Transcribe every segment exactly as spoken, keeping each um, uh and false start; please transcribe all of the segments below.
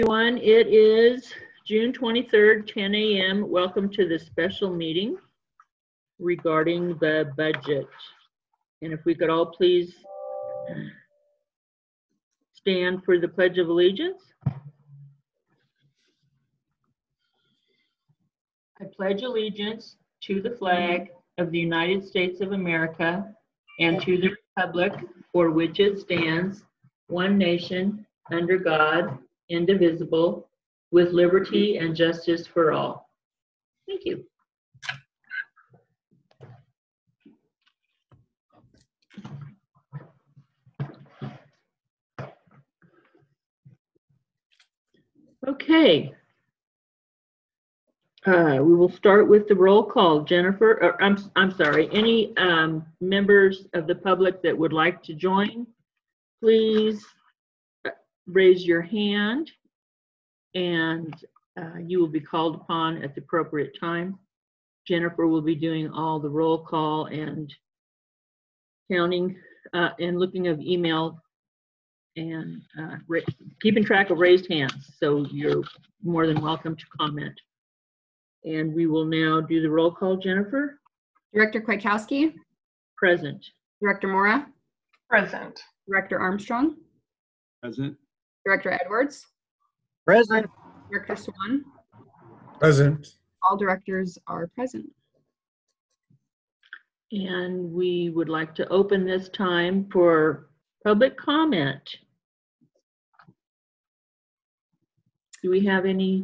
Everyone, it is June twenty-third, ten A M Welcome to the special meeting regarding the budget. And if we could all please stand for the Pledge of Allegiance. I pledge allegiance to the flag of the United States of America and to the republic for which it stands, one nation, under God, indivisible, with liberty and justice for all. Thank you. Okay. Uh, we will start with the roll call. Jennifer, or I'm, I'm sorry, any um, members of the public that would like to join, please raise your hand and uh, you will be called upon at the appropriate time. Jennifer will be doing all the roll call and counting uh, and looking of email and uh, keeping track of raised hands. So you're more than welcome to comment. And we will now do the roll call. Jennifer? Director Kwiatkowski? Present. Director Mora? Present. Director Armstrong? Present. Director Edwards? Present. Director Swan? Present. All directors are present. And we would like to open this time for public comment. Do we have any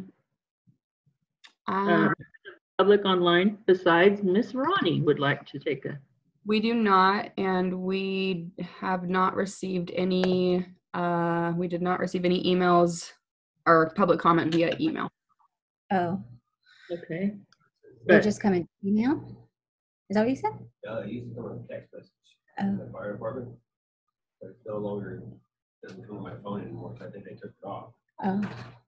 Um, uh, public online besides Miss Ronnie would like to take a? we do not, and we have not received any, uh, we did not receive any emails or public comment via email. Oh, Okay. they But- just come in email? Is that what you said? Yeah, it used to come on a text message Oh. from the fire department, but it's no longer, doesn't come on my phone anymore, so I think they took it off. Oh,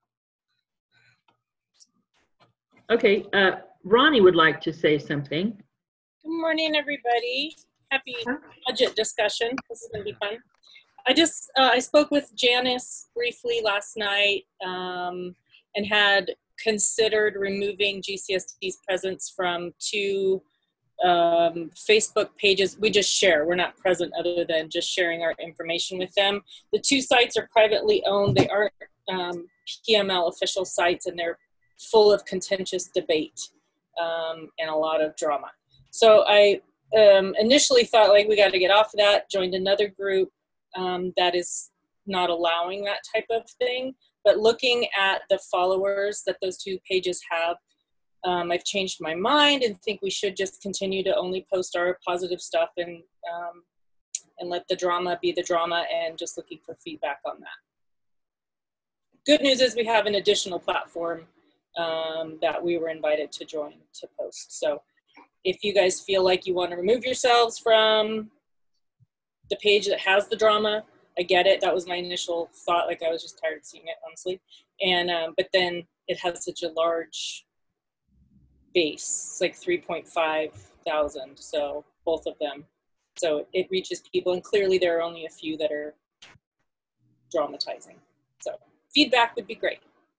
Okay, uh, Ronnie would like to say something. Good morning, everybody. Happy budget discussion. This is going to be fun. I just, uh, I spoke with Janice briefly last night um, and had considered removing G C S D's presence from two um, Facebook pages. We just share. We're not present other than just sharing our information with them. The two sites are privately owned. They aren't um, P M L official sites, and they're full of contentious debate um, and a lot of drama. So I um, initially thought, like, we got to get off of that, joined another group um, that is not allowing that type of thing. But looking at the followers that those two pages have, um, I've changed my mind and think we should just continue to only post our positive stuff and, um, and let the drama be the drama, and just looking for feedback on that. Good news is we have an additional platform um, that we were invited to join to post. So if you guys feel like you want to remove yourselves from the page that has the drama, I get it. That was my initial thought. Like, I was just tired of seeing it, honestly. And, um, but then it has such a large base. It's like three point five thousand. So both of them. So it reaches people, and clearly there are only a few that are dramatizing. So feedback would be great.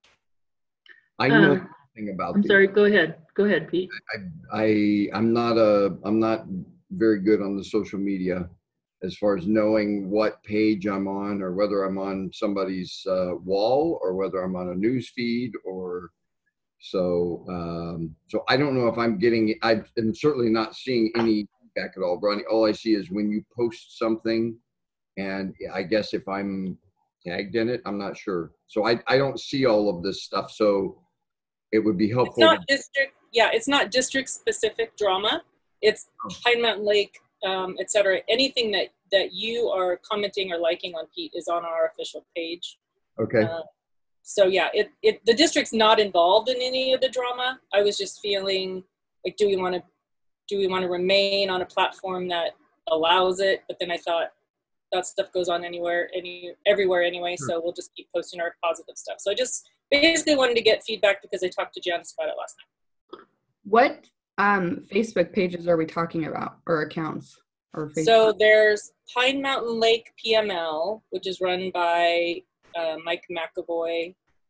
I know Um, nothing about. I'm these. sorry, go ahead. Go ahead, Pete. I, I, I'm not a, I'm not very good on the social media as far as knowing what page I'm on, or whether I'm on somebody's uh, wall, or whether I'm on a news feed, or so. Um, so I don't know if I'm getting. I'm certainly not seeing any feedback at all, Ronnie. All I see is when you post something, and I guess if I'm tagged in it, I'm not sure. So I, I don't see all of this stuff. So it would be It's helpful. not district, yeah, it's not district specific drama. It's Pine Mountain Lake, um, et cetera. Anything that, that you are commenting or liking on, Pete, is on our official page. Okay. Uh, so yeah, it, it, the district's not involved in any of the drama. I was just feeling like, do we want to, do we want to remain on a platform that allows it? But then I thought that stuff goes on anywhere, any, everywhere anyway. Sure. So we'll just keep posting our positive stuff. So I just basically wanted to get feedback because I talked to Janice about it last night. What um, Facebook pages are we talking about, or accounts? Or Facebook? So there's Pine Mountain Lake P M L, which is run by uh, Mike McAvoy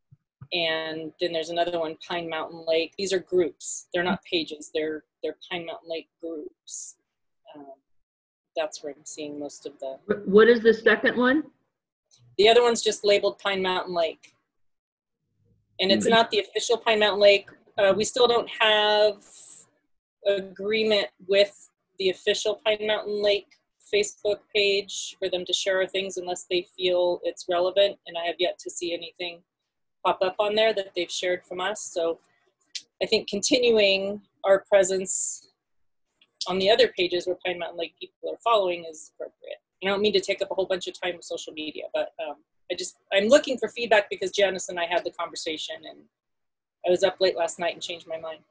And then there's another one, Pine Mountain Lake. These are groups. They're not pages. They're they're Pine Mountain Lake groups. Um, that's where I'm seeing most of the. Wh- What is the second one? The other one's just labeled Pine Mountain Lake. And it's not the official Pine Mountain Lake. Uh, we still don't have agreement with the official Pine Mountain Lake Facebook page for them to share our things unless they feel it's relevant. And I have yet to see anything pop up on there that they've shared from us. So I think continuing our presence on the other pages where Pine Mountain Lake people are following is appropriate. I don't mean to take up a whole bunch of time with social media, but um, I just, I'm looking for feedback because Janice and I had the conversation and I was up late last night and changed my mind.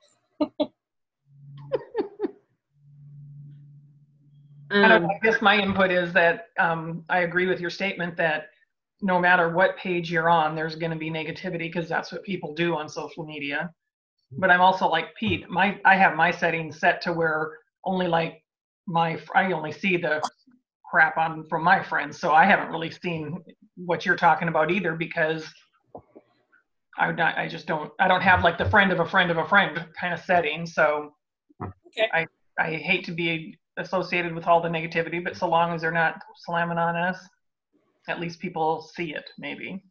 I don't Um, know, I guess my input is that um, I agree with your statement that no matter what page you're on, there's going to be negativity because that's what people do on social media. But I'm also like Pete. My I have my settings set to where only like my I only see the crap on from my friends, so I haven't really seen what you're talking about either because I would not, I just don't I don't have like the friend of a friend of a friend kind of setting. So Okay. I I hate to be associated with all the negativity, but so long as they're not slamming on us, at least people see it, maybe.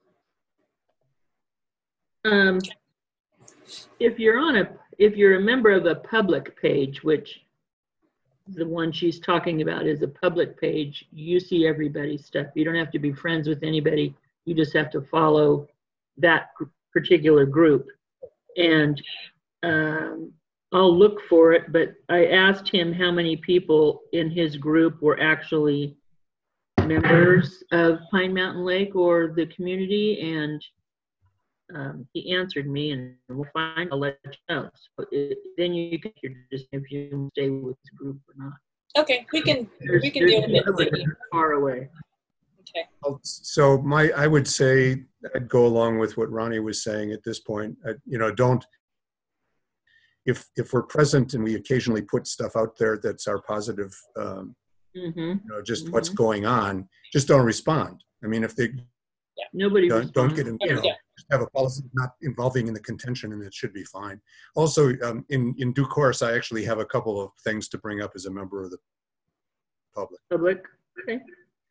Um, if you're on a, if you're a member of a public page, which the one she's talking about is a public page, you see everybody's stuff. You don't have to be friends with anybody. You just have to follow that gr- particular group. And um, I'll look for it, but I asked him how many people in his group were actually members of Pine Mountain Lake or the community, and um, he answered me, and we'll find, I'll let you know. So it, then you can just if you stay with the group or not. Okay, we can There's, we can there's deal with it. nobody later. far away. Okay. So my, I would say I'd go along with what Ronnie was saying at this point. I, you know, don't, if, if we're present and we occasionally put stuff out there that's our positive, um, Mm-hmm. you know, just Mhm. what's going on, just don't respond. I mean, if they Nobody don't, don't responds. get in, you know, Yeah. just have a policy of not involving in the contention and it should be fine. Also, um, in, in due course, I actually have a couple of things to bring up as a member of the public. Public. Okay.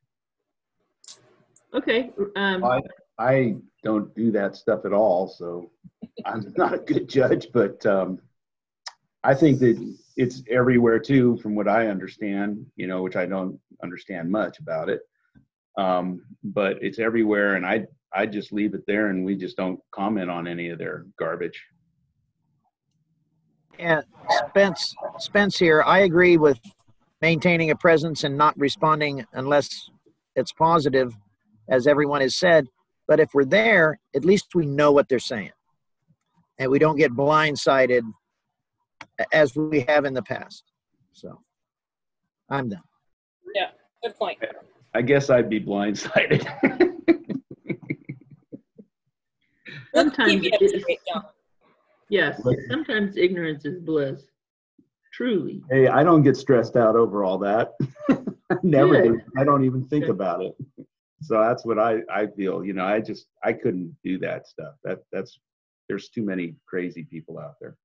Okay. Um, I, I don't do that stuff at all, so I'm not a good judge, but um, I think that it's everywhere too, from what I understand, you know, which I don't understand much about it. Um, but it's everywhere, and I, I just leave it there, and we just don't comment on any of their garbage. Yeah, Spence, Spence here. I agree with maintaining a presence and not responding unless it's positive, as everyone has said. But if we're there, at least we know what they're saying. And we don't get blindsided as we have in the past. So I'm done. Yeah, good point. I guess I'd be blindsided. Sometimes Keep you up it to is- date, John. yes, sometimes ignorance is bliss. Truly. Hey, I don't get stressed out over all that. I never Good. do. I don't even think Good. about it. So that's what I, I feel, you know, I just, I couldn't do that stuff. That that's, there's too many crazy people out there.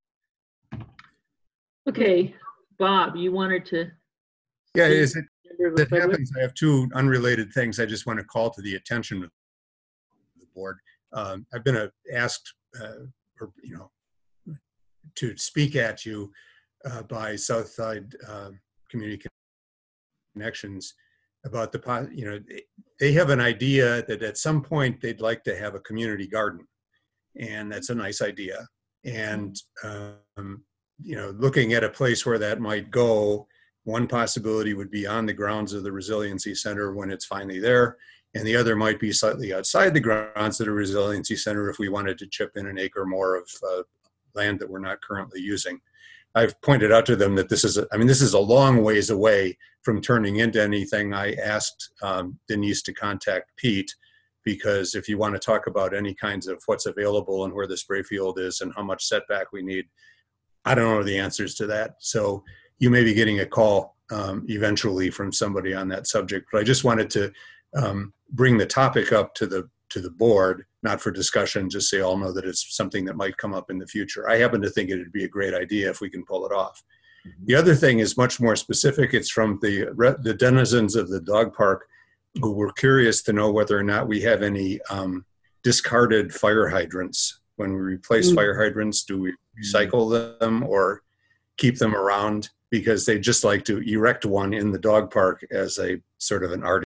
Okay, Bob, you wanted to. Yeah, speak is it, as a member of the it public? happens, I have two unrelated things I just want to call to the attention of the board. Um, I've been uh, asked, uh, or, you know, to speak at you uh, by Southside uh, Community Connections about the, po- you know, they have an idea that at some point they'd like to have a community garden. And that's a nice idea. And, um, you know, looking at a place where that might go, one possibility would be on the grounds of the Resiliency Center when it's finally there. And the other might be slightly outside the grounds of the Resiliency Center if we wanted to chip in an acre more of uh, land that we're not currently using. I've pointed out to them that this is, a, I mean, this is a long ways away from turning into anything. I asked um, Denise to contact Pete, because if you want to talk about any kinds of what's available and where the spray field is and how much setback we need, I don't know the answers to that. So you may be getting a call um, eventually from somebody on that subject, but I just wanted to um, bring the topic up to the to the board, not for discussion, just so you all know that it's something that might come up in the future. I happen to think it'd be a great idea if we can pull it off. The other thing is much more specific. It's from the, the denizens of the dog park who were curious to know whether or not we have any um, discarded fire hydrants. When we replace Mm. fire hydrants, do we recycle them or keep them around? Because they just like to erect one in the dog park as a sort of an art.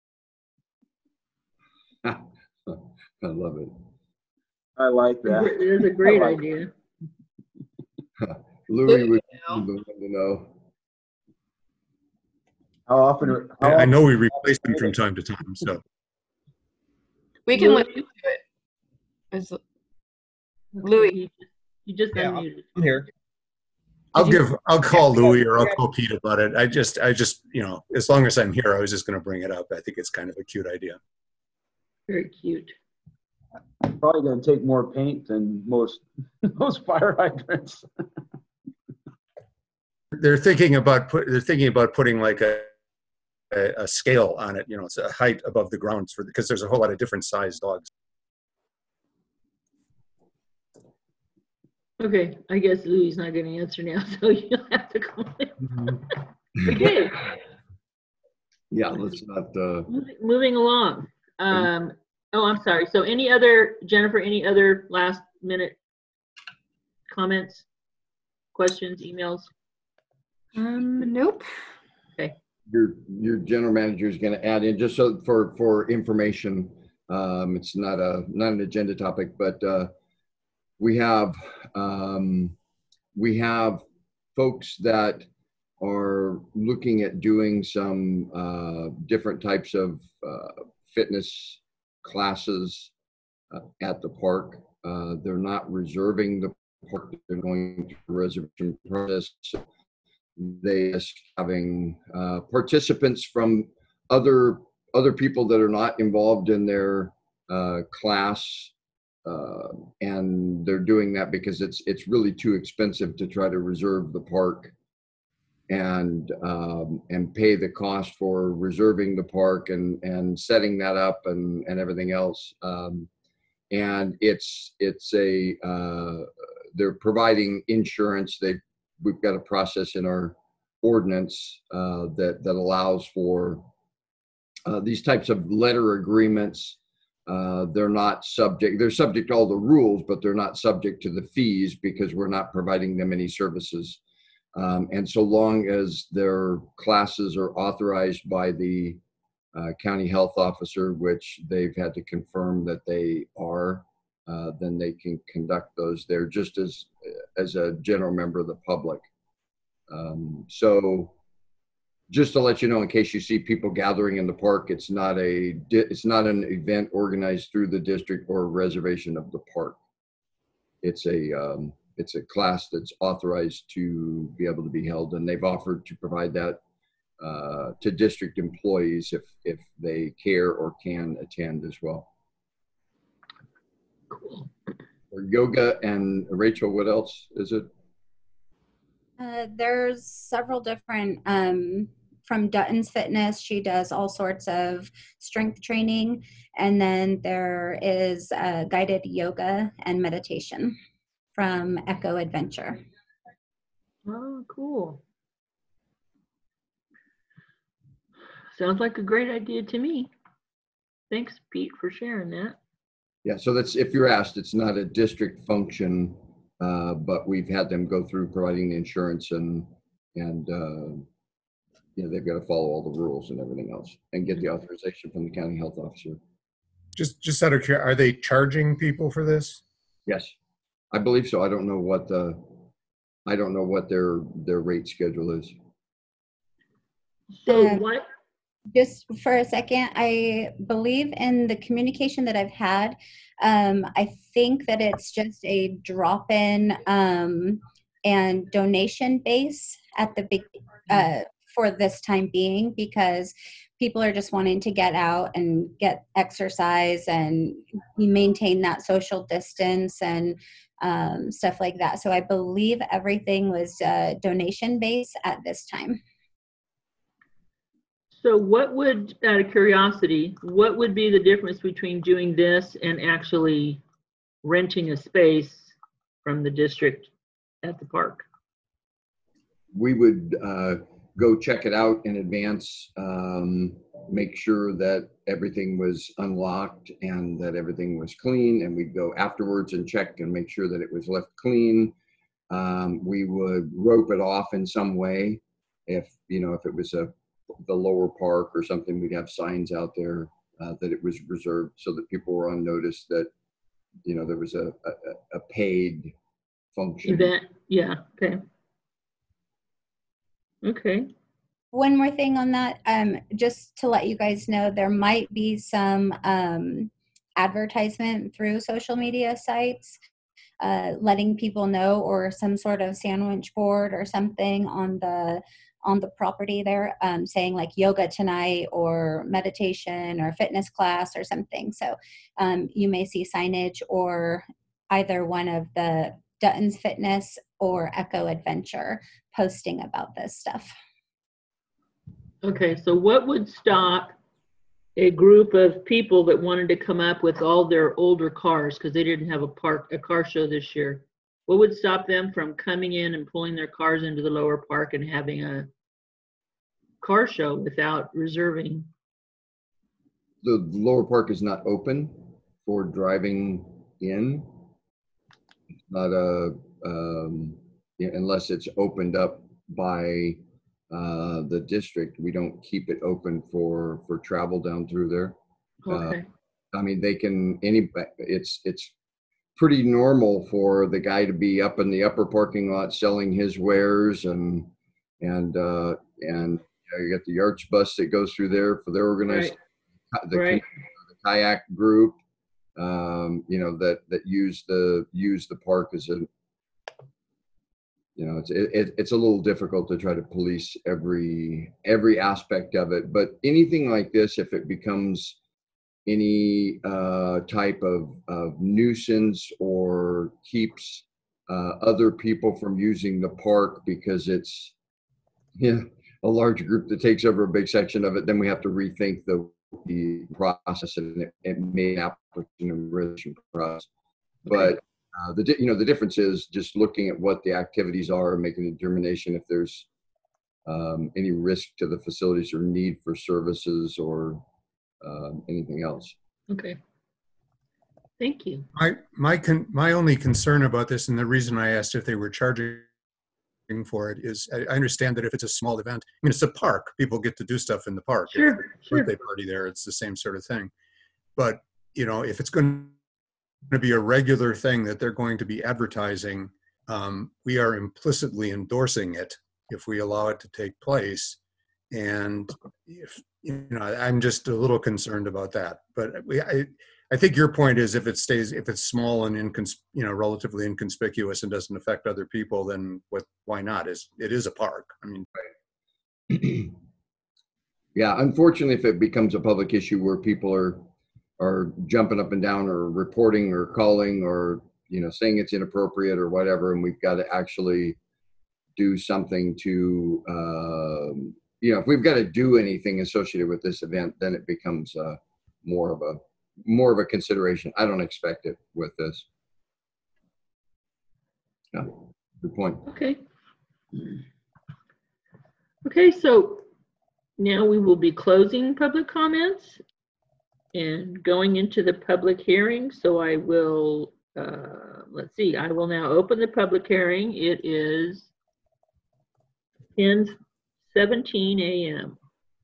I love it. I like that. It is a great I like idea. Louis would be the one to know. How often? are- how I I often- know we replace them from time to time, so. We can look Louis? into it. Is- Okay, Louis. You just- you just Yeah, I'm- unmuted. I'm here. I'll Did you- give, I'll call Yeah, Louis or I'll yeah. call Pete about it. I just, I just, you know, as long as I'm here, I was just going to bring it up. I think it's kind of a cute idea. Very cute. Probably gonna take more paint than most, most fire hydrants. They're thinking about put, they're thinking about putting like a, a, a scale on it. You know, it's a height above the ground for, because there's a whole lot of different sized dogs. Okay, I guess Louis is not going to answer now, so you'll have to call him. Okay, Yeah, let's not, uh, moving- moving along. Um, oh, I'm sorry. So any other, Jennifer, any other last minute comments, questions, emails? Um, nope. your, your general manager is going to add in, just so for, for information, um, it's not a, not an agenda topic, but, uh, we have, um, we have folks that are looking at doing some, uh, different types of, uh, fitness classes uh, at the park. Uh, they're not reserving the park, they're going through the reservation process. They just having uh, participants from other other people that are not involved in their uh, class, uh, and they're doing that because it's it's really too expensive to try to reserve the park and um, and pay the cost for reserving the park and and setting that up and and everything else. Um, and it's it's a uh, they're providing insurance. They we've got a process in our ordinance uh, that that allows for uh, these types of letter agreements. Uh, they're not subject. They're subject to all the rules, but they're not subject to the fees because we're not providing them any services. Um, and so long as their classes are authorized by the uh, county health officer, which they've had to confirm that they are, uh, then they can conduct those there just as as a general member of the public. Um, so just to let you know, in case you see people gathering in the park, it's not a it's not an event organized through the district or reservation of the park. It's a um, it's a class that's authorized to be able to be held, and they've offered to provide that uh, to district employees if if they care or can attend as well. Cool. Or yoga and Rachel, what else is it? Uh, there's several different, um, from Dutton's Fitness, she does all sorts of strength training. And then there is uh, guided yoga and meditation from Echo Adventure. Oh, cool. Sounds like a great idea to me. Thanks, Pete, for sharing that. Yeah, so that's, if you're asked, it's not a district function, uh, but we've had them go through providing the insurance and, and, uh, you know, they've got to follow all the rules and everything else and get the authorization from the county health officer. Just, just out of curiosity, are they charging people for this? Yes, I believe so. I don't know what the, I don't know what their, their rate schedule is. So Um, what, Just for a second, I believe in the communication that I've had. Um, I think that it's just a drop-in um, and donation base at the big uh, for this time being, because people are just wanting to get out and get exercise and maintain that social distance and um, stuff like that. So I believe everything was uh, donation based at this time. So what would, out of curiosity, what would be the difference between doing this and actually renting a space from the district at the park? We would uh, go check it out in advance, um, make sure that everything was unlocked and that everything was clean, and we'd go afterwards and check and make sure that it was left clean. Um, we would rope it off in some way. If, you know, if it was a the lower park or something, we'd have signs out there uh, that it was reserved so that people were on notice that, you know, there was a, a, a paid function. Event, yeah, okay. Okay. One more thing on that, um, just to let you guys know, there might be some um, advertisement through social media sites, uh, letting people know, or some sort of sandwich board or something on the on the property there, um, saying like yoga tonight or meditation or fitness class or something. So um, you may see signage or either one of the Dutton's Fitness or Echo Adventure posting about this stuff. Okay, so what would stop a group of people that wanted to come up with all their older cars because they didn't have a park, a car show this year? What would stop them from coming in and pulling their cars into the lower park and having a car show without reserving? The lower park is not open for driving in. It's not a, um, yeah, unless it's opened up by uh, the district. We don't keep it open for, for travel down through there. Okay. Uh, I mean, they can, any, it's, it's pretty normal for the guy to be up in the upper parking lot selling his wares, and, and, uh, and you know, you got the Arch bus that goes through there for their organized, Right. the, Right. the kayak group, um, you know, that, that use the, use the park as a, you know, it's, it, it's a little difficult to try to police every, every aspect of it, but anything like this, if it becomes any uh, type of, of nuisance or keeps uh, other people from using the park because it's, yeah, a large group that takes over a big section of it, then we have to rethink the, the process, and it, it may application process. But uh, the you know the difference is just looking at what the activities are and making a determination if there's um, any risk to the facilities or need for services or um, anything else. Okay. Thank you. My my con, my only concern about this, and the reason I asked if they were charging for it, is I, I understand that if it's a small event, I mean, it's a park, people get to do stuff in the park. Sure, If there's a sure. birthday party there, it's the same sort of thing. But you know, if it's going to be a regular thing that they're going to be advertising, um, we are implicitly endorsing it if we allow it to take place. And if, you know, I'm just a little concerned about that. But we, I, I think your point is if it stays, if it's small and incons, you know, relatively inconspicuous and doesn't affect other people, then what? Why not? Is it is a park? I mean, yeah. Unfortunately, if it becomes a public issue where people are are jumping up and down or reporting or calling or you know saying it's inappropriate or whatever, and we've got to actually do something to. Um, You know, if we've got to do anything associated with this event, then it becomes uh, more of a more of a consideration. I don't expect it with this. Yeah, good point. Okay. Okay, so now we will be closing public comments and going into the public hearing. So I will, uh, let's see, I will now open the public hearing. It is ten seventeen a m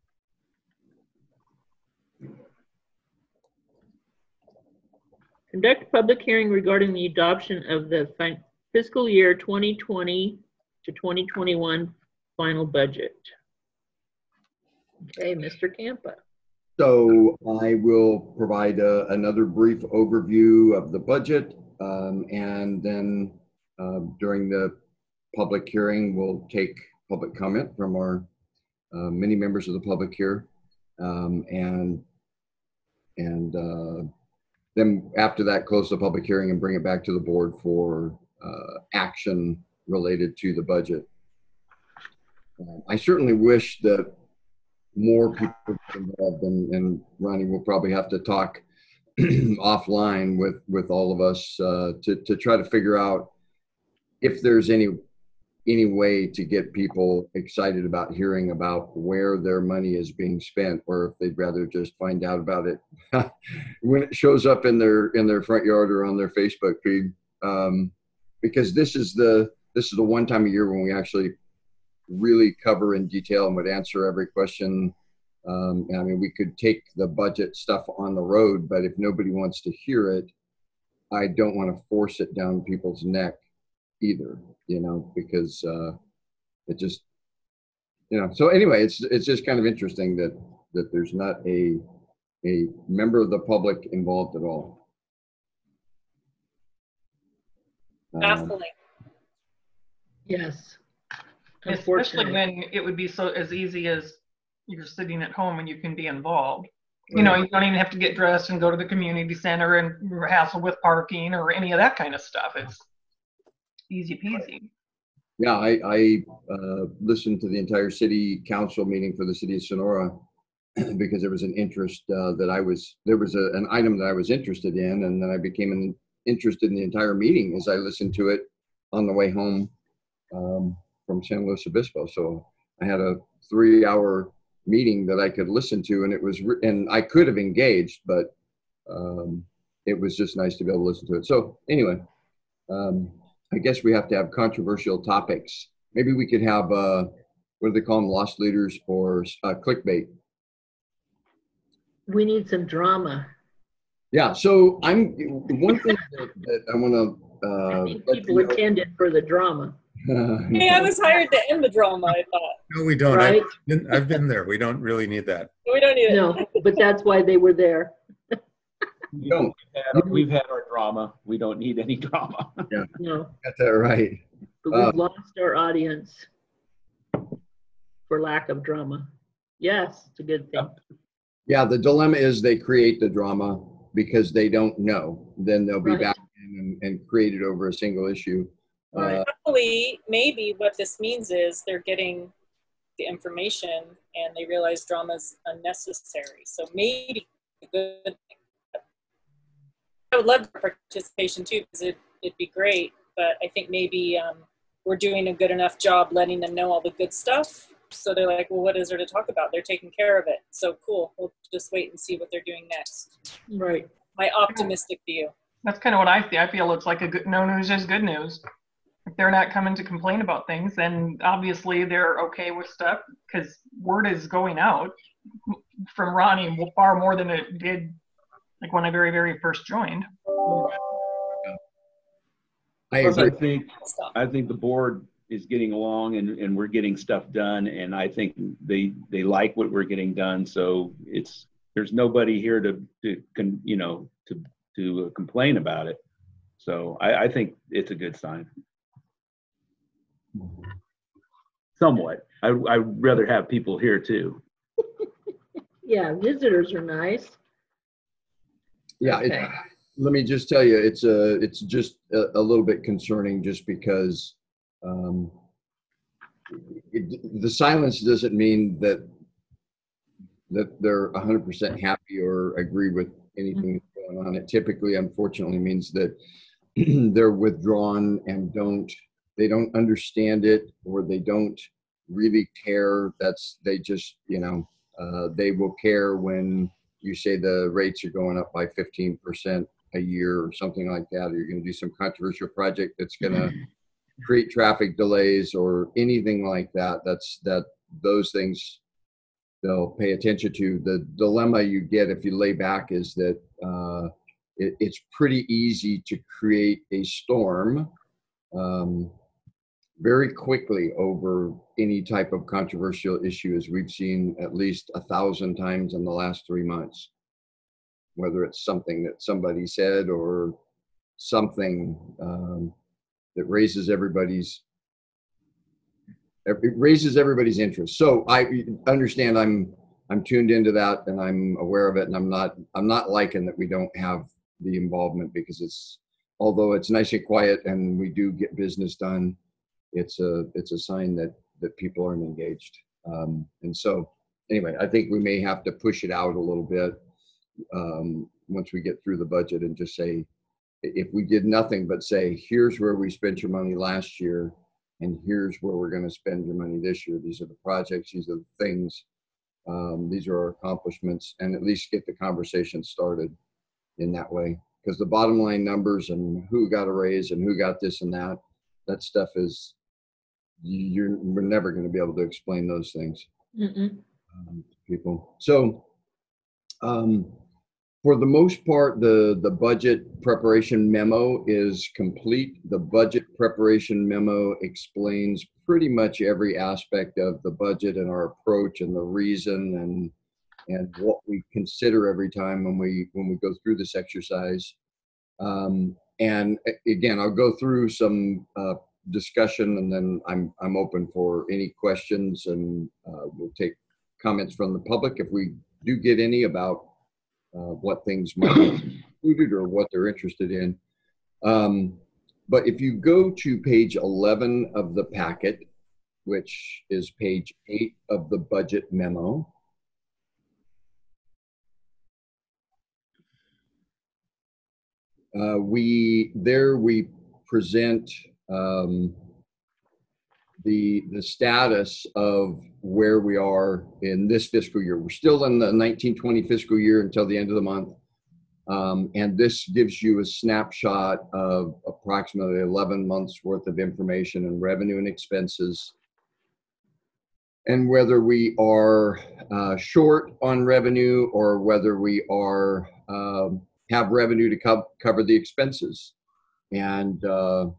Conduct a public hearing regarding the adoption of the fi- fiscal year twenty twenty to twenty twenty-one final budget. Okay, Mister Campa. So I will provide uh, another brief overview of the budget, um, and then uh, during the public hearing, we'll take public comment from our uh, many members of the public here, um, and and uh, then after that, close the public hearing and bring it back to the board for uh, action related to the budget. Uh, I certainly wish that more people get involved, and, and Ronnie will probably have to talk offline with, with all of us uh, to, to try to figure out if there's any any way to get people excited about hearing about where their money is being spent, or if they'd rather just find out about it when it shows up in their in their front yard or on their Facebook feed. Um, because this is the this is the one time a year when we actually really cover in detail and would answer every question. Um, I mean, we could take the budget stuff on the road, but if nobody wants to hear it, I don't want to force it down people's neck either, you know, because uh, it just, you know. So anyway, it's it's just kind of interesting that that there's not a a member of the public involved at all. Um, Baffling. Yes. Especially Unfortunately. when it would be so as easy as you're sitting at home and you can be involved. You know, you don't even have to get dressed and go to the community center and hassle with parking or any of that kind of stuff. It's easy peasy. Yeah, I, I uh, listened to the entire city council meeting for the city of Sonora because there was an interest uh, that I was, there was a, an item that I was interested in, and then I became an, interested in the entire meeting as I listened to it on the way home um, from San Luis Obispo. So I had a three hour meeting that I could listen to, and it was, re- and I could have engaged, but um, it was just nice to be able to listen to it. So anyway, um, I guess we have to have controversial topics. Maybe we could have, uh, what do they call them, lost leaders or uh, clickbait. We need some drama. Yeah, so I'm, one thing that, that I want to, I uh, think let people you know- attended for the drama, Hey, I was hired to end the drama, I thought. No, we don't. right? I've been, I've been there. We don't really need that. We don't need it. No, but that's why they were there. You don't. We've had, our, we've had our drama. We don't need any drama. No, Got that right. but we've Uh, lost our audience for lack of drama. Yes, it's a good thing. Yeah, the dilemma is they create the drama because they don't know. Then they'll be Right. back in and, and create it over a single issue. Right. Uh, Hopefully, maybe what this means is they're getting the information and they realize drama is unnecessary. So maybe a good thing. I would love participation too, because it, it'd be great. But I think maybe um, we're doing a good enough job letting them know all the good stuff. So they're like, well, what is there to talk about? They're taking care of it. So cool. We'll just wait and see what they're doing next. Right. My optimistic view. That's kind of what I feel. I feel it's like a good, no news is good news. If they're not coming to complain about things, then obviously they're okay with stuff, because word is going out from Ronnie far more than it did like when I very, very first joined. I Plus, I agree. think I think the board is getting along, and, and we're getting stuff done, and I think they they like what we're getting done. So it's there's nobody here to to con, you know to to uh, complain about it. So I, I think it's a good sign. Somewhat. I I'd rather have people here too. Yeah, visitors are nice. Yeah, it, Okay. let me just tell you, it's a, it's just a, a little bit concerning, just because um, it, the silence doesn't mean that that they're one hundred percent happy or agree with anything that's going on. It typically, unfortunately, means that they're withdrawn and don't they don't understand it, or they don't really care. That's they just you know uh, they will care when you say the rates are going up by fifteen percent a year or something like that, or you're going to do some controversial project that's going to create traffic delays or anything like that. That's that those things they'll pay attention to. The dilemma you get if you lay back is that uh, it, it's pretty easy to create a storm um, very quickly over any type of controversial issue, as we've seen at least a thousand times in the last three months, whether it's something that somebody said or something um, that raises everybody's it raises everybody's interest. So I understand I'm I'm tuned into that and I'm aware of it, and I'm not I'm not liking that we don't have the involvement, because it's although it's nice and quiet and we do get business done, it's a it's a sign that that people aren't engaged. Um, and so anyway, I think we may have to push it out a little bit um, once we get through the budget and just say, if we did nothing but say, here's where we spent your money last year, and here's where we're going to spend your money this year. These are the projects, these are the things, um, these are our accomplishments, and at least get the conversation started in that way. Because the bottom line numbers and who got a raise and who got this and that, that stuff is, you're, we're never going to be able to explain those things Mm-mm. um, to people. So, um, for the most part, the, the budget preparation memo is complete. The budget preparation memo explains pretty much every aspect of the budget and our approach and the reason and and what we consider every time when we when we go through this exercise. Um, and again, I'll go through some uh, discussion, and then I'm I'm open for any questions, and uh, we'll take comments from the public if we do get any about Uh, what things might be included or what they're interested in. Um, but if you go to page eleven of the packet, which is page eight of the budget memo, uh, we there we present um, the the status of where we are in this fiscal year. We're still in the nineteen twenty fiscal year until the end of the month. Um, and this gives you a snapshot of approximately eleven months worth of information and revenue and expenses, and whether we are uh, short on revenue or whether we are um, have revenue to co cover the expenses. And uh,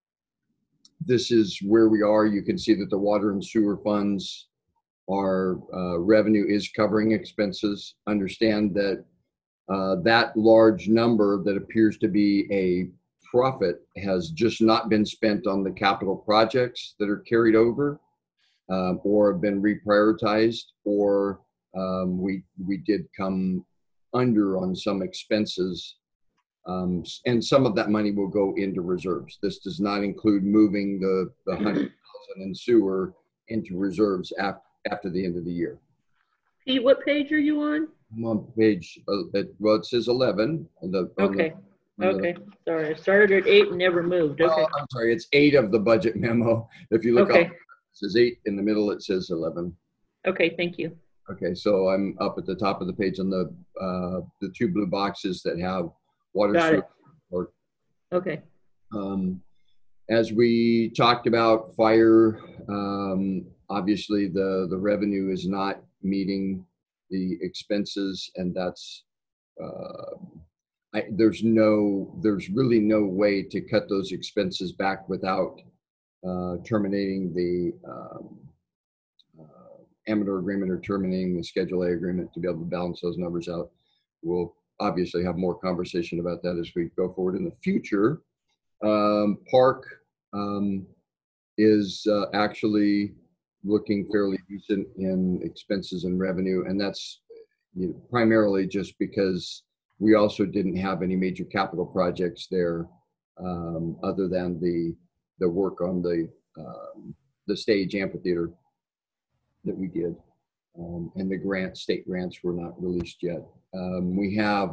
this is where we are. You can see that the water and sewer funds, our uh, revenue is covering expenses. Understand that uh, that large number that appears to be a profit has just not been spent on the capital projects that are carried over um, or have been reprioritized, or um, we, we did come under on some expenses. Um, and some of that money will go into reserves. This does not include moving the, the one hundred thousand in sewer into reserves after, after the end of the year. Pete, what page are you on? I'm on page, uh, it, well, it says eleven. On the, on Okay, the, on okay, sorry. I started at eight and never moved, The, okay. well, I'm sorry, it's eight of the budget memo. If you look Okay. up, it says eight. In the middle, it says eleven. Okay, thank you. Okay, so I'm up at the top of the page on the, uh, the two blue boxes that have water. Got sewer, it. or Okay, Um, as we talked about fire, um, obviously the, the revenue is not meeting the expenses, and that's, uh, I, there's no, there's really no way to cut those expenses back without uh, terminating the um, uh, amateur agreement or terminating the Schedule A agreement to be able to balance those numbers out. We'll obviously have more conversation about that as we go forward in the future. Um, Park um, is uh, actually looking fairly decent in expenses and revenue, and that's you know, primarily just because we also didn't have any major capital projects there um, other than the the work on the um, the stage amphitheater that we did, um, and the grant state grants were not released yet. Um, we have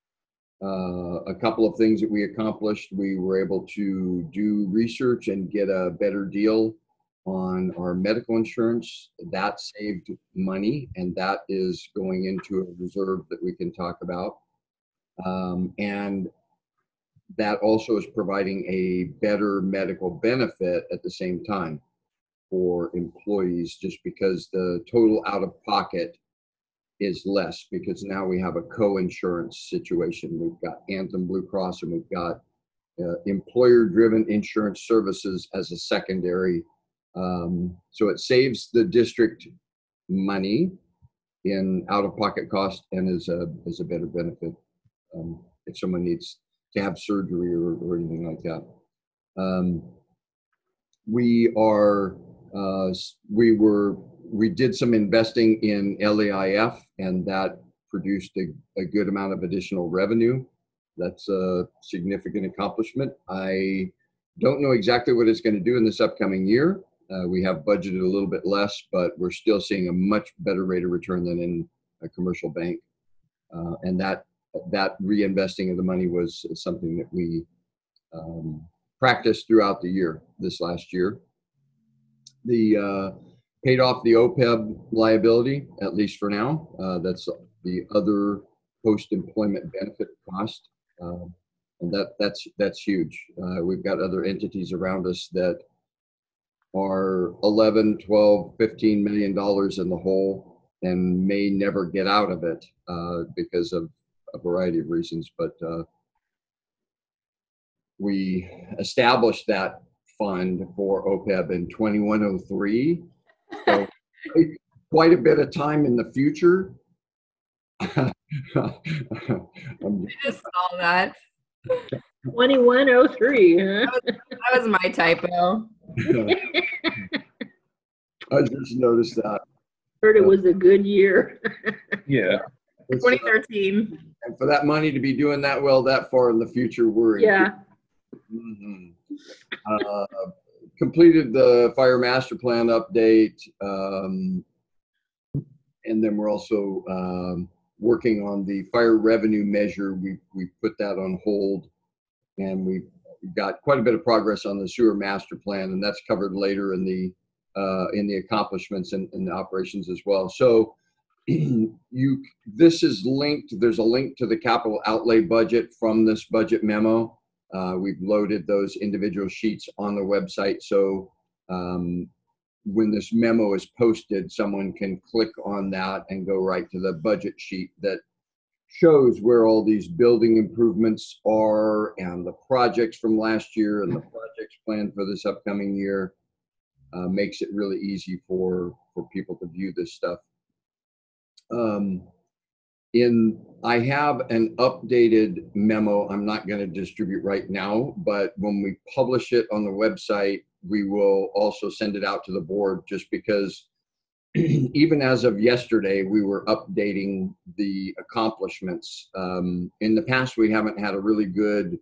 Uh, a couple of things that we accomplished. We were able to do research and get a better deal on our medical insurance. That saved money, and that is going into a reserve that we can talk about. Um, and that also is providing a better medical benefit at the same time for employees, just because the total out of pocket is less, because now we have a co-insurance situation. We've got Anthem Blue Cross, and we've got uh, employer-driven insurance services as a secondary. Um, so it saves the district money in out-of-pocket cost, and is a is a better benefit um, if someone needs to have surgery or, or anything like that. Um, we are uh, we were. We did some investing in L A I F, and that produced a, a good amount of additional revenue. That's a significant accomplishment. I don't know exactly what it's going to do in this upcoming year. Uh, we have budgeted a little bit less, but we're still seeing a much better rate of return than in a commercial bank. Uh, and that that reinvesting of the money was something that we um, practiced throughout the year, this last year. The uh, paid off the O P E B liability, at least for now. Uh, that's the other post-employment benefit cost. Uh, and that that's that's huge. Uh, we've got other entities around us that are eleven, twelve, fifteen million dollars in the hole and may never get out of it uh, because of a variety of reasons. But uh, we established that fund for O P E B in twenty-one oh three. So quite a bit of time in the future. I just saw that. twenty-one oh three, huh? That was, that was my typo. I just noticed that. Heard it was a good year. Yeah. twenty thirteen. And for that money to be doing that well that far in the future, we're in. Yeah. Mm-hmm. uh, completed the fire master plan update, um, and then we're also um, working on the fire revenue measure. We we put that on hold, and we've got quite a bit of progress on the sewer master plan, and that's covered later in the uh, in the accomplishments and, and the operations as well. So you this is linked. There's a link to the capital outlay budget from this budget memo. Uh, we've loaded those individual sheets on the website, so um, when this memo is posted, someone can click on that and go right to the budget sheet that shows where all these building improvements are and the projects from last year and the projects planned for this upcoming year. Uh, makes it really easy for, for people to view this stuff. Um, In, I have an updated memo I'm not going to distribute right now, but when we publish it on the website, we will also send it out to the board, just because even as of yesterday, we were updating the accomplishments. Um, in the past, we haven't had a really good,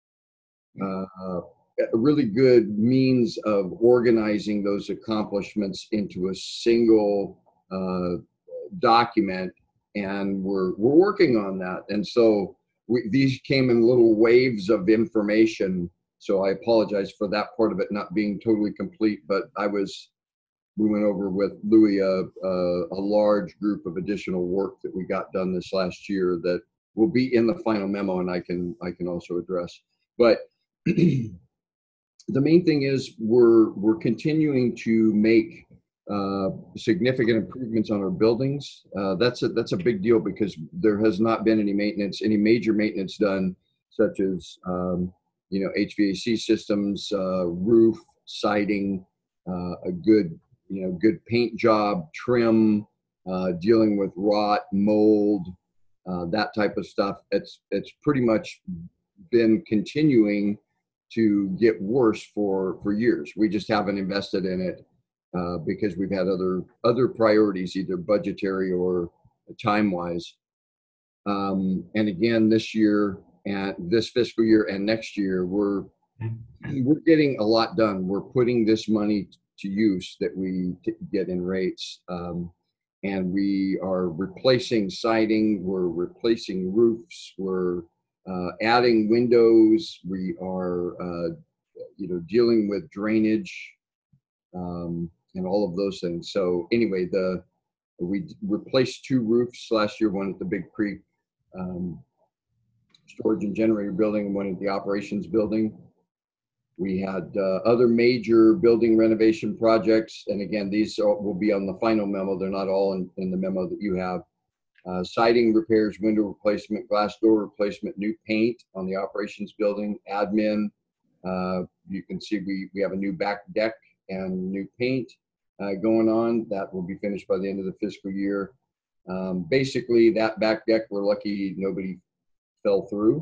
uh, a really good means of organizing those accomplishments into a single uh, document. And we're we're working on that. And so we, these came in little waves of information. So I apologize for that part of it not being totally complete. But I was, we went over with Louis a, a, a large group of additional work that we got done this last year that will be in the final memo, and I can I can also address. But the main thing is we're we're continuing to make Uh, significant improvements on our buildings. Uh, that's a that's a big deal because there has not been any maintenance, any major maintenance done, such as um, you know H V A C systems, uh, roof, siding, uh, a good you know good paint job, trim, uh, dealing with rot, mold, uh, that type of stuff. It's it's pretty much been continuing to get worse for for years. We just haven't invested in it. Uh, because we've had other other priorities, either budgetary or time-wise. Um, and again, this year and this fiscal year and next year, we're we're getting a lot done. We're putting this money to use that we t- get in rates, um, and we are replacing siding. We're replacing roofs. We're uh, adding windows. We are, uh, you know, dealing with drainage. Um, and all of those things. So anyway, the we replaced two roofs last year, one at the Big Creek um, storage and generator building and one at the operations building. We had uh, other major building renovation projects. And again, these are, will be on the final memo. They're not all in, in the memo that you have. Uh, siding repairs, window replacement, glass door replacement, new paint on the operations building, admin. Uh, you can see we, we have a new back deck and new paint uh, going on. That will be finished by the end of the fiscal year. Um, basically, that back deck, we're lucky nobody fell through.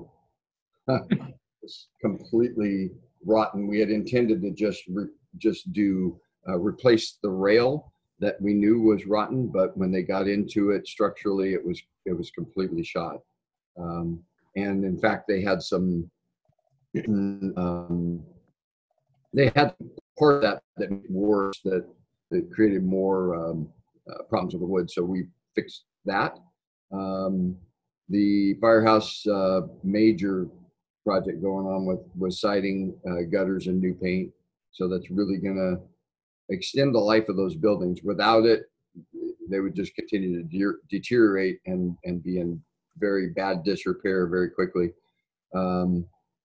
It's completely rotten. We had intended to just re- just do uh, replace the rail that we knew was rotten, but when they got into it structurally, it was it was completely shot. Um, and in fact, they had some. Um, they had part of that that made it worse, that, that created more um, uh, problems with the wood. So we fixed that. Um, the firehouse uh, major project going on with, with siding, uh, gutters, and new paint. So that's really going to extend the life of those buildings. Without it, they would just continue to de- deteriorate and, and be in very bad disrepair very quickly. Um,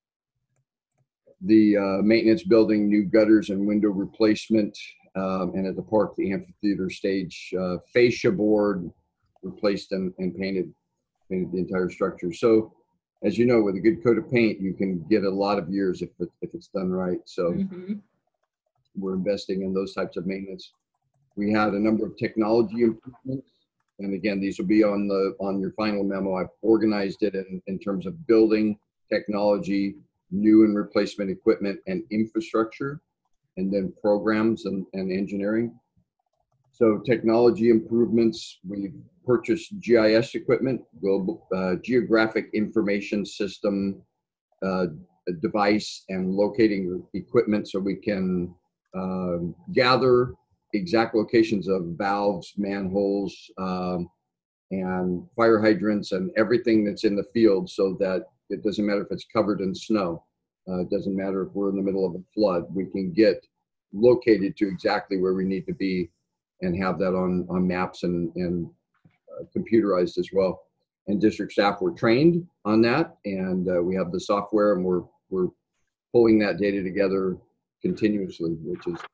the uh, maintenance building, new gutters and window replacement, um, and at the park, the amphitheater stage, uh, fascia board replaced and, and painted, painted the entire structure. So, as you know, with a good coat of paint, you can get a lot of years if it, if it's done right. So, Mhm. we're investing in those types of maintenance. We had a number of technology improvements, and again, these will be on the on your final memo. I've organized it in, in terms of building, technology, new and replacement equipment, and infrastructure, and then programs and, and engineering. So technology improvements, we've purchased G I S equipment, global uh, geographic information system uh, device, and locating equipment so we can um, gather exact locations of valves, manholes, um, and fire hydrants, and everything that's in the field, so that it doesn't matter if it's covered in snow. Uh, it doesn't matter if we're in the middle of a flood. We can get located to exactly where we need to be and have that on, on maps and, and uh, computerized as well. And district staff were trained on that, and uh, we have the software, and we're, we're pulling that data together continuously, which is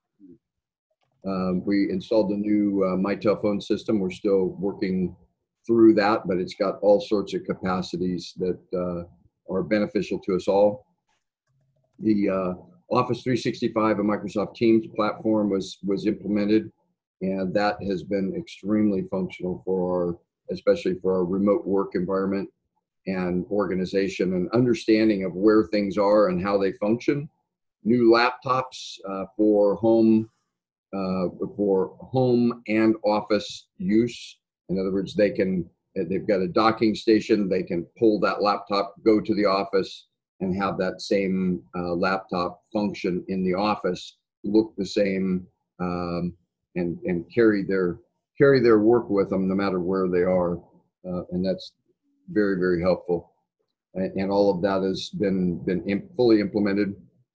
Um, we installed a new uh, Mitel phone system. We're still working through that, but it's got all sorts of capacities that uh, are beneficial to us all. The uh, Office three sixty-five and Microsoft Teams platform was was implemented, and that has been extremely functional for our, especially for our remote work environment and organization and understanding of where things are and how they function. New laptops uh, for home uh, for home and office use. In other words, they can, they've got a docking station, they can pull that laptop, go to the office, and have that same uh, laptop function in the office, look the same, um, and and carry their carry their work with them no matter where they are, uh, and that's very very helpful. And, and all of that has been been imp- fully implemented,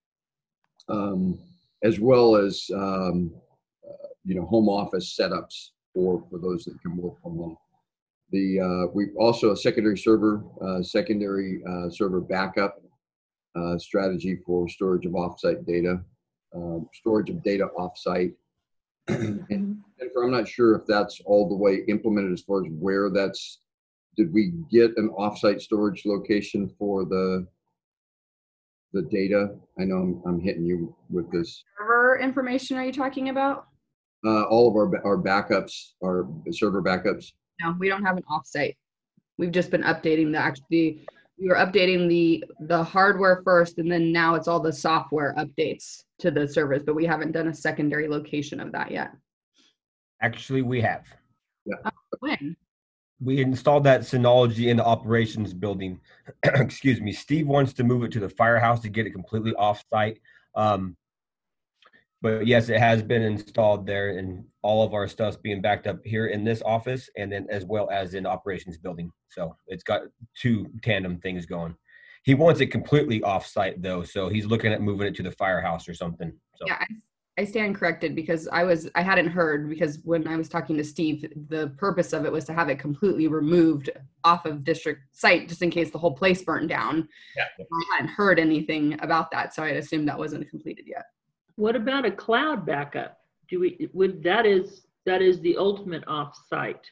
um, as well as um, uh, you know, home office setups for for those that can work from home. The uh, we also a secondary server uh, secondary uh, server backup uh, strategy for storage of offsite data, um, storage of data offsite. and, and for, I'm not sure if that's all the way implemented as far as where that's. Did we get an offsite storage location for the the data? I know I'm, I'm hitting you with this. Server information are you talking about? Uh, all of our our backups, our server backups. No, we don't have an offsite. We've just been updating the actually. We were updating the the hardware first, and then now it's all the software updates to the servers, but we haven't done a secondary location of that yet. Actually, we have. Yeah. Uh, when? We installed that Synology in the operations building. Excuse me. Steve wants to move it to the firehouse to get it completely off-site. Um, but yes, it has been installed there, and all of our stuff's being backed up here in this office, and then as well as in the operations building. So it's got two tandem things going. He wants it completely off-site though, so he's looking at moving it to the firehouse or something. So. Yeah, I, I stand corrected because I was I hadn't heard, because when I was talking to Steve, the purpose of it was to have it completely removed off of district site just in case the whole place burned down. Yeah. I hadn't heard anything about that, so I assumed that wasn't completed yet. What about a cloud backup? Do we, would, that is, that is the ultimate off-site.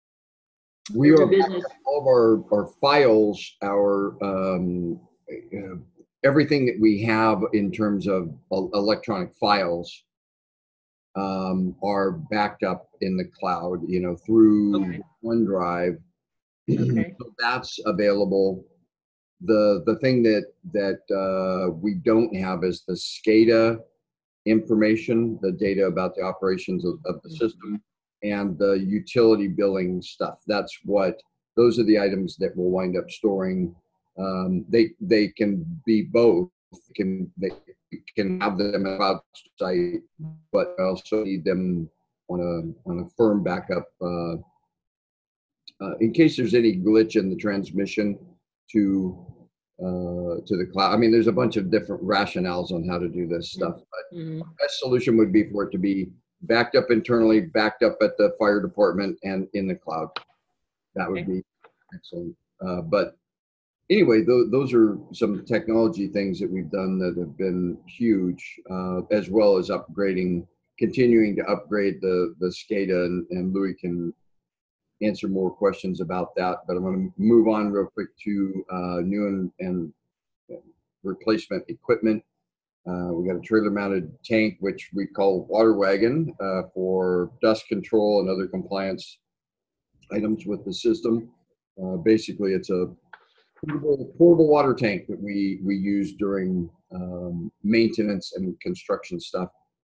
We are business. all of our, our files, our um, uh, everything that we have in terms of electronic files um, are backed up in the cloud, you know, through Okay. OneDrive. Okay. So that's available. The the thing that that uh, we don't have is the SCADA information, the data about the operations of, of the system, and the utility billing stuff. That's what, those are the items that we'll wind up storing. Um, they they can be both. Can they, can have them about site, but I also need them on a on a firm backup uh, uh, in case there's any glitch in the transmission to uh, to the cloud. I mean, there's a bunch of different rationales on how to do this stuff, but Mhm. the best solution would be for it to be backed up internally, backed up at the fire department, and in the cloud. That would Okay. be excellent. Uh, but anyway, th- those are some technology things that we've done that have been huge, uh, as well as upgrading, continuing to upgrade the the SCADA, and, and Louis can answer more questions about that. But I'm going to move on real quick to uh, new and, and replacement equipment. Uh, we got a trailer-mounted tank, which we call water wagon, uh, for dust control and other compliance items with the system. Uh, basically, it's a portable, portable water tank that we we use during um, maintenance and construction stuff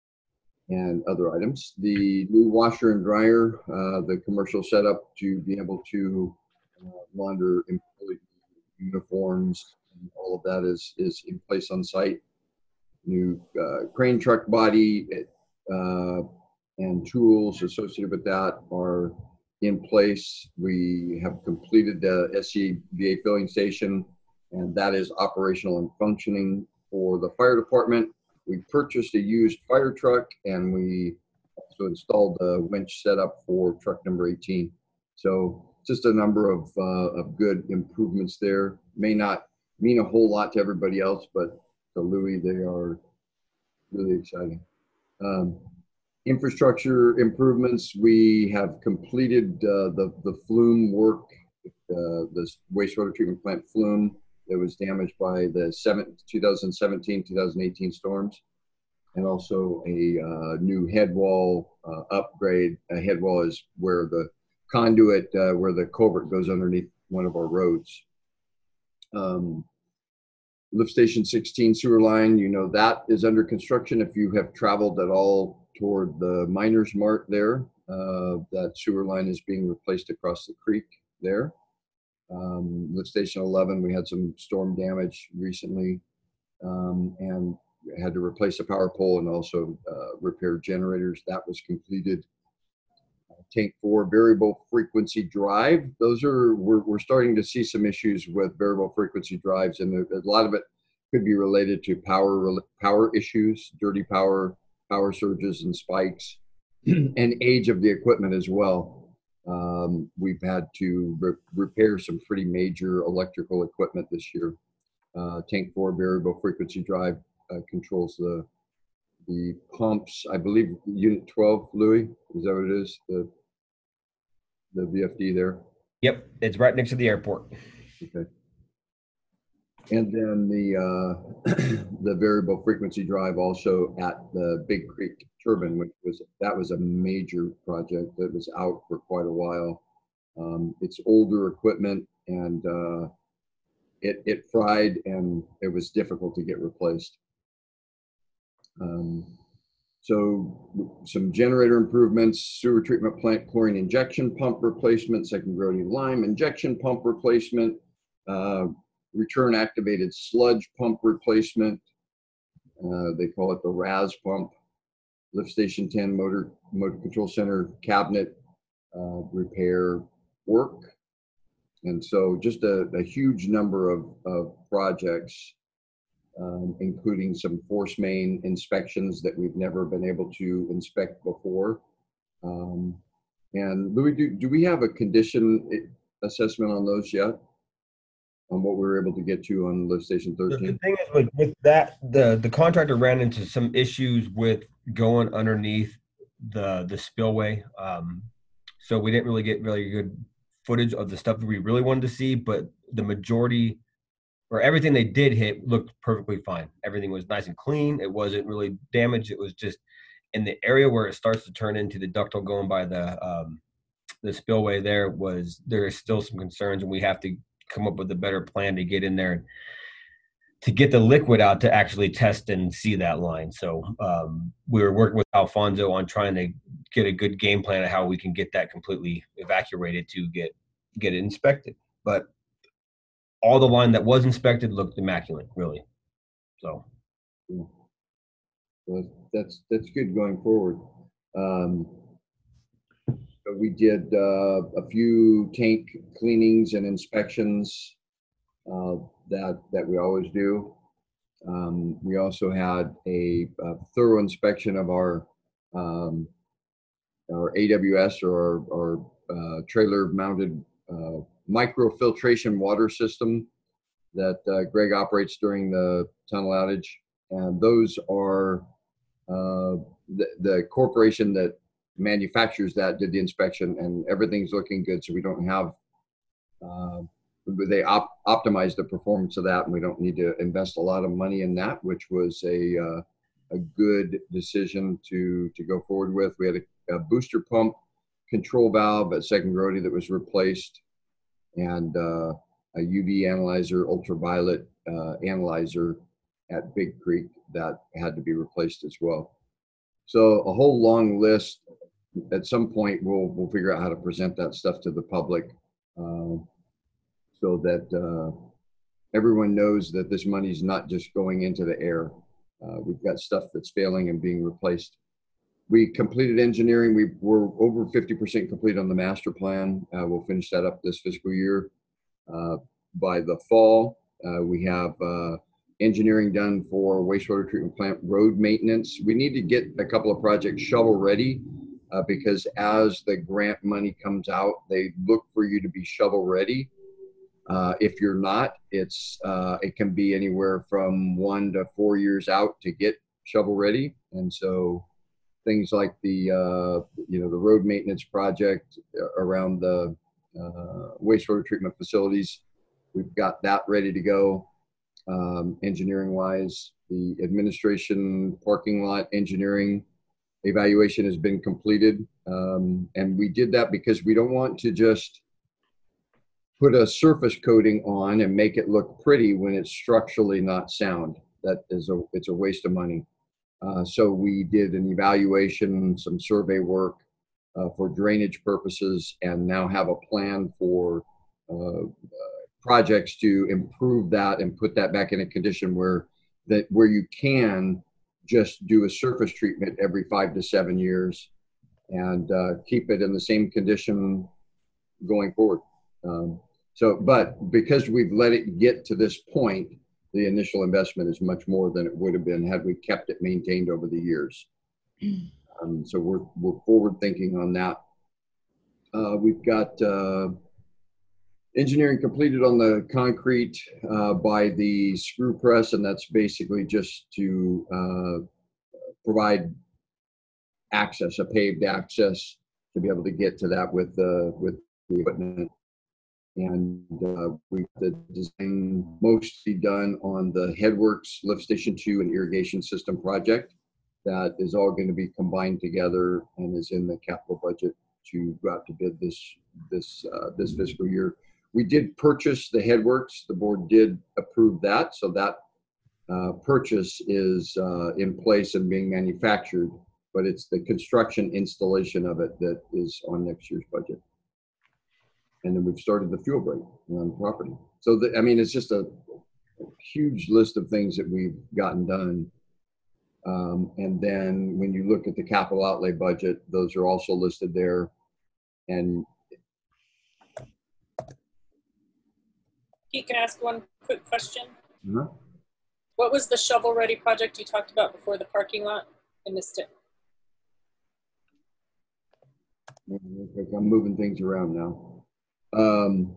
and other items. The new washer and dryer, uh, the commercial setup to be able to uh, launder employee uniforms, and all of that is is in place on site. New uh, crane truck body uh, and tools associated with that are in place. We have completed the S C B A filling station, and that is operational and functioning for the fire department. We purchased a used fire truck, and we also installed the winch setup for truck number eighteen. So just a number of, uh, of good improvements there. May not mean a whole lot to everybody else, but to Louis, they are really exciting. Um, infrastructure improvements, we have completed uh, the, the flume work, uh, the wastewater treatment plant flume that was damaged by the seven, twenty seventeen, twenty eighteen storms, and also a uh, new head wall uh, upgrade. A head wall is where the conduit, uh, where the culvert goes underneath one of our roads. Um, Lift station sixteen sewer line, you know, that is under construction. If you have traveled at all toward the Miners Mart there, uh, that sewer line is being replaced across the creek there. Um, lift station eleven, we had some storm damage recently, um, and had to replace a power pole and also uh, repair generators. That was completed. Tank four, variable frequency drive. Those are, we're, we're starting to see some issues with variable frequency drives, and a, a lot of it could be related to power power issues, dirty power, power surges and spikes, and age of the equipment as well. Um, we've had to re repair some pretty major electrical equipment this year. Uh, Tank four variable frequency drive uh, controls the the pumps. I believe unit twelve, Louis, is that what it is? The the V F D there. Yep, it's right next to the airport. Okay. And then the uh, the variable frequency drive also at the Big Creek turbine, which was that was a major project that was out for quite a while. Um, it's older equipment, and uh, it it fried, and it was difficult to get replaced. Um, so some generator improvements, sewer treatment plant chlorine injection pump replacement, second Grody lime injection pump replacement, uh, return activated sludge pump replacement. Uh, they call it the R A S pump. Lift station ten motor motor control center cabinet uh, repair work. And so just a, a huge number of, of projects, um, including some force main inspections that we've never been able to inspect before. Um, and Louis, do, do we have a condition assessment on those yet? On what we were able to get to on lift station thirteen? The thing is with, with that, the, the contractor ran into some issues with going underneath the, the spillway. Um, so we didn't really get really good footage of the stuff that we really wanted to see, but the majority or everything they did hit looked perfectly fine. Everything was nice and clean. It wasn't really damaged. It was just in the area where it starts to turn into the ductile going by the, um, the spillway there was, there is still some concerns, and we have to come up with a better plan to get in there to get the liquid out to actually test and see that line. So um, we were working with Alfonso on trying to get a good game plan of how we can get that completely evacuated to get get it inspected. But all the line that was inspected looked immaculate, really. So So that's, that's good going forward. Um, we did uh, a few tank cleanings and inspections uh, that, that we always do. Um, we also had a, a thorough inspection of our um, our A W S or our uh, trailer mounted uh, microfiltration water system that uh, Greg operates during the tunnel outage. And those are uh, the, the corporation that manufactures that did the inspection, and everything's looking good. So we don't have, uh, they op optimized the performance of that, and we don't need to invest a lot of money in that, which was a, uh, a good decision to, to go forward with. We had a, a booster pump control valve at Second Grody that was replaced, and uh, a U V analyzer, ultraviolet uh, analyzer at Big Creek that had to be replaced as well. So a whole long list. At some point, we'll we'll figure out how to present that stuff to the public, uh, so that uh, everyone knows that this money is not just going into the air. Uh, we've got stuff that's failing and being replaced. We completed engineering. We were over fifty percent complete on the master plan. Uh, we'll finish that up this fiscal year. Uh, by the fall, uh, we have uh, engineering done for wastewater treatment plant road maintenance. We need to get a couple of projects shovel ready, uh, because as the grant money comes out, they look for you to be shovel ready. Uh, if you're not, it's uh, it can be anywhere from one to four years out to get shovel ready. And so things like the uh, you know the road maintenance project around the uh, wastewater treatment facilities, we've got that ready to go. Um, engineering wise, the administration parking lot engineering evaluation has been completed, um, and we did that because we don't want to just put a surface coating on and make it look pretty when it's structurally not sound. That is a, it's a waste of money. Uh, so we did an evaluation, some survey work uh, for drainage purposes, and now have a plan for uh, uh, projects to improve that and put that back in a condition where that where you can just do a surface treatment every five to seven years and uh, keep it in the same condition going forward. Um, so, but because we've let it get to this point, the initial investment is much more than it would have been had we kept it maintained over the years. Um, so we're, we're forward thinking on that. Uh, we've got uh, engineering completed on the concrete uh, by the screw press, and that's basically just to uh, provide access, a paved access to be able to get to that with, uh, with the equipment. And uh, we've the design mostly done on the Headworks Lift Station two and irrigation system project. That is all going to be combined together and is in the capital budget to go out to bid this this uh, this fiscal year. We did purchase the Headworks. The board did approve that, so that uh, purchase is uh, in place and being manufactured. But it's the construction installation of it that is on next year's budget. And then we've started the fuel break on the property. So, the, I mean, it's just a, a huge list of things that we've gotten done. Um, and then when you look at the capital outlay budget, those are also listed there. And Pete, can I ask one quick question? uh-huh. What was the shovel-ready project you talked about before the parking lot? I missed it. I'm moving things around now. Um,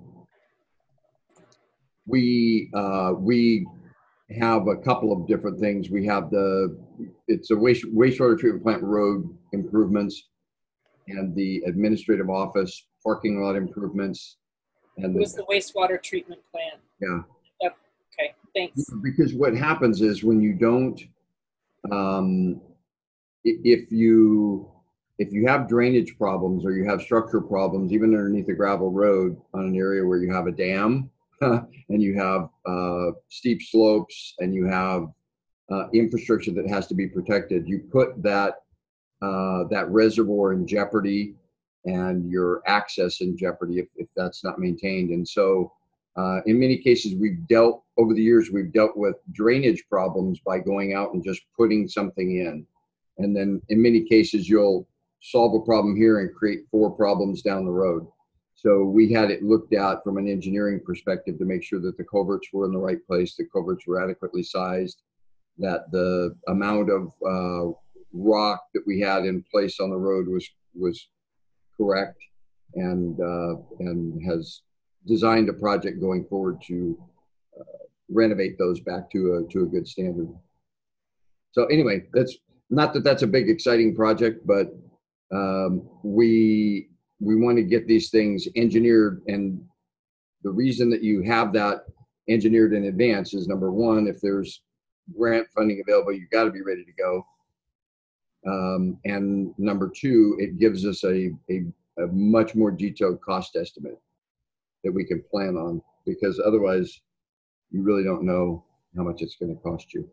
we uh, we have a couple of different things. We have the it's a waste wastewater treatment plant road improvements, and the administrative office parking lot improvements, and It was the wastewater treatment plant. yeah. Yep. Okay. Thanks. Because what happens is when you don't, um, i- if you If you have drainage problems or you have structure problems, even underneath a gravel road on an area where you have a dam and you have uh, steep slopes and you have uh, infrastructure that has to be protected, you put that uh, that reservoir in jeopardy and your access in jeopardy if, if that's not maintained. And so Uh, in many cases, we've dealt, over the years, we've dealt with drainage problems by going out and just putting something in. And then in many cases, you'll solve a problem here and create four problems down the road. So we had it looked at from an engineering perspective to make sure that the culverts were in the right place, the culverts were adequately sized, that the amount of uh, rock that we had in place on the road was was correct, and uh, and has designed a project going forward to uh, renovate those back to a to a good standard. So anyway, that's not that that's a big exciting project, but um, we we want to get these things engineered, and the reason that you have that engineered in advance is, number one, if there's grant funding available, you got to be ready to go. Um, and number two, it gives us a, a, a much more detailed cost estimate that we can plan on, because otherwise you really don't know how much it's going to cost you.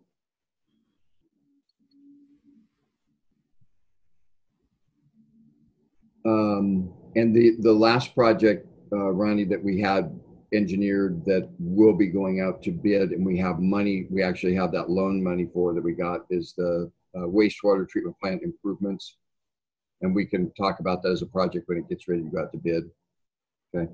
Um, and the, the last project, uh, Ronnie, that we had engineered that will be going out to bid, and we have money, we actually have that loan money for that we got, is the uh, wastewater treatment plant improvements. And we can talk about that as a project when it gets ready to go out to bid. Okay.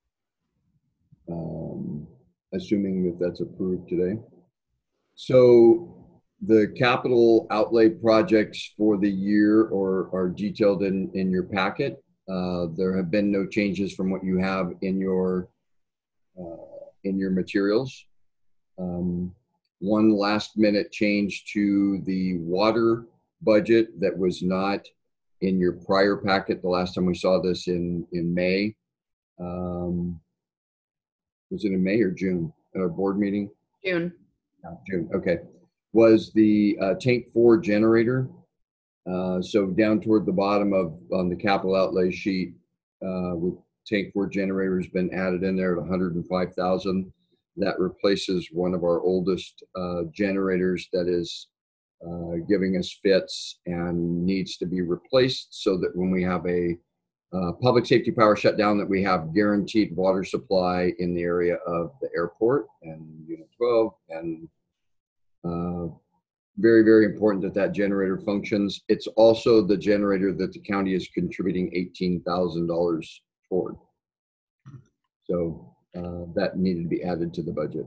Um, assuming that that's approved today. So the capital outlay projects for the year or are detailed in, in your packet. Uh, there have been no changes from what you have in your uh, in your materials. Um, one last minute change to the water budget that was not in your prior packet the last time we saw this in, in May. Um, was it in May or June at our board meeting? June. Oh, June, okay. Was the uh, tank four generator. Uh, so down toward the bottom of on the capital outlay sheet, uh, with tank four generator has been added in there at one hundred five thousand. That replaces one of our oldest uh, generators that is uh, giving us fits and needs to be replaced, so that when we have a uh, public safety power shutdown, that we have guaranteed water supply in the area of the airport and Unit twelve. And uh, very, very important that that generator functions. It's also the generator that the county is contributing eighteen thousand dollars toward. So uh, that needed to be added to the budget.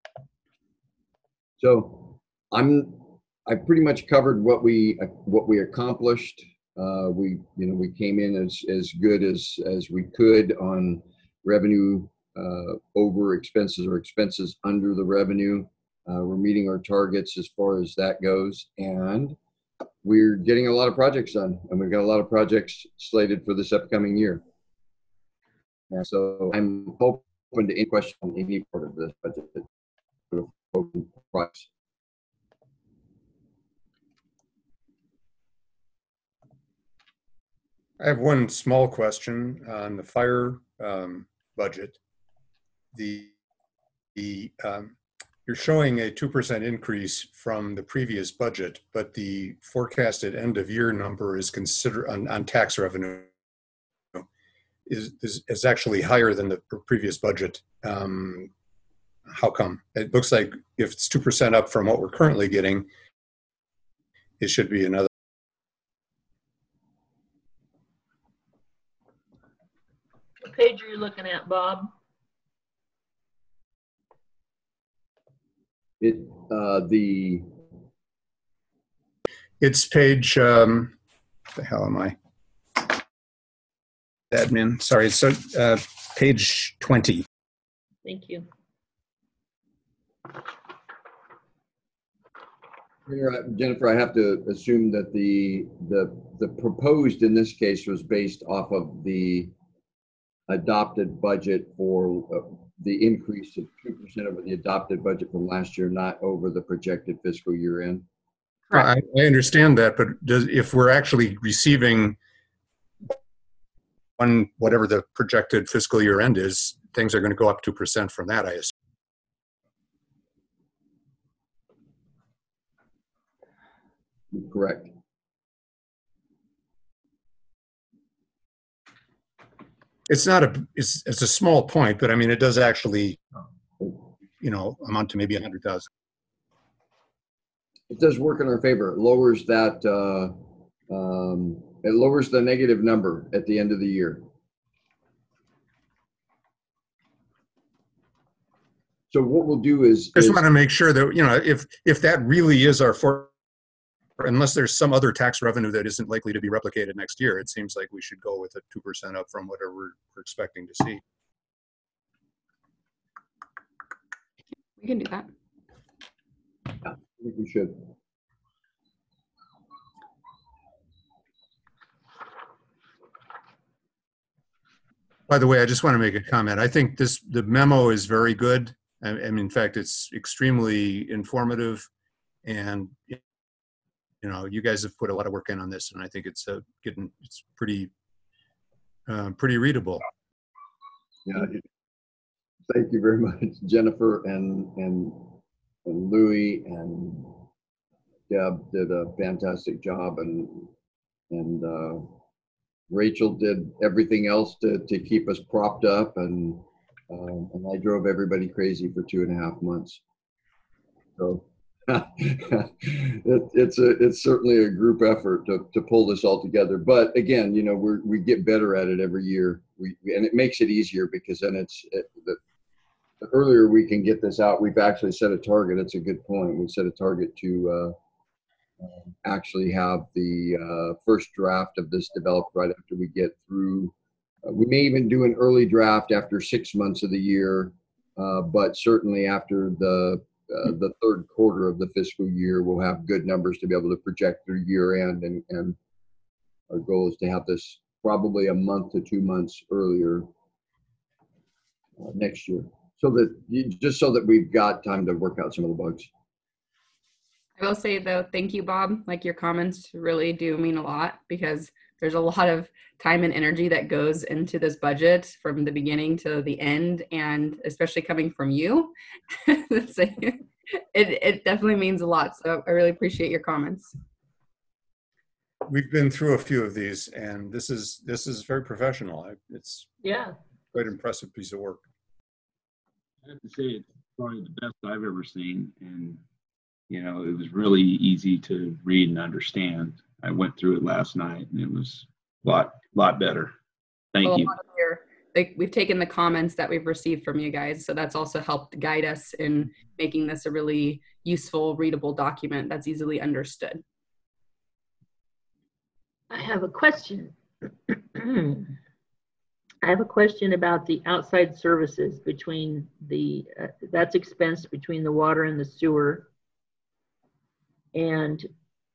So I'm, I pretty much covered what we, what we accomplished. Uh, we, you know, we came in as, as good as, as we could on revenue uh, over expenses or expenses under the revenue. Uh, we're meeting our targets as far as that goes, and we're getting a lot of projects done, and we've got a lot of projects slated for this upcoming year. And so I'm open to any question on any part of this budget. I have one small question on the fire um, budget. The, the um, you're showing a two percent increase from the previous budget, but the forecasted end of year number is considered on, on tax revenue is, is, is actually higher than the previous budget. Um, how come? It looks like if it's two percent up from what we're currently getting, it should be another. What page are you looking at, Bob? It, uh, the. It's page, um, what the hell am I? Admin, sorry, so uh, page twenty. Thank you. Jennifer, I have to assume that the, the, the proposed in this case was based off of the adopted budget for uh, the increase of two percent over the adopted budget from last year, not over the projected fiscal year end. I, I understand that, but does, if we're actually receiving one, whatever the projected fiscal year end is, things are going to go up two percent from that, I assume. Correct. it's not a, it's, it's a small point, but I mean, it does actually, you know, amount to maybe a hundred thousand. It does work in our favor. It lowers that, uh, um, it lowers the negative number at the end of the year. So what we'll do is, I just is want to make sure that, you know, if, if that really is our for, unless there's some other tax revenue that isn't likely to be replicated next year, it seems like we should go with a two percent up from whatever we're, we're expecting to see. We can do that. I think we should. By the way, I just want to make a comment. I think this, the memo is very good. I, I mean, in fact, it's extremely informative, and you know, you guys have put a lot of work in on this, and I think it's uh, getting, it's pretty, uh, pretty readable. Yeah. Thank you very much, Jennifer and and and Louis and Deb did a fantastic job, and and uh, Rachel did everything else to to keep us propped up, and um, and I drove everybody crazy for two and a half months. So it, it's a it's certainly a group effort to to pull this all together. But again, you know, we we get better at it every year. We, we and it makes it easier because then it's it, the the earlier we can get this out. We've actually set a target. It's a good point. We set a target to uh, uh, actually have the uh, first draft of this developed right after we get through. Uh, we may even do an early draft after six months of the year, uh, but certainly after the uh, the third quarter of the fiscal year, we'll have good numbers to be able to project through year end. And, and our goal is to have this probably a month to two months earlier uh, next year. So that you, just so that we've got time to work out some of the bugs. I will say though, thank you, Bob. Like your comments really do mean a lot because there's a lot of time and energy that goes into this budget from the beginning to the end, and especially coming from you, it, it definitely means a lot. So I really appreciate your comments. We've been through a few of these, and this is this is very professional. It's Yeah. quite impressive piece of work. I have to say it's probably the best I've ever seen, and you know, it was really easy to read and understand. I went through it last night, and it was a lot, lot better. Thank well, you. Your, like, we've taken the comments that we've received from you guys, so that's also helped guide us in making this a really useful, readable document that's easily understood. I have a question. I have a question about the outside services between the, uh, that's expense between the water and the sewer. And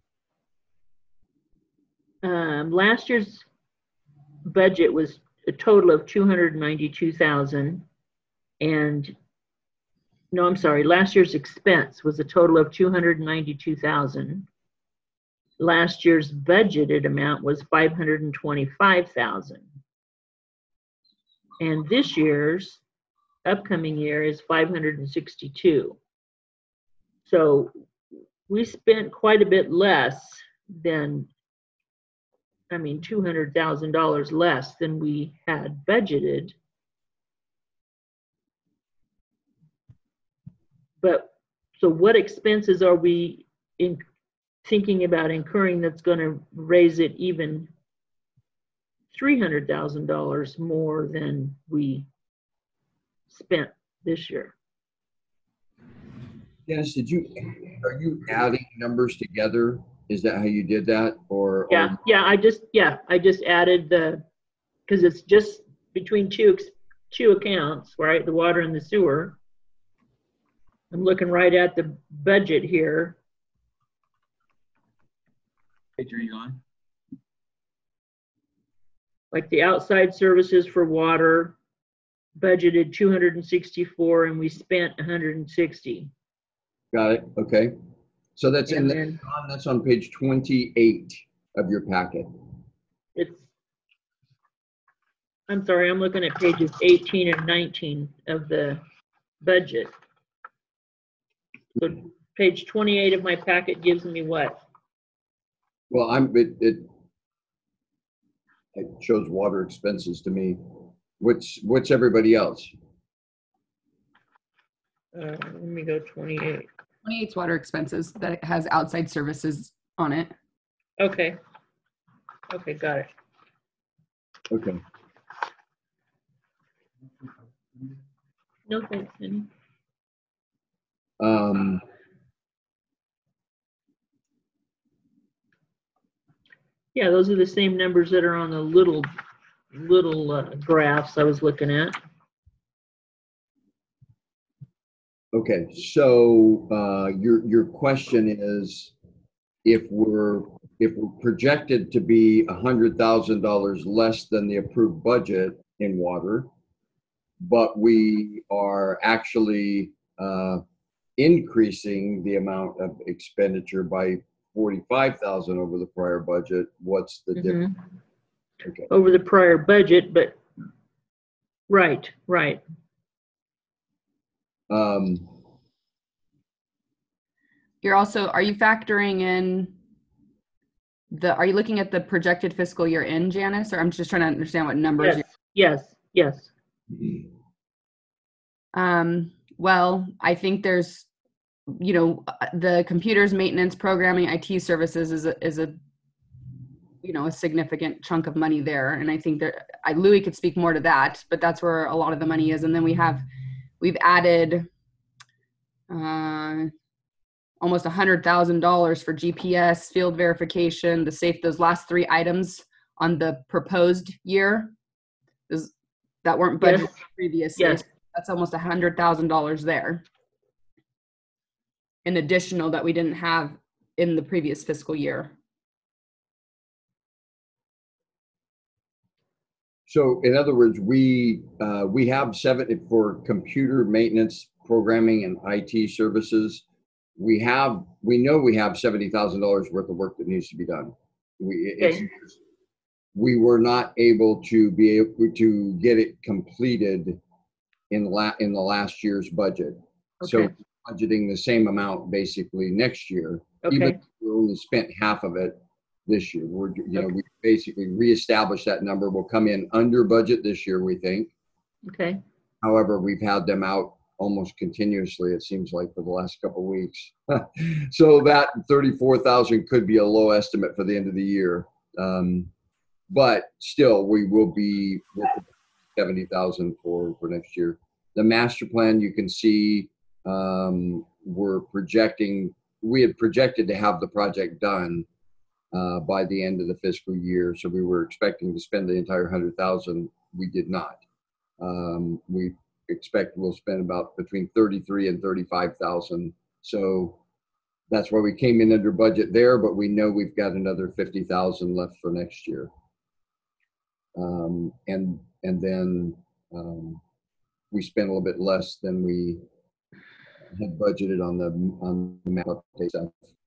um, last year's budget was a total of two hundred ninety-two thousand. And no, I'm sorry, last year's expense was a total of two hundred ninety-two thousand. Last year's budgeted amount was five hundred twenty-five thousand. And this year's upcoming year is five hundred sixty-two. So we spent quite a bit less than, I mean, two hundred thousand dollars less than we had budgeted. But so what expenses are we in thinking about incurring that's going to raise it even three hundred thousand dollars more than we spent this year? Dennis, did you, are you adding numbers together? Is that how you did that? Or Yeah, or, yeah, I just, yeah, I just added the, because it's just between two, two accounts, right? The water and the sewer. I'm looking right at the budget here. Page are you on? Like the outside services for water budgeted two hundred sixty-four and we spent one hundred sixty. Got it. Okay. So that's in And the, then that's on page twenty-eight of your packet. it's, I'm sorry, I'm looking at pages eighteen and nineteen of the budget. So page twenty-eight of my packet gives me what? Well, I'm, it, it, it shows water expenses to me. What's, what's everybody else? Uh, let me go twenty-eight. twenty-eight's water expenses that has outside services on it. Okay. Okay, got it. Okay. No thanks, Cindy. Um, Yeah, those are the same numbers that are on the little, little uh, graphs I was looking at. okay, so uh, your your question is, if we're if we're projected to be a hundred thousand dollars less than the approved budget in water, but we are actually uh, increasing the amount of expenditure by forty-five thousand over the prior budget, what's the difference? Mhm. Okay. Over the prior budget, but right, right. Um, You're also, are you factoring in the, are you looking at the projected fiscal year in, Janice? Or I'm just trying to understand what numbers Yes, yes, yes. you're. Um, well, I think there's, you know, uh, the computers, maintenance, programming, I T services is a, is a, you know, a significant chunk of money there. And I think that I, Louis could speak more to that, but that's where a lot of the money is. And then we have, we've added, uh, almost a hundred thousand dollars for G P S, field verification, the safe, those last three items on the proposed year is, that weren't budgeted Yes. previously. Yes. That's almost a hundred thousand dollars there. An additional that we didn't have in the previous fiscal year. So in other words, we uh, we have seven for computer maintenance, programming, and I T services. We have we know we have seventy thousand dollars worth of work that needs to be done. We it's, Okay. we were not able to be able to get it completed in la in the last year's budget. So Okay. budgeting the same amount basically next year, Okay. even if we only spent half of it this year. We're, you know, we basically reestablished that number. We'll come in under budget this year, we think. Okay. However, we've had them out almost continuously, it seems like, for the last couple of weeks. So that thirty-four thousand could be a low estimate for the end of the year. Um, but still, we will be seventy thousand for, for next year. The master plan, you can see, um, we're projecting, we had projected to have the project done Uh, by the end of the fiscal year. So we were expecting to spend the entire hundred thousand. We did not. Um, we expect we'll spend about between thirty-three and thirty-five thousand. So that's why we came in under budget there, but we know we've got another fifty thousand left for next year. Um, and, and then um, we spent a little bit less than we had budgeted on the, on the map update stuff.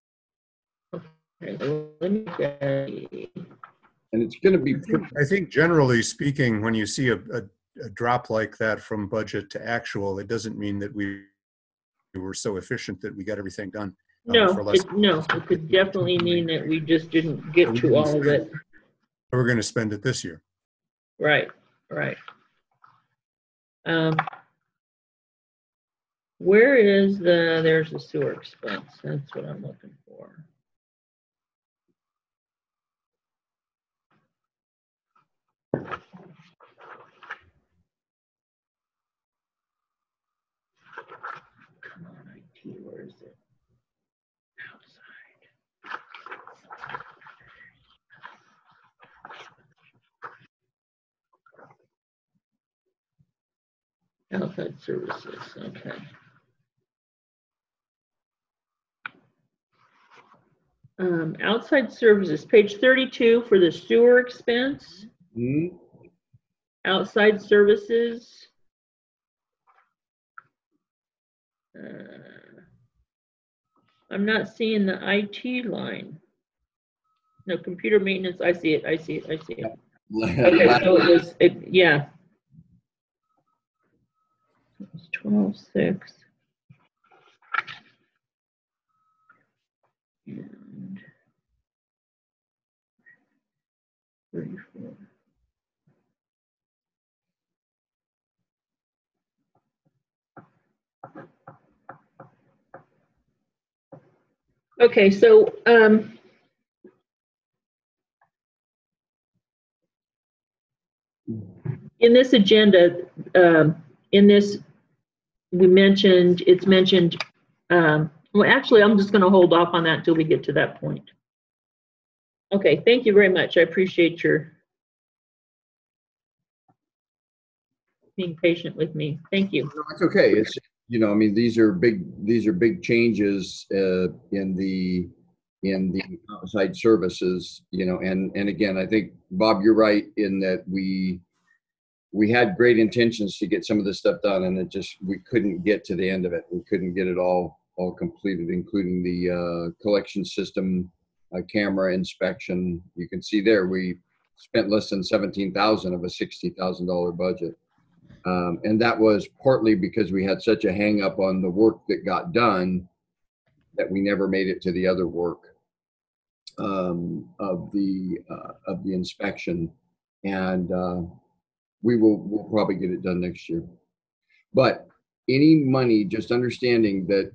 Let me see. And it's going to be. I think generally speaking, when you see a, a, a drop like that from budget to actual, it doesn't mean that we were so efficient that we got everything done. uh, No, for less. it, no, it could definitely mean that we just didn't get to all of it. We're going to spend it this year. Right, right. Um, where is the, there's the sewer expense. That's what I'm looking for. Come on, I T, where is it? Outside. Outside services, okay. Um, outside services, page thirty-two for the sewer expense. Mm-hmm. Outside services. Uh, I'm not seeing the I T line. No, computer maintenance, I see it, I see it, I see it. Okay, so it was, it, yeah. It was twelve six. And thirty-four. Okay, so, um, in this agenda, um, in this, we mentioned, it's mentioned, um, well, actually, I'm just gonna hold off on that until we get to that point. Okay, thank you very much. I appreciate your being patient with me. Thank you. No, it's okay. It's, you know, I mean, these are big, these are big changes uh, in the, in the outside services, you know, and, and again, I think, Bob, you're right in that we, we had great intentions to get some of this stuff done, and it just, we couldn't get to the end of it. We couldn't get it all, all completed, including the uh, collection system, uh, camera inspection. You can see there, we spent less than seventeen thousand of a sixty thousand dollar budget. Um, and that was partly because we had such a hang up on the work that got done that we never made it to the other work um, of the uh, of the inspection. And uh, we will we'll probably get it done next year. But any money, just understanding that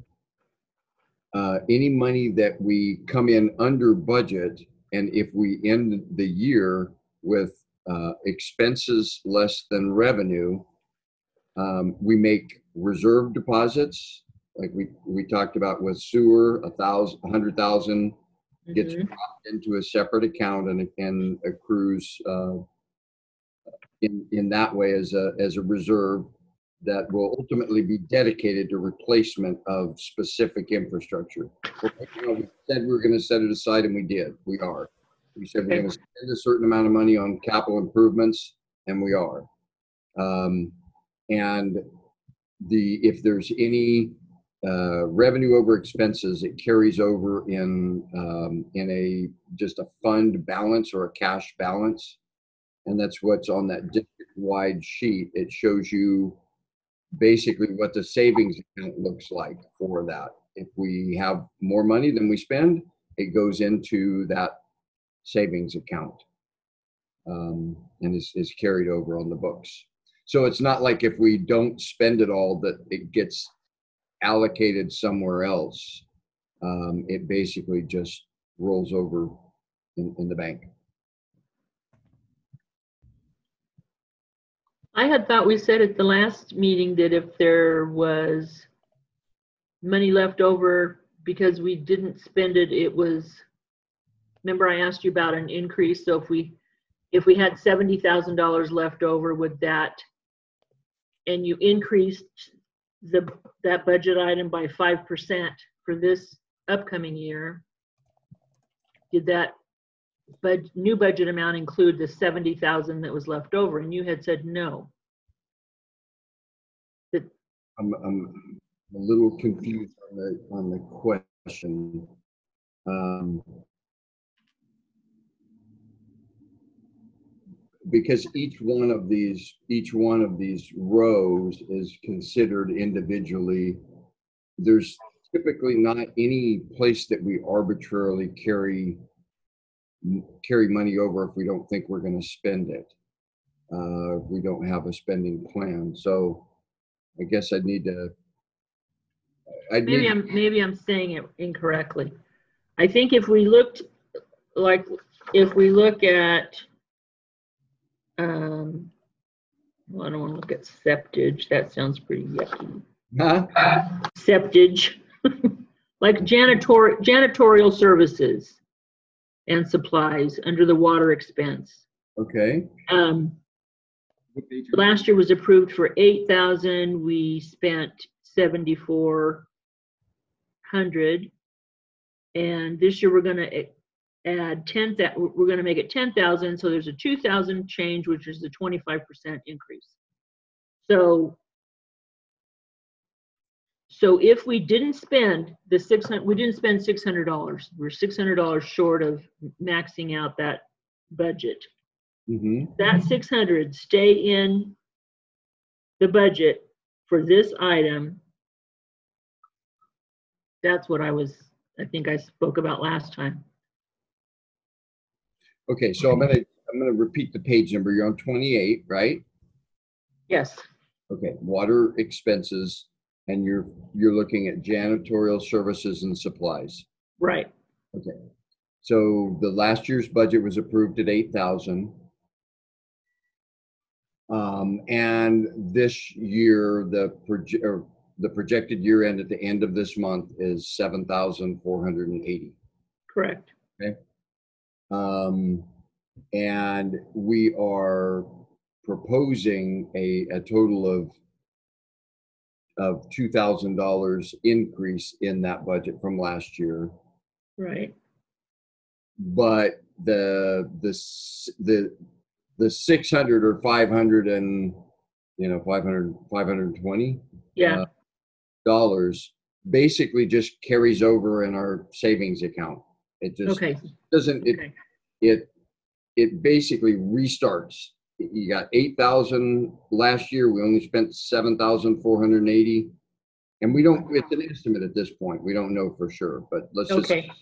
uh, any money that we come in under budget, and if we end the year with uh, expenses less than revenue, Um, we make reserve deposits, like we, we talked about with sewer, a thousand, a hundred thousand gets Mhm. dropped into a separate account and, and accrues uh, in, in that way as a, as a reserve that will ultimately be dedicated to replacement of specific infrastructure. Well, you know, we said we were going to set it aside, and we did. We are. We said we're Okay. going to spend a certain amount of money on capital improvements, and we are. Um, And the, if there's any uh, revenue over expenses, it carries over in, um, in a, just a fund balance or a cash balance. And that's what's on that district-wide sheet. It shows you basically what the savings account looks like for that. If we have more money than we spend, it goes into that savings account um, and is, is carried over on the books. So it's not like if we don't spend it all that it gets allocated somewhere else. Um, it basically just rolls over in, in the bank. I had thought we said at the last meeting that if there was money left over because we didn't spend it, it was, remember I asked you about an increase. So if we, if we had seventy thousand dollars left over, would that, and you increased the, that budget item by five percent for this upcoming year, did that bud, new budget amount include the seventy thousand that was left over? And you had said no. That, I'm, I'm a little confused on the, on the question. Um, because each one of these, each one of these rows is considered individually. There's typically not any place that we arbitrarily carry carry money over if we don't think we're going to spend it. Uh, if we don't have a spending plan. So I guess I'd need to. I'd maybe need, I'm maybe I'm saying it incorrectly. I think if we looked like if we look at um, well, I don't want to look at septage. That sounds pretty yucky. huh? Septage, like janitor janitorial services and supplies under the water expense. Okay. Um, last year was approved for eight thousand. We spent seventy-four hundred, and this year we're going to add ten. That we're going to make it ten thousand. So there's a two thousand change, which is the twenty-five percent increase. So, so if we didn't spend the six hundred, we didn't spend six hundred dollars. We're six hundred dollars short of maxing out that budget. Mm-hmm. That six hundred stay in the budget for this item. That's what I was, I think I spoke about last time. Okay, so I'm gonna I'm gonna repeat the page number. You're on twenty-eight, right? Yes. Okay, water expenses, and you're you're looking at janitorial services and supplies. Right. Okay. So the last year's budget was approved at eight thousand. Um, and this year, the proje- or the projected year end at the end of this month is seven thousand four hundred eighty. Correct. Okay. Um, and we are proposing a, a total of of two thousand dollars increase in that budget from last year. Right. But the the s- the the six hundred or five hundred and you know five hundred five hundred twenty Yeah. uh, dollars basically just carries over in our savings account. It just Okay. doesn't it Okay. it it basically restarts. You got eight thousand last year. We only spent seven thousand four hundred eighty, and we don't. It's an estimate at this point. We don't know for sure, but let's just. Okay.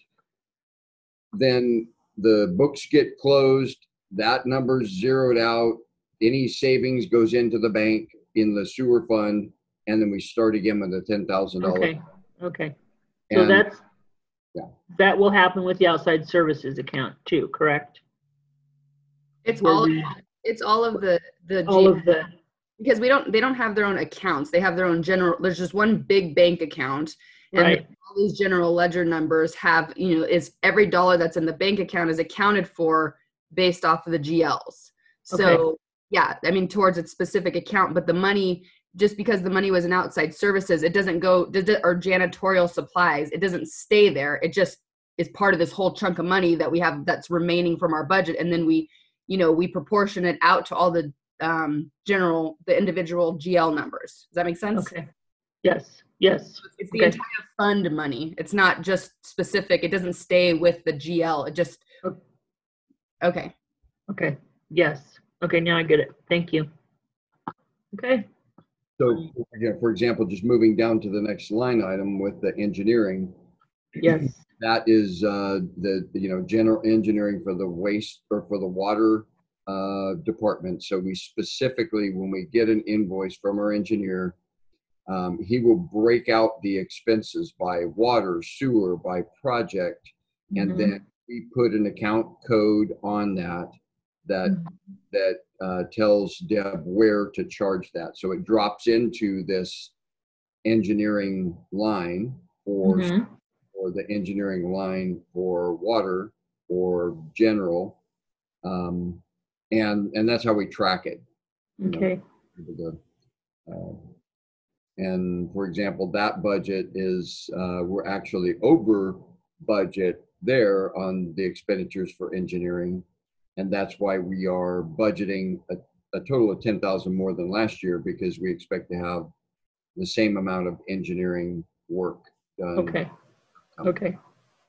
Then the books get closed. That number's zeroed out. Any savings goes into the bank in the sewer fund, and then we start again with a ten thousand dollars. Okay. Okay. So And- that's, Yeah. that will happen with the outside services account too, correct? It's Where all of, we- it's all of the the All G- of the, because we don't they don't have their own accounts. They have their own general. There's just one big bank account, and right. all these general ledger numbers have, you know, is every dollar that's in the bank account is accounted for based off of the G Ls. So Okay. yeah, I mean towards its specific account, but the money, just because the money was in outside services, it doesn't go does it or janitorial supplies, it doesn't stay there. It just is part of this whole chunk of money that we have that's remaining from our budget, and then we, you know, we proportion it out to all the um, general, the individual G L numbers. Does that make sense? Okay. Yes. Yes. It's the Okay. entire fund money. It's not just specific. It doesn't stay with the G L. It just, Okay. okay. Okay. Yes. Okay. Now I get it. Thank you. Okay. So, again, for example, just moving down to the next line item with the engineering, Yes. that is uh, the, you know, general engineering for the waste or for the water uh, department. So we specifically, when we get an invoice from our engineer, um, he will break out the expenses by water, sewer, by project, and Mhm. then we put an account code on that that Mhm. that uh, tells Deb where to charge that. So it drops into this engineering line for Mhm. or the engineering line for water or general, um, and and that's how we track it. you know, Okay. the, uh, and for example, that budget is uh, we're actually over budget there on the expenditures for engineering, and that's why we are budgeting a, a total of ten thousand more than last year, because we expect to have the same amount of engineering work done. Okay. Okay.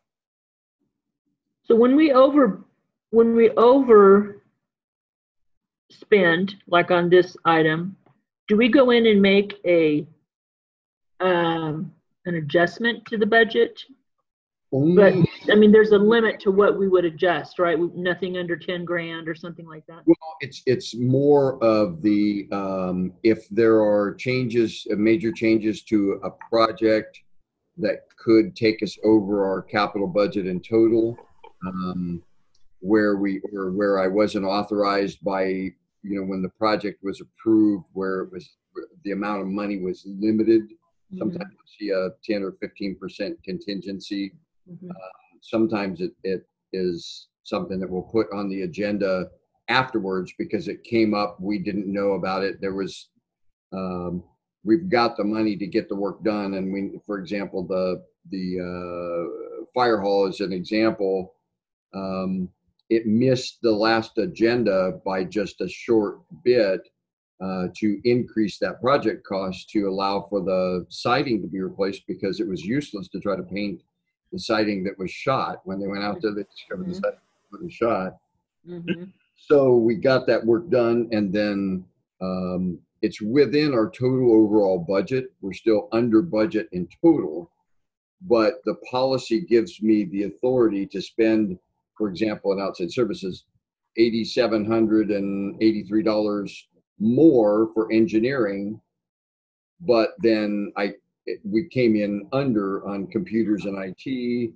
So when we over, when we over spend, like on this item, do we go in and make a, um, an adjustment to the budget? But, Only, I mean, there's a limit to what we would adjust, right? We- Nothing under ten grand or something like that? well, it's it's more of the um, if there are changes, uh, major changes to a project that could take us over our capital budget in total, um, where we or where I wasn't authorized by, you know, when the project was approved, where it was the amount of money was limited. Sometimes you see a ten or fifteen percent contingency. Mhm. Sometimes it, it is something that we'll put on the agenda afterwards because it came up, we didn't know about it. There was, um, we've got the money to get the work done. And we, for example, the, the uh, fire hall is an example. Um, it missed the last agenda by just a short bit uh, to increase that project cost to allow for the siding to be replaced, because it was useless to try to paint the siding that was shot. When they went out there, they discovered the siding was shot. Mhm. So we got that work done, and then um, it's within our total overall budget. We're still under budget in total, but the policy gives me the authority to spend, for example, in outside services, eight thousand seven hundred eighty-three dollars more for engineering, but then I it, we came in under on computers and I T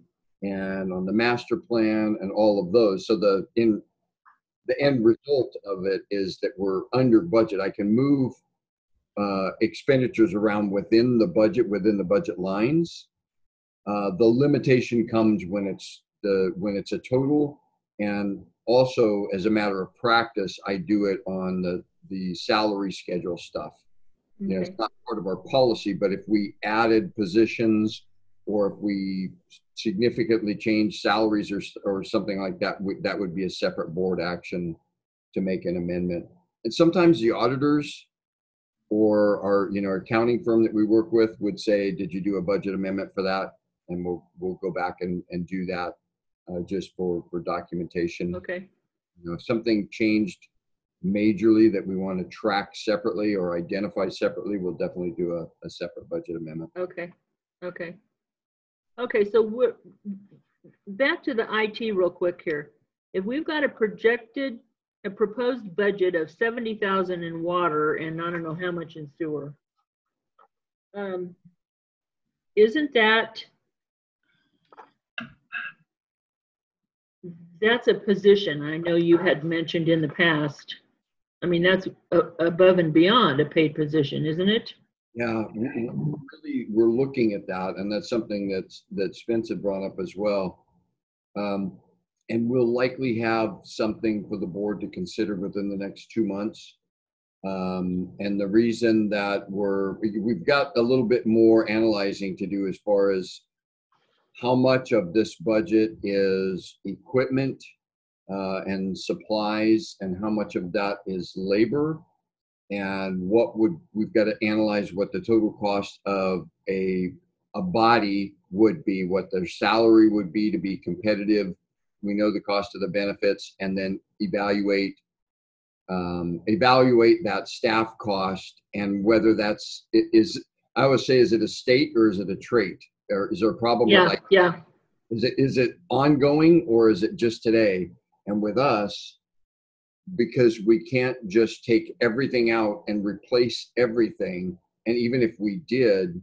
and on the master plan and all of those. So the in the end result of it is that we're under budget. I can move uh, expenditures around within the budget, within the budget lines. Uh, the limitation comes when it's the when it's a total, and also as a matter of practice, I do it on the the salary schedule stuff. You know, Okay. it's not part of our policy, but if we added positions or if we significantly change salaries or or something like that, we, that would be a separate board action to make an amendment. And sometimes the auditors or our, you know, our accounting firm that we work with would say, did you do a budget amendment for that? And we'll, we'll go back and, and do that uh, just for, for documentation. Okay. You know, if something changed majorly that we want to track separately or identify separately, we'll definitely do a, a separate budget amendment. Okay. Okay. Okay. So we're back to the I T real quick here. If we've got a projected, a proposed budget of seventy thousand in water and I don't know how much in sewer, um, isn't that, that's a position I know you had mentioned in the past. I mean, that's a, above and beyond a paid position, isn't it? Yeah, we- we really, we're looking at that, and that's something that's that Spence had brought up as well. Um, and we'll likely have something for the board to consider within the next two months. Um, and the reason that we're we've got a little bit more analyzing to do as far as how much of this budget is equipment uh, and supplies, and how much of that is labor. And what would, we've got to analyze what the total cost of a, a body would be, what their salary would be to be competitive. We know the cost of the benefits, and then evaluate, um, evaluate that staff cost and whether that's, it is, I always say, is it a state or is it a trait? Or is there a problem with Yeah, like, yeah. is it, is it ongoing or is it just today? And with us, because we can't just take everything out and replace everything. And even if we did,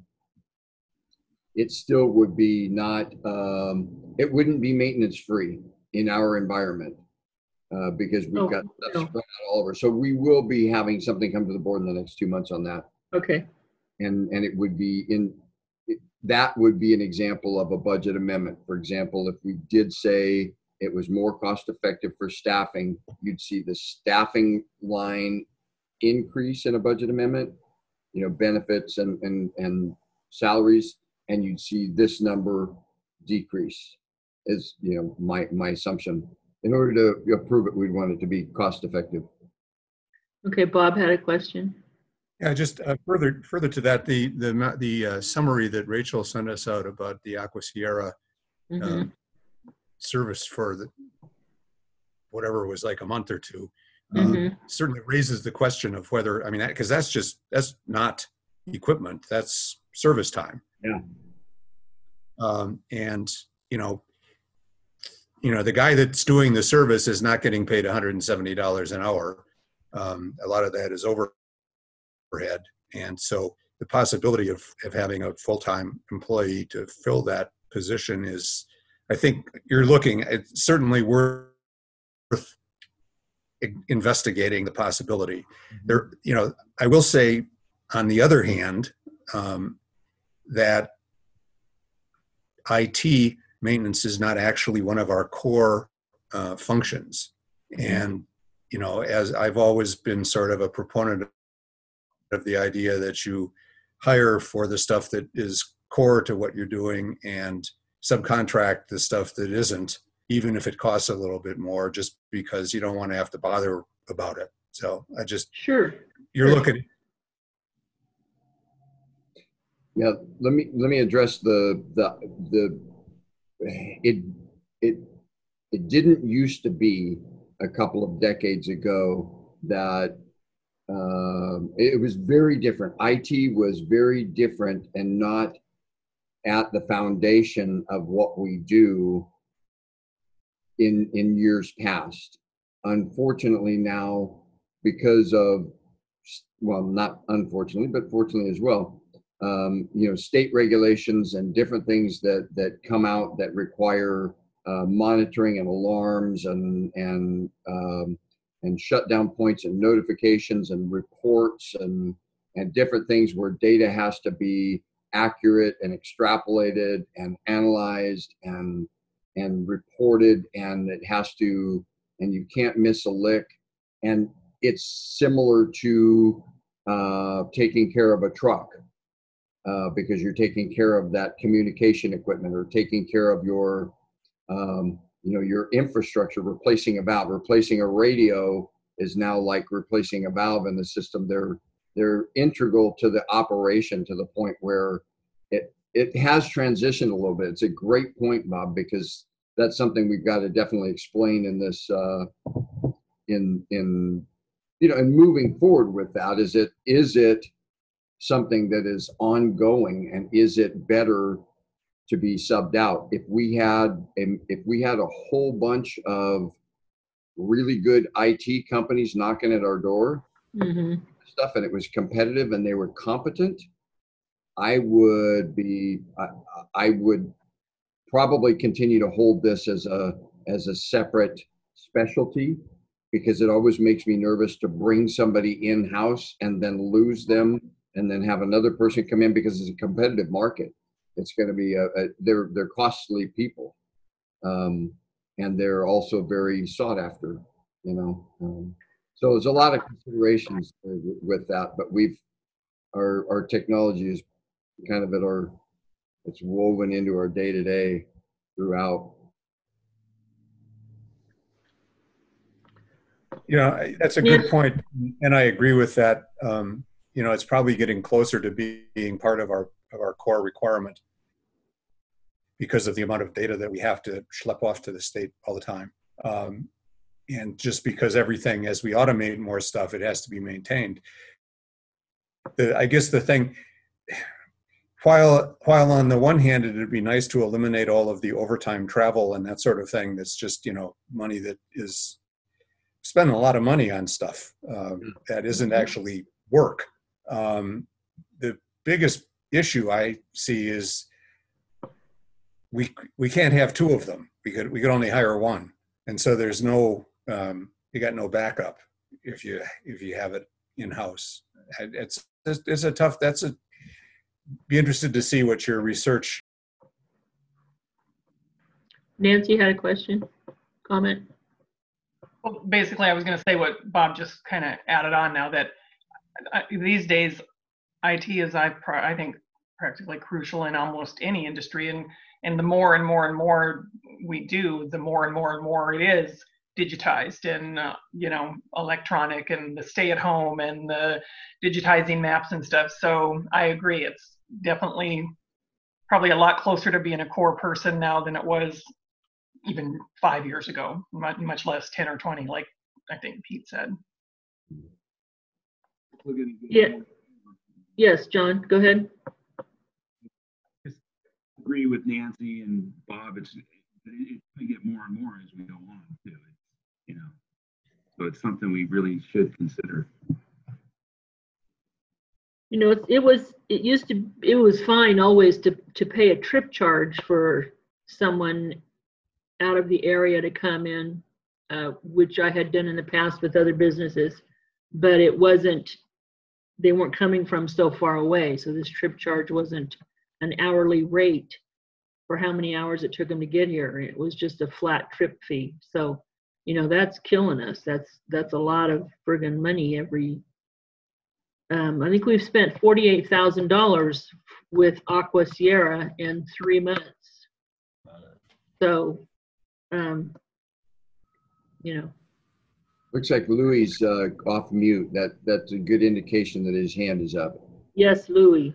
it still would be not, um, it wouldn't be maintenance free in our environment uh, because we've Oh, got no. stuff spread out all over. So we will be having something come to the board in the next two months on that. Okay. And, and it would be in, it, that would be an example of a budget amendment. For example, if we did say it was more cost effective for staffing, you'd see the staffing line increase in a budget amendment, you know, benefits and, and, and salaries, and you'd see this number decrease is, you know, my, my assumption. In order to approve it, we'd want it to be cost effective. Okay, Bob had a question. Yeah, just uh, further further to that, the the the uh, summary that Rachel sent us out about the Aqua Sierra Mhm. um, service for the whatever it was, like a month or two, Mhm. um, certainly raises the question of whether, I mean, because that's just, that's not equipment, that's service time. Yeah. Um, and, you know, you know, the guy that's doing the service is not getting paid one hundred seventy dollars an hour. Um, a lot of that is overhead. And so the possibility of, of having a full-time employee to fill that position is, I think you're looking, it's certainly worth investigating the possibility. There, you know, I will say, on the other hand, um, that I T maintenance is not actually one of our core uh, functions. And, you know, as I've always been sort of a proponent of the idea that you hire for the stuff that is core to what you're doing and subcontract the stuff that isn't, even if it costs a little bit more, just because you don't want to have to bother about it. So I just, Sure. you're Sure. looking. Yeah, let me let me address the the the it it it didn't used to be a couple of decades ago that um, it was very different. I T was very different and not at the foundation of what we do in in years past. Unfortunately now, because of, well, not unfortunately, but fortunately as well, um, you know, state regulations and different things that that come out that require uh, monitoring and alarms and and um, and shutdown points and notifications and reports and and different things where data has to be accurate and extrapolated and analyzed and and reported, and it has to, and you can't miss a lick. And it's similar to uh, taking care of a truck. Uh, because you're taking care of that communication equipment or taking care of your, um, you know, your infrastructure, replacing a valve, replacing a radio is now like replacing a valve in the system. They're, they're integral to the operation to the point where it, it has transitioned a little bit. It's a great point, Bob, because that's something we've got to definitely explain in this, uh, in, in, you know, and moving forward with that. Is it, is it, something that is ongoing, and is it better to be subbed out? If we had a, if we had a whole bunch of really good I T companies knocking at our door, Mm-hmm. stuff, and it was competitive and they were competent, I would be I, I would probably continue to hold this as a as a separate specialty, because it always makes me nervous to bring somebody in-house and then lose them and then have another person come in, because it's a competitive market. It's going to be a, a they're they're costly people, um, and they're also very sought after. You know, um, so there's a lot of considerations with that. But we've our our technology is kind of at our it's woven into our day to day throughout. You know, that's a good point, and I agree with that. Um, you know, it's probably getting closer to be, being part of our of our core requirement because of the amount of data that we have to schlep off to the state all the time. Um, and just because everything, as we automate more stuff, it has to be maintained. The, I guess the thing, while while on the one hand, it'd be nice to eliminate all of the overtime travel and that sort of thing. That's just, you know, money that is spending a lot of money on stuff um, that isn't actually work. Um, the biggest issue I see is we we can't have two of them. We could we could only hire one, and so there's no um, you got no backup if you if you have it in house. It's it's a tough. That's a be interested to see what your research. Nancy had a question, comment. Well, basically, I was going to say what Bob just kind of added on now, that uh, these days, I T is, I, I think, practically crucial in almost any industry. And, and the more and more and more we do, the more and more and more it is digitized and, uh, you know, electronic, and the stay at home and the digitizing maps and stuff. So I agree. It's definitely probably a lot closer to being a core person now than it was even five years ago, much, much less ten or twenty, like I think Pete said. Yeah. Yes, John, go ahead. I agree with Nancy and Bob. It's it, it we get more and more as we go on too. It's, you know, so it's something we really should consider. You know, it, it was it used to it was fine always to to pay a trip charge for someone out of the area to come in, uh, which I had done in the past with other businesses, but it wasn't, they weren't coming from so far away. So this trip charge wasn't an hourly rate for how many hours it took them to get here. It was just a flat trip fee. So, you know, that's killing us. That's, that's a lot of friggin' money every, um, I think we've spent forty-eight thousand dollars with Aqua Sierra in three months. So, Um, you know. Looks like Louis uh, off mute. That that's a good indication that his hand is up. Yes, Louis.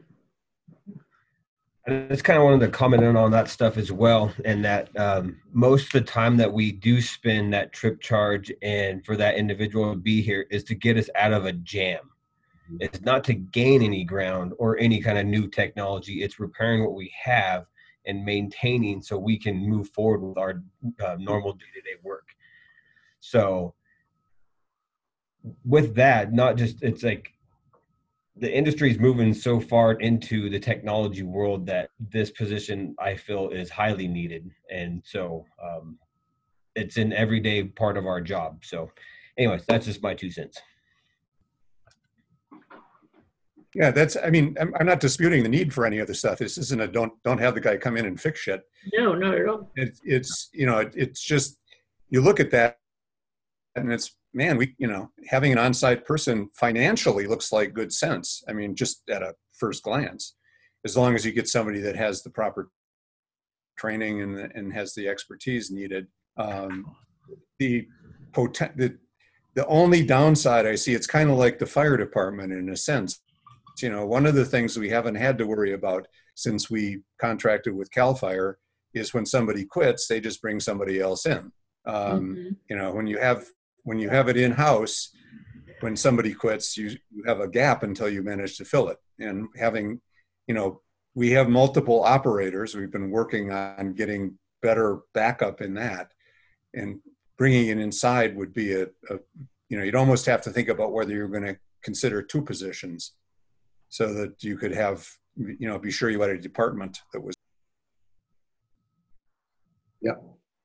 It's kind of wanted to comment in on that stuff as well, and that um, most of the time that we do spend that trip charge and for that individual to be here is to get us out of a jam. It's not to gain any ground or any kind of new technology. It's repairing what we have and maintaining so we can move forward with our uh, normal day-to-day work. So with that, not just, it's like the industry is moving so far into the technology world that this position I feel is highly needed. And so um, it's an everyday part of our job. So anyways, that's just my two cents. Yeah, that's, I mean, I'm, I'm not disputing the need for any other stuff. This isn't a don't, don't have the guy come in and fix shit. No, not at all. It, it's, you know, it, it's just, you look at that and it's, man, we, you know, having an on-site person financially looks like good sense. I mean, just at a first glance, as long as you get somebody that has the proper training and, and has the expertise needed. Um, the, poten- the, the only downside I see, it's kind of like the fire department in a sense. You know, one of the things we haven't had to worry about since we contracted with CAL FIRE is when somebody quits, they just bring somebody else in. Um, Mm-hmm. You know, when you have when you have it in house, when somebody quits, you, you have a gap until you manage to fill it. And having, you know, we have multiple operators. We've been working on getting better backup in that, and bringing it inside would be a, a you know, you'd almost have to think about whether you're going to consider two positions, so that you could have, you know, be sure you had a department that was. Yeah.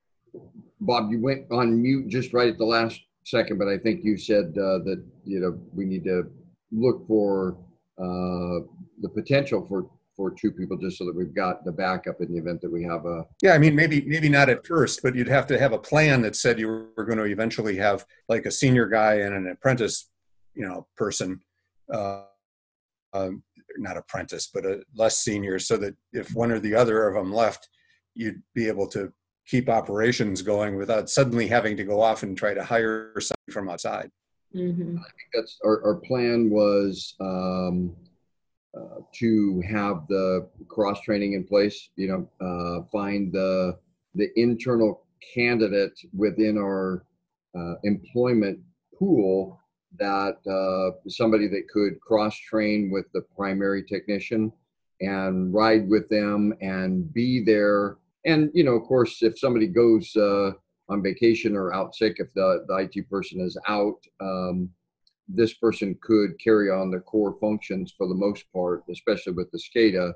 Bob, you went on mute just right at the last second, but I think you said uh, that, you know, we need to look for uh, the potential for, for two people, just so that we've got the backup in the event that we have a. Yeah, I mean, maybe maybe not at first, but you'd have to have a plan that said you were going to eventually have like a senior guy and an apprentice, you know, person. Uh, Um, not apprentice, but a less senior, so that if one or the other of them left, you'd be able to keep operations going without suddenly having to go off and try to hire somebody from outside. Mm-hmm. I think that's our, our plan was um, uh, to have the cross training in place. You know, uh, find the the internal candidate within our uh, employment pool, that uh, somebody that could cross-train with the primary technician and ride with them and be there. And, you know, of course, if somebody goes uh, on vacation or out sick, if the, the I T person is out, um, this person could carry on the core functions for the most part, especially with the SCADA.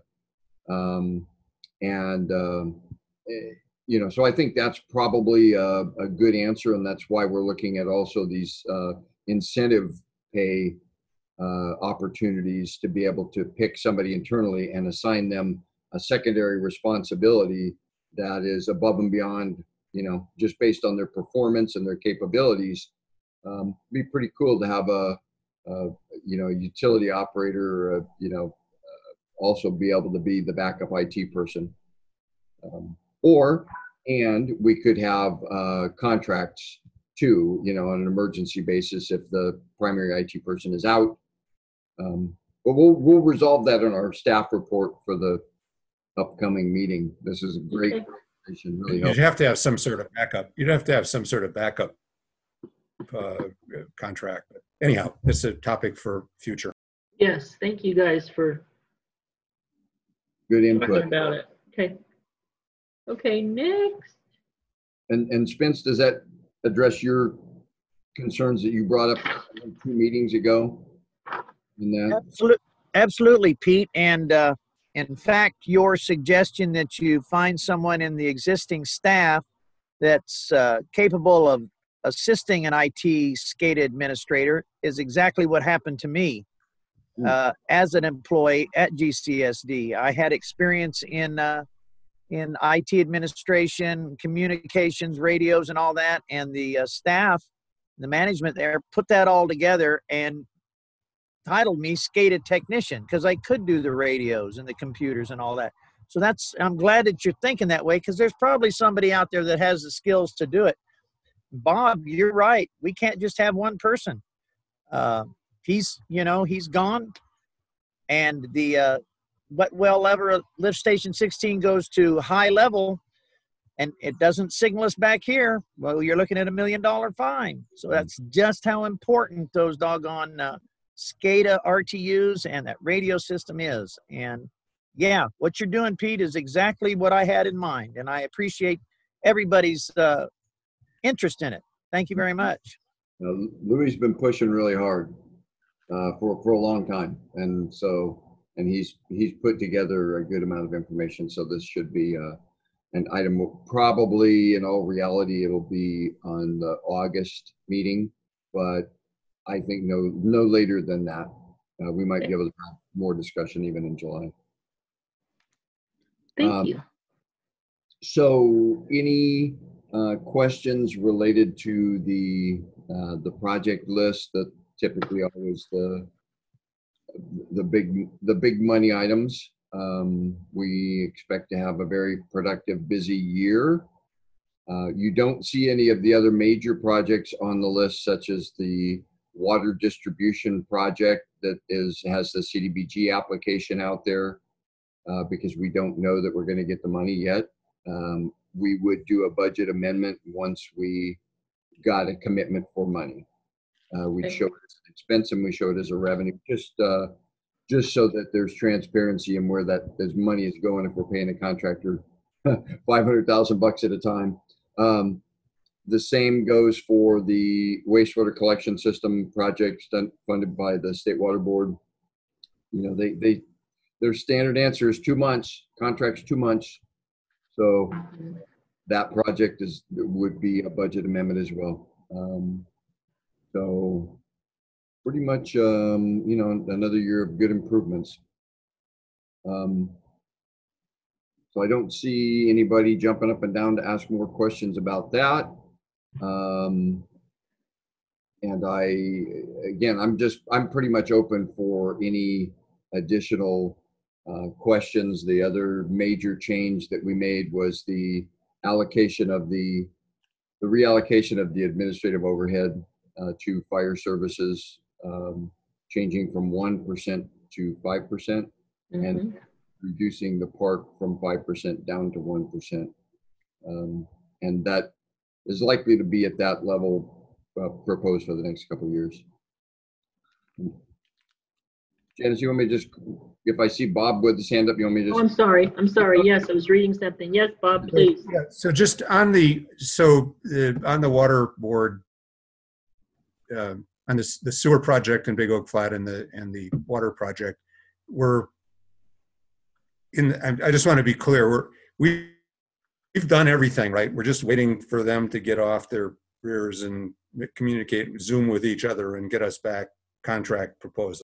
Um, and, um, you know, so I think that's probably a, a good answer. And that's why we're looking at also these uh, incentive pay uh, opportunities to be able to pick somebody internally and assign them a secondary responsibility that is above and beyond, you know, just based on their performance and their capabilities. Um, be pretty cool to have a, a you know, utility operator, uh, you know, uh, also be able to be the backup I T person. Um, or, and we could have uh, contracts too, you know, on an emergency basis if the primary I T person is out. Um, but we'll we'll resolve that in our staff report for the upcoming meeting. This is a great Okay. conversation. Really You'd helpful. have to have some sort of backup. You'd have to have some sort of backup uh, contract. But anyhow, it's a topic for future. Yes, thank you guys for Good talking input. about it. Okay. Okay, next. And and Spence, does that address your concerns that you brought up two meetings ago? In that? Absolutely, absolutely, Pete. And uh, in fact, your suggestion that you find someone in the existing staff that's uh, capable of assisting an I T SCADA administrator is exactly what happened to me. Uh, as an employee at G C S D, I had experience in uh, in I T administration, communications, radios, and all that. And the uh, staff, the management there, put that all together and titled me SCADA technician because I could do the radios and the computers and all that. So that's, I'm glad that you're thinking that way, because there's probably somebody out there that has the skills to do it. Bob, you're right. We can't just have one person. Uh, he's, you know, he's gone. And the, uh, but well lever lift station sixteen goes to high level and it doesn't signal us back here. Well, you're looking at a million dollar fine. So that's just how important those doggone uh, SCADA R T Us and that radio system is. And yeah, what you're doing, Pete, is exactly what I had in mind. And I appreciate everybody's uh, interest in it. Thank you very much. Uh, Louis has been pushing really hard. uh, for for a long time, and so and he's he's put together a good amount of information. So this should be uh, an item. Probably, in all reality, it'll be on the August meeting, but I think no no later than that. Uh, we might be able to have more discussion even in July. Thank Um, you. So, any uh, questions related to the uh, the project list? That typically always the the big the big money items. Um, we expect to have a very productive, busy year. Uh, you don't see any of the other major projects on the list, such as the water distribution project that is has the C D B G application out there, uh, because we don't know that we're going to get the money yet. Um, we would do a budget amendment once we got a commitment for money. Uh, we show it as an expense and we show it as a revenue, just uh, just so that there's transparency in where that this money is going if we're paying a contractor five hundred thousand bucks at a time. Um, the same goes for the wastewater collection system projects done, funded by the State Water Board. You know, they they their standard answer is two months. Contract's two months. So that project is would be a budget amendment as well. Um, so pretty much, um, you know, another year of good improvements. Um, so I don't see anybody jumping up and down to ask more questions about that. Um, and I, again, I'm just, I'm pretty much open for any additional uh, questions. The other major change that we made was the allocation of the, the reallocation of the administrative overhead uh, to fire services, um, changing from one percent to five percent, mm-hmm. and reducing the park from five percent down to one percent. Um, and that is likely to be at that level uh, proposed for the next couple of years. Janice, you want me to just, if I see Bob with his hand up, you want me to just? Oh, I'm sorry. I'm sorry. Yes, I was reading something. Yes, Bob, please. Yeah, so just on the, so uh, on the water board, uh, on this, the sewer project in Big Oak Flat and the, and the water project, we're in, I just want to be clear, we're, we, we've done everything, right? We're just waiting for them to get off their rears and communicate, Zoom with each other and get us back contract proposal.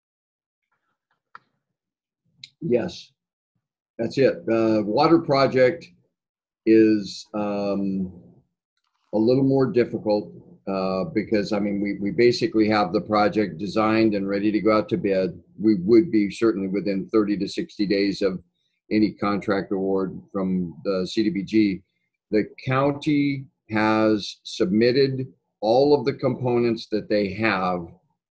Yes, that's it. The uh, water project is um, a little more difficult uh, because, I mean, we, we basically have the project designed and ready to go out to bid. We would be certainly within thirty to sixty days of any contract award from the C D B G. The county has submitted all of the components that they have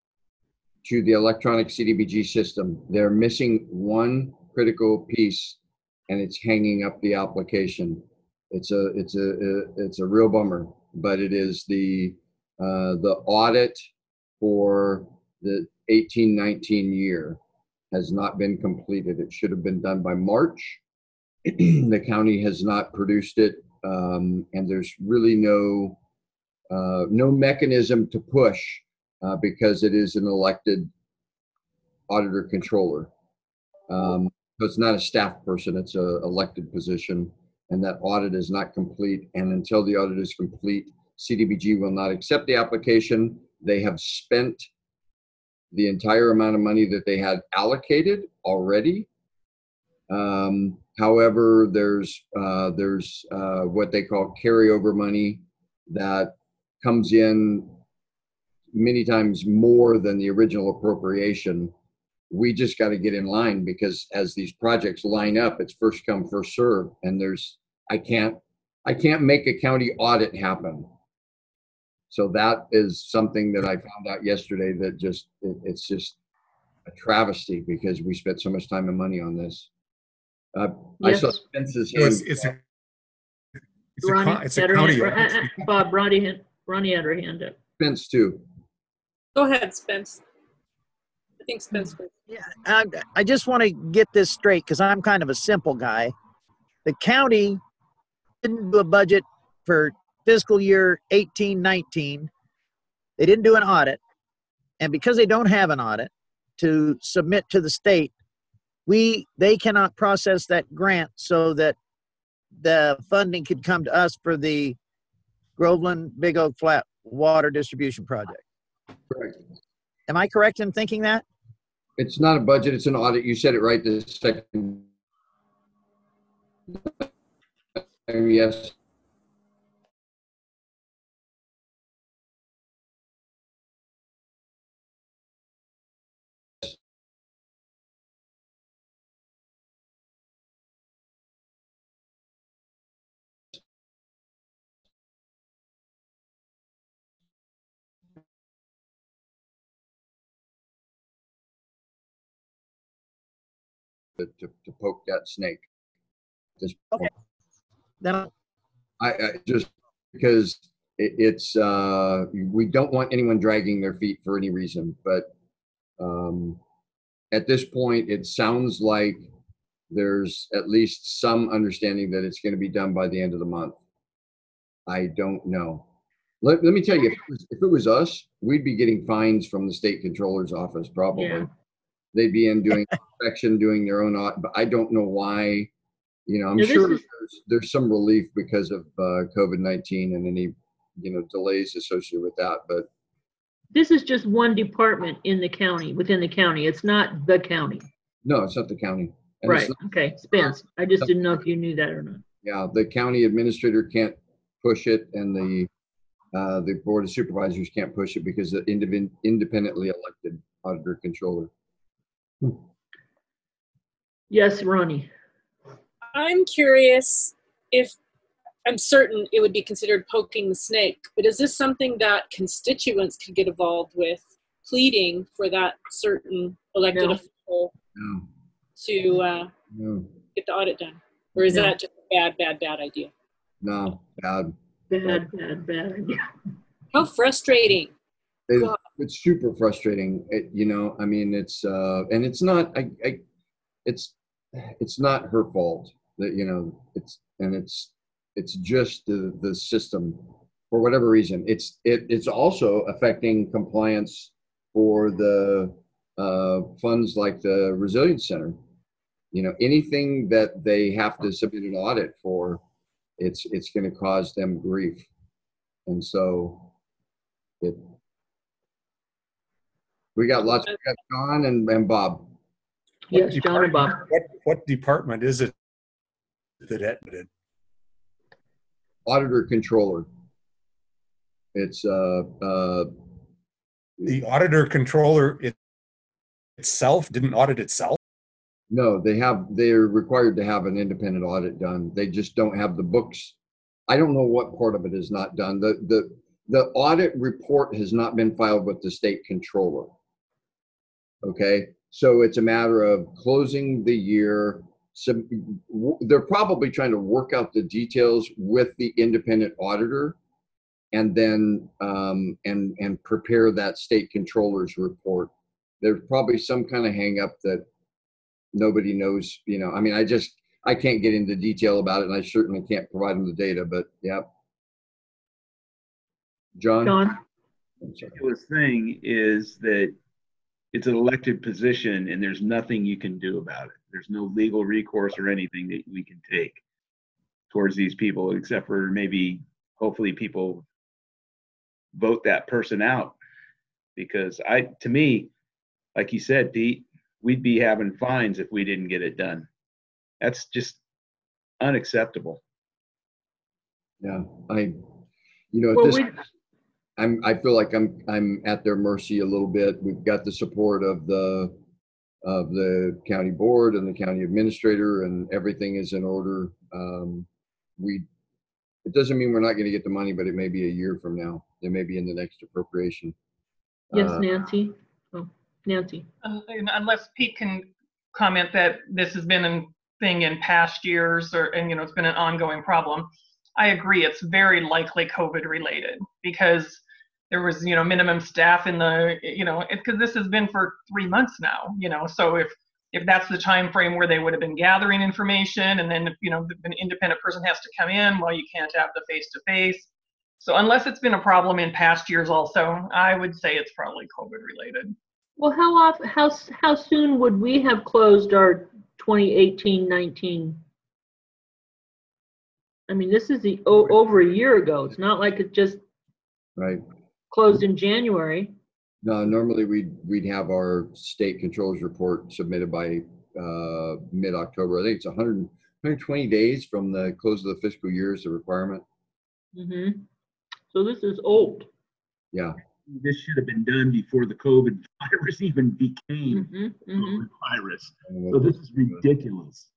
to the electronic C D B G system. They're missing one critical piece, and it's hanging up the application. It's a it's a it's a real bummer, but it is the uh, the audit for the eighteen nineteen year has not been completed. It should have been done by March. The county has not produced it, um, and there's really no uh, no mechanism to push uh, because it is an elected auditor controller. Um, so it's not a staff person; it's a elected position, and that audit is not complete. And until the audit is complete, C D B G will not accept the application. They have spent the entire amount of money that they had allocated already. Um, however, there's uh, there's uh, what they call carryover money that comes in many times more than the original appropriation. We just got to get in line because as these projects line up, it's first come, first serve, and there's I can't I can't make a county audit happen. So that is something that I found out yesterday that just, it, it's just a travesty because we spent so much time and money on this. Uh, Yes. I saw Spence's So it's, hand. it's a, it's a, Ronnie, co- it's a had her county. hand- uh, uh, Bob, Ronnie, had- Ronnie had her hand up. Spence too. Go ahead, Spence. I think Spence. was- Yeah, I, I just want to get this straight because I'm kind of a simple guy. The county didn't do a budget for fiscal year eighteen nineteen. They didn't do an audit. And because they don't have an audit to submit to the state, we they cannot process that grant so that the funding could come to us for the Groveland Big Oak Flat water distribution project. Correct. Am I correct in thinking that? It's not a budget, it's an audit. You said it right this second. Yes. To, to, to poke that snake. This Okay. Then I'll- I, I just because it, it's uh, we don't want anyone dragging their feet for any reason, but um, at this point, it sounds like there's at least some understanding that it's going to be done by the end of the month. I don't know. Let, let me tell you, if it, was, if it was us, we'd be getting fines from the state controller's office probably. Yeah. They'd be in doing inspection, doing their own audit, but I don't know why. You know, I'm Now, this sure is- there's, there's some relief because of uh, COVID nineteen and any, you know, delays associated with that. But This is just one department in the county, within the county. It's not the county. no, it's not the county. And it's Right, not- okay, Spence. I just didn't know if you knew that or not. yeah, the county administrator can't push it, and the uh, the board of supervisors can't push it because the indiv- independently elected auditor controller. Yes, Ronnie. I'm curious if, I'm certain it would be considered poking the snake, but is this something that constituents could get involved with, pleading for that certain elected No. official No, to uh, no, get the audit done? Or is No. that just a bad, bad, bad idea? no, bad. Bad, bad, bad idea. How frustrating. It's, God. it's super frustrating. It, you know, I mean, it's uh, and it's not. I, I, it's, it's not her fault that you know. It's and it's, it's just the the system for whatever reason. It's it it's also affecting compliance for the uh, funds like the Resilience Center. You know, anything that they have to submit an audit for, it's it's going to cause them grief, and so it. We got lots. We got John and, and Bob. Yes, John and Bob. What, what department is it that it did? Auditor controller. It's uh uh The auditor controller it, itself didn't audit itself? no, they have they're required to have an independent audit done. They just don't have the books. I don't know what part of it is not done. The the the audit report has not been filed with the state controller. Okay, so it's a matter of closing the year. So they're probably trying to work out the details with the independent auditor, and then um, and and prepare that state controller's report. There's probably some kind of hang up that nobody knows. You know, I mean, I just I can't get into detail about it, and I certainly can't provide them the data. But yeah, John. John? ridiculous thing is that it's an elected position and there's nothing you can do about it. There's no legal recourse or anything that we can take towards these people, except for maybe, hopefully people vote that person out. Because I, to me, like you said, Pete, we'd be having fines if we didn't get it done. That's just unacceptable. Yeah, I, you know, at Well, this, we, I'm, I feel like I'm, I'm at their mercy a little bit. We've got the support of the, of the county board and the county administrator, and everything is in order. Um, we, it doesn't mean we're not going to get the money, but it may be a year from now. It may be in the next appropriation. yes, Uh, Nancy? Oh, Nancy. Un- Unless Pete can comment that this has been a thing in past years, or, and, you know, it's been an ongoing problem. I agree, it's very likely COVID related, because there was, you know, minimum staff in the, you know, because this has been for three months now, you know, so if, if that's the time frame where they would have been gathering information, and then, you know, an independent person has to come in, well, you can't have the face-to-face. So unless it's been a problem in past years also, I would say it's probably COVID related. Well, how often, how, s- how soon would we have closed our twenty eighteen nineteen? I mean, this is the, o- over a year ago. It's not like it just Right. closed in January. No, normally we'd, we'd have our state controls report submitted by uh, mid-October. I think it's one hundred, one hundred twenty days from the close of the fiscal year is the requirement. Mm-hmm. So this is old. Yeah. This should have been done before the COVID virus even became Mm-hmm, a mm-hmm. COVID virus. So this is ridiculous.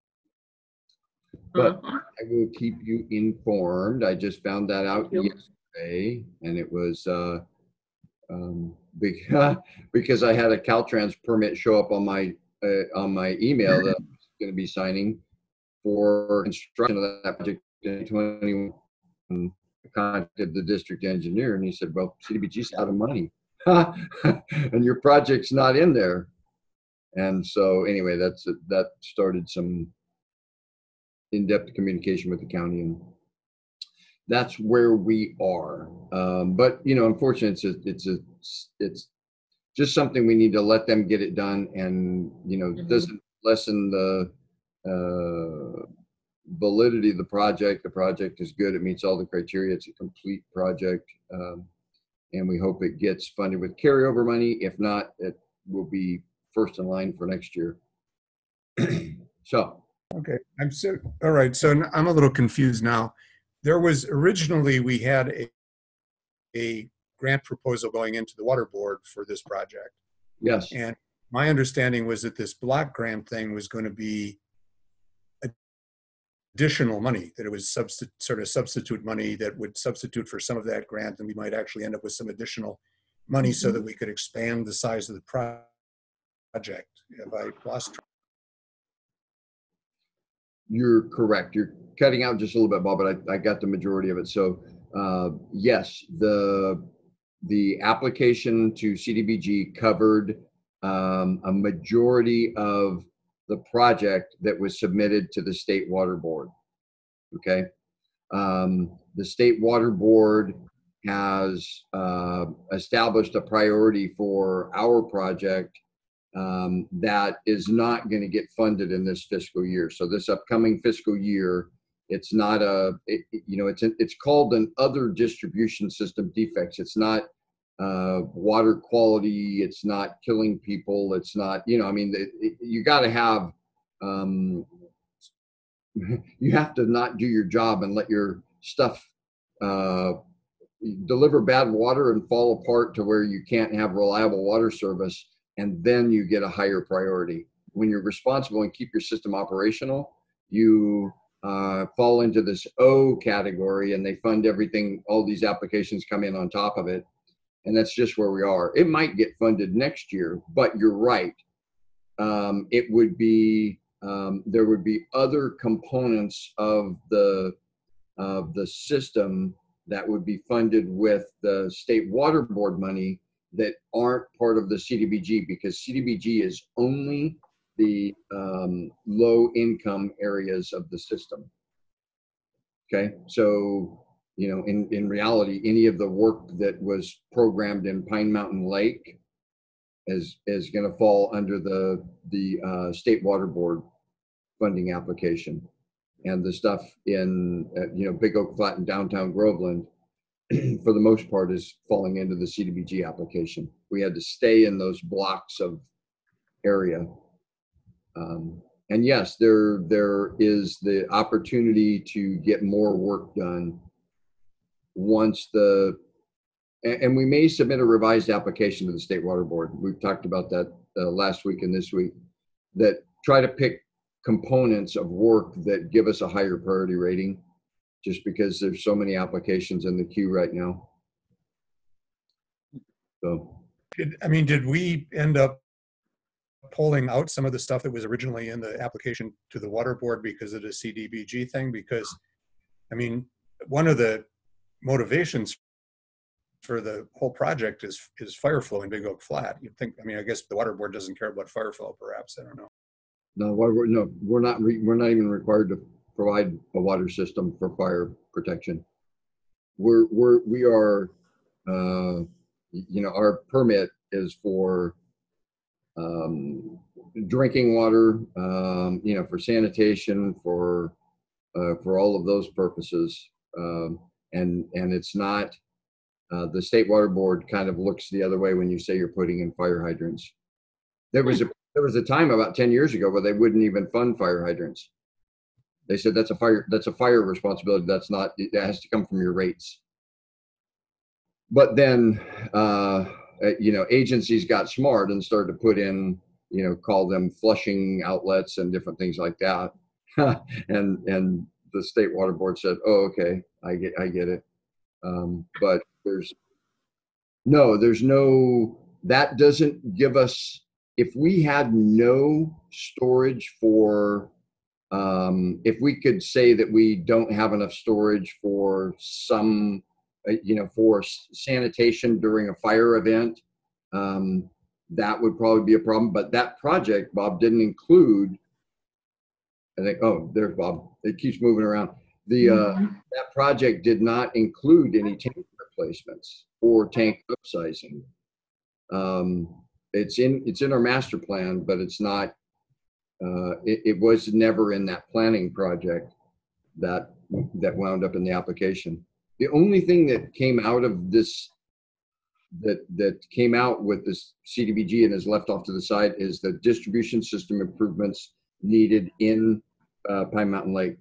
But Uh-huh. I will keep you informed. I just found that out Thank you. yesterday, and it was uh, um, because, because I had a Caltrans permit show up on my uh, on my email that I was going to be signing for construction of that project in twenty-one. I contacted the district engineer, and he said, "Well, C D B G's out of money, and your project's not in there." And so, anyway, that's that started some in-depth communication with the county, and that's where we are. Um, but you know, unfortunately, it's a, it's a, it's just something we need to let them get it done, and you know, Mhm. doesn't lessen the uh, validity of the project. The project is good; it meets all the criteria. It's a complete project, um, and we hope it gets funded with carryover money. If not, it will be first in line for next year. So. Okay, I'm so, all right, so n- I'm a little confused now. There was originally, we had a, a grant proposal going into the water board for this project. Yes. And my understanding was that this block grant thing was going to be additional money, that it was substi- sort of substitute money that would substitute for some of that grant, and we might actually end up with some additional money so that we could expand the size of the pro- project. Have I lost track? You're correct. You're cutting out just a little bit, Bob, but I, I got the majority of it. So uh, yes, the the application to C D B G covered um, a majority of the project that was submitted to the State Water Board. Okay. Um, the State Water Board has uh, established a priority for our project um, that is not going to get funded in this fiscal year. So this upcoming fiscal year, it's not a, it, you know, it's, it's called an other distribution system defects. It's not uh, water quality. It's not killing people. It's not, you know, I mean, it, it, you got to have, um, you have to not do your job and let your stuff uh, deliver bad water and fall apart to where you can't have reliable water service, and then you get a higher priority. When you're responsible and keep your system operational, you uh, fall into this O category, and they fund everything. All these applications come in on top of it, and that's just where we are. It might get funded next year, but you're right. Um, it would be um, there would be other components of the of the system that would be funded with the State Water Board money that aren't part of the C D B G, because C D B G is only the um, low income areas of the system. Okay, so, you know, in, in reality, any of the work that was programmed in Pine Mountain Lake is, is going to fall under the, the uh, State Water Board funding application. And the stuff in, uh, you know, Big Oak Flat and downtown Groveland, for the most part, is falling into the C D B G application. We had to stay in those blocks of area. Um, and yes, there there is the opportunity to get more work done once the, and, and we may submit a revised application to the State Water Board. We've talked about that uh, last week and this week, that try to pick components of work that give us a higher priority rating, just because there's so many applications in the queue right now. So, Did, I mean, did we end up pulling out some of the stuff that was originally in the application to the water board because of the C D B G thing? Because, I mean, one of the motivations for the whole project is is fire flow in Big Oak Flat. You'd think, I mean, I guess the water board doesn't care about fire flow, perhaps, I don't know. no, we're, no, we're not, re, we're not even required to provide a water system for fire protection. we're, we're, we are, uh, you know, our permit is for um, drinking water, um, you know, for sanitation, for, uh, for all of those purposes. Um, and, and it's not, uh, the State Water Board kind of looks the other way when you say you're putting in fire hydrants. There was a, there was a time about ten years ago where they wouldn't even fund fire hydrants. They said that's a fire, that's a fire responsibility. That's not, it has to come from your rates. But then, uh, you know, agencies got smart and started to put in, you know, call them flushing outlets and different things like that. and, and the State Water Board said, oh, okay, I get, I get it. Um, but there's no, there's no, that doesn't give us, if we had no storage for, um, if we could say that we don't have enough storage for some, uh, you know, for sanitation during a fire event, um, that would probably be a problem. But that project, Bob, didn't include, I think, oh, there's Bob. It keeps moving around. The uh, mm-hmm. That project did not include any tank replacements or tank upsizing. Um, it's in it's in our master plan, but it's not. Uh, it, it was never in that planning project that that wound up in the application. The only thing that came out of this that that came out with this C D B G and is left off to the side is the distribution system improvements needed in uh, Pine Mountain Lake.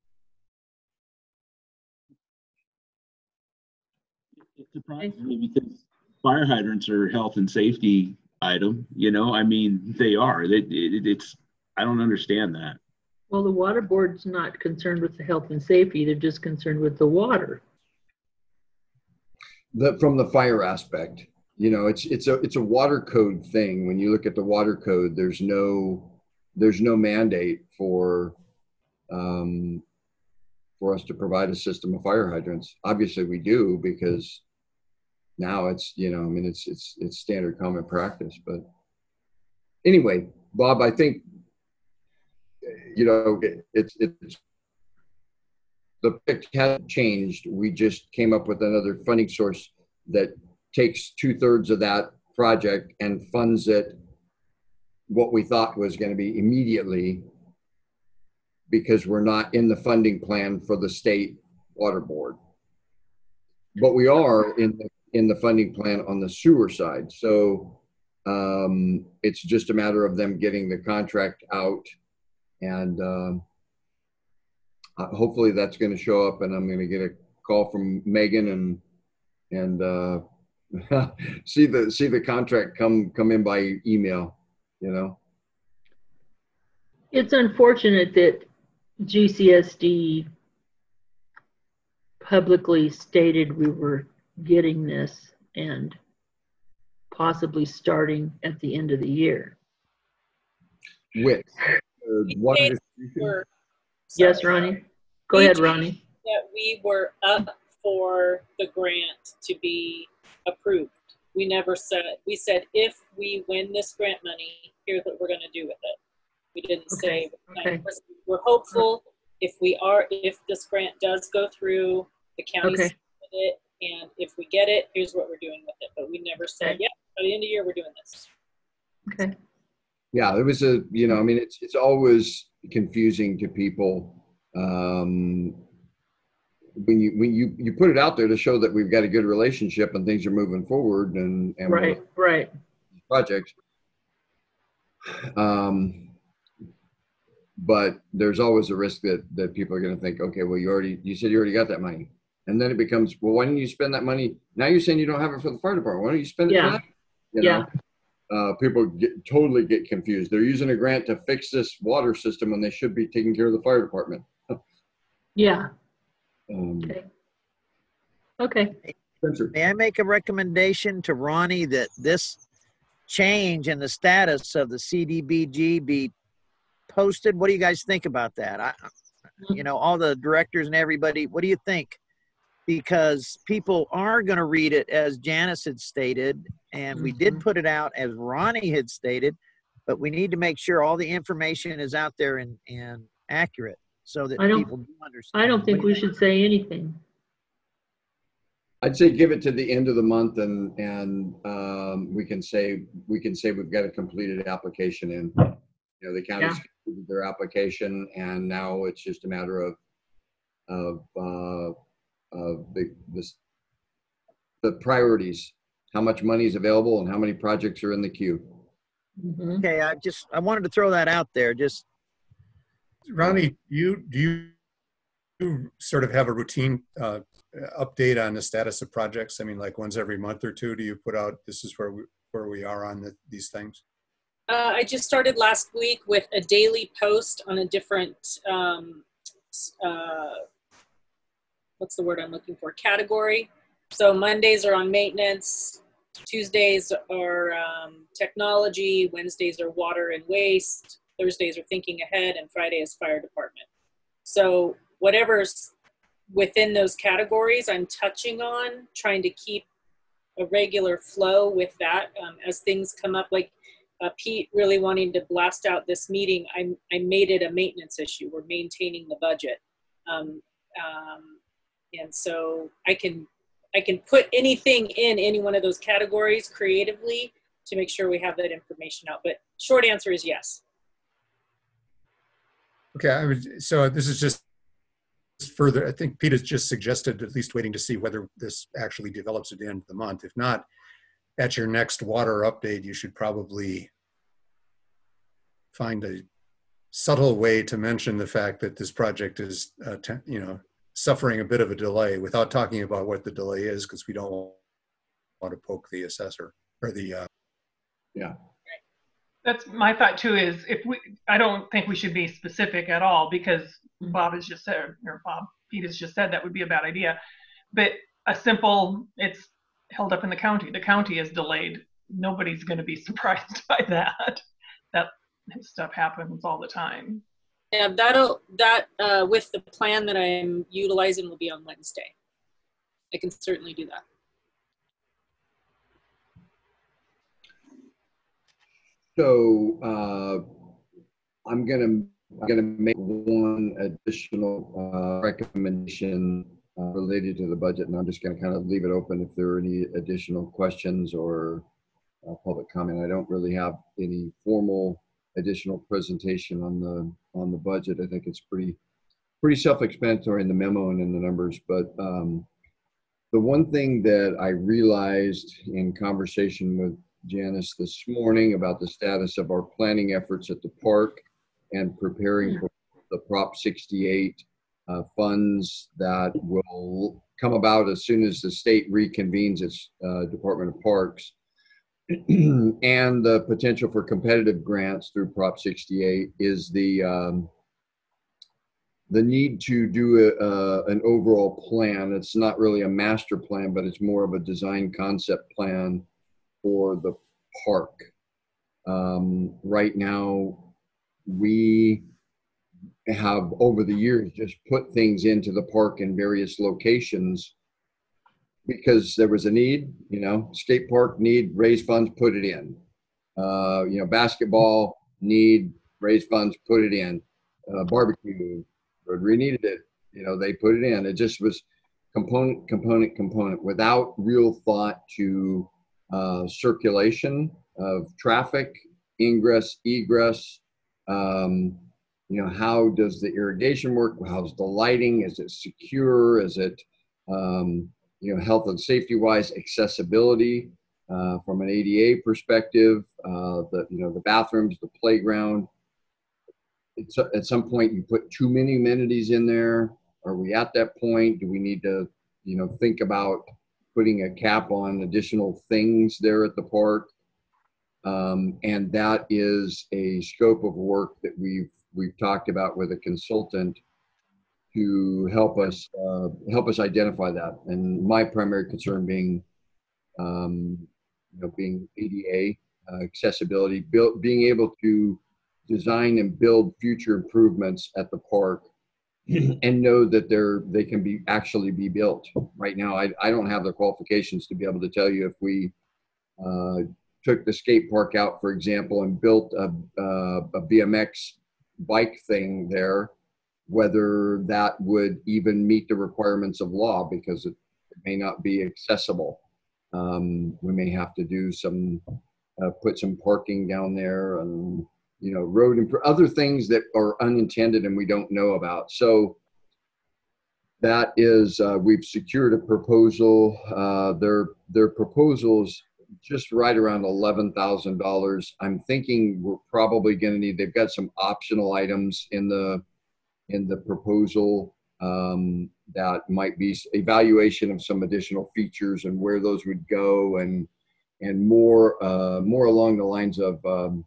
It surprises me because fire hydrants are health and safety item. You know, I mean, they are. It, it, it's. I don't understand that. Well, the water board's not concerned with the health and safety. They're just concerned with the water. The, from the fire aspect, you know, it's it's a it's a water code thing. When you look at the water code, there's no there's no mandate for um, for us to provide a system of fire hydrants. Obviously, we do because now it's you know I mean it's it's it's standard common practice. But anyway, Bob, I think you know it, it's it's. The pick hasn't changed. We just came up with another funding source that takes two thirds of that project and funds it what we thought was going to be immediately because we're not in the funding plan for the State Water Board. But we are in the, in the funding plan on the sewer side. So um, it's just a matter of them getting the contract out and um, Uh, hopefully that's going to show up and I'm going to get a call from Megan and and uh, see the see the contract come come in by email, you know. It's unfortunate that G C S D publicly stated we were getting this and possibly starting at the end of the year. With uh, water distribution. Yes, Ronnie. Go we ahead, Ronnie. That we were up for the grant to be approved. We never said, we said, if we win this grant money, here's what we're going to do with it. We didn't Okay. say, Okay. we're hopeful if we are, if this grant does go through, the county Okay. submitted it, and if we get it, here's what we're doing with it. But we never said, Okay. yeah, by the end of the year, we're doing this. Okay. Yeah, it was a you know I mean it's it's always confusing to people um, when you when you you put it out there to show that we've got a good relationship and things are moving forward and and Right, right. projects. Um, but there's always a risk that that people are going to think, okay, well, you already you said you already got that money, and then it becomes, well, why didn't you spend that money? Now you're saying you don't have it for the fire department. Why don't you spend it Yeah. for that? You Yeah. know? Uh, people get totally get confused. They're using a grant to fix this water system when they should be taking care of the fire department. Yeah. Um, Okay. Okay. Spencer. May I make a recommendation to Ronnie that this change in the status of the C D B G be posted? What do you guys think about that? I, you know, all the directors and everybody, what do you think? Because people are going to read it as Janice had stated, and we did put it out as Ronnie had stated, but we need to make sure all the information is out there and, and accurate so that I don't- people do understand. I don't What think do we you should say anything. I'd say give it to the end of the month, and and um, we can say we can say we've got a completed application in. You know, the county's Yeah. completed their application, and now it's just a matter of of uh, of the this the priorities, how much money is available, and how many projects are in the queue. Mhm. Okay, I just, I wanted to throw that out there. Just, Ronnie, you do you, you sort of have a routine uh, update on the status of projects? I mean, like once every month or two, do you put out, this is where we, where we are on the, these things? Uh, I just started last week with a daily post on a different, um, uh, what's the word I'm looking for, category. So Mondays are on maintenance, Tuesdays are um, technology, Wednesdays are water and waste, Thursdays are thinking ahead, and Friday is fire department. So whatever's within those categories I'm touching on, trying to keep a regular flow with that um, as things come up. Like uh, Pete really wanting to blast out this meeting, I, I made it a maintenance issue. We're maintaining the budget. Um, um, and so I can, I can put anything in any one of those categories creatively to make sure we have that information out. But short answer is yes. Okay, I would, so this is just further, I think Pete has just suggested at least waiting to see whether this actually develops at the end of the month. If not, at your next water update, you should probably find a subtle way to mention the fact that this project is, uh, te- you know, suffering a bit of a delay without talking about what the delay is, because we don't want to poke the assessor or the. Uh... Yeah. That's my thought too, is if we, I don't think we should be specific at all, because Bob has just said, or Bob, Pete has just said that would be a bad idea. But a simple, it's held up in the county. The county is delayed. Nobody's going to be surprised by that. That stuff happens all the time. Yeah, that'll, that uh, with the plan that I'm utilizing will be on Wednesday. I can certainly do that. So uh, I'm gonna I'm gonna make one additional uh, recommendation uh, related to the budget, and I'm just gonna kind of leave it open if there are any additional questions or uh, public comment. I don't really have any formal additional presentation on the on the budget. I think it's pretty pretty self-explanatory in the memo and in the numbers. But um, the one thing that I realized in conversation with Janice this morning about the status of our planning efforts at the park and preparing for the Prop sixty-eight uh, funds that will come about as soon as the state reconvenes its uh, Department of Parks, and the potential for competitive grants through Prop sixty-eight is the um, the need to do a, uh, an overall plan. It's not really a master plan, but it's more of a design concept plan for the park. Um, right now, we have over the years just put things into the park in various locations because there was a need, you know, skate park need, raise funds, put it in. Uh, you know, basketball need, raise funds, put it in. Uh, barbecue, Rotary needed it, you know, they put it in. It just was component, component, component without real thought to uh, circulation of traffic, ingress, egress. Um, you know, how does the irrigation work? How's the lighting? Is it secure? Is it, um, you know, health and safety wise, accessibility uh, from an A D A perspective, uh, the, you know, the bathrooms, the playground. It's, at some point you put too many amenities in there. Are we at that point? Do we need to, you know, think about putting a cap on additional things there at the park? Um, and that is a scope of work that we've we've talked about with a consultant to help us uh, help us identify that. And my primary concern being, um, you know, being A D A uh, accessibility, build, being able to design and build future improvements at the park and know that they're they can be actually be built. Right now, I I don't have the qualifications to be able to tell you if we uh, took the skate park out, for example, and built a, a, a B M X bike thing there, whether that would even meet the requirements of law, because it, it may not be accessible. Um, we may have to do some, uh, put some parking down there and, you know, road and other things that are unintended and we don't know about. So that is, uh, we've secured a proposal. Uh, their, their proposals just right around eleven thousand dollars. I'm thinking we're probably going to need, they've got some optional items in the, in the proposal um, that might be evaluation of some additional features and where those would go, and, and more, uh, more along the lines of um,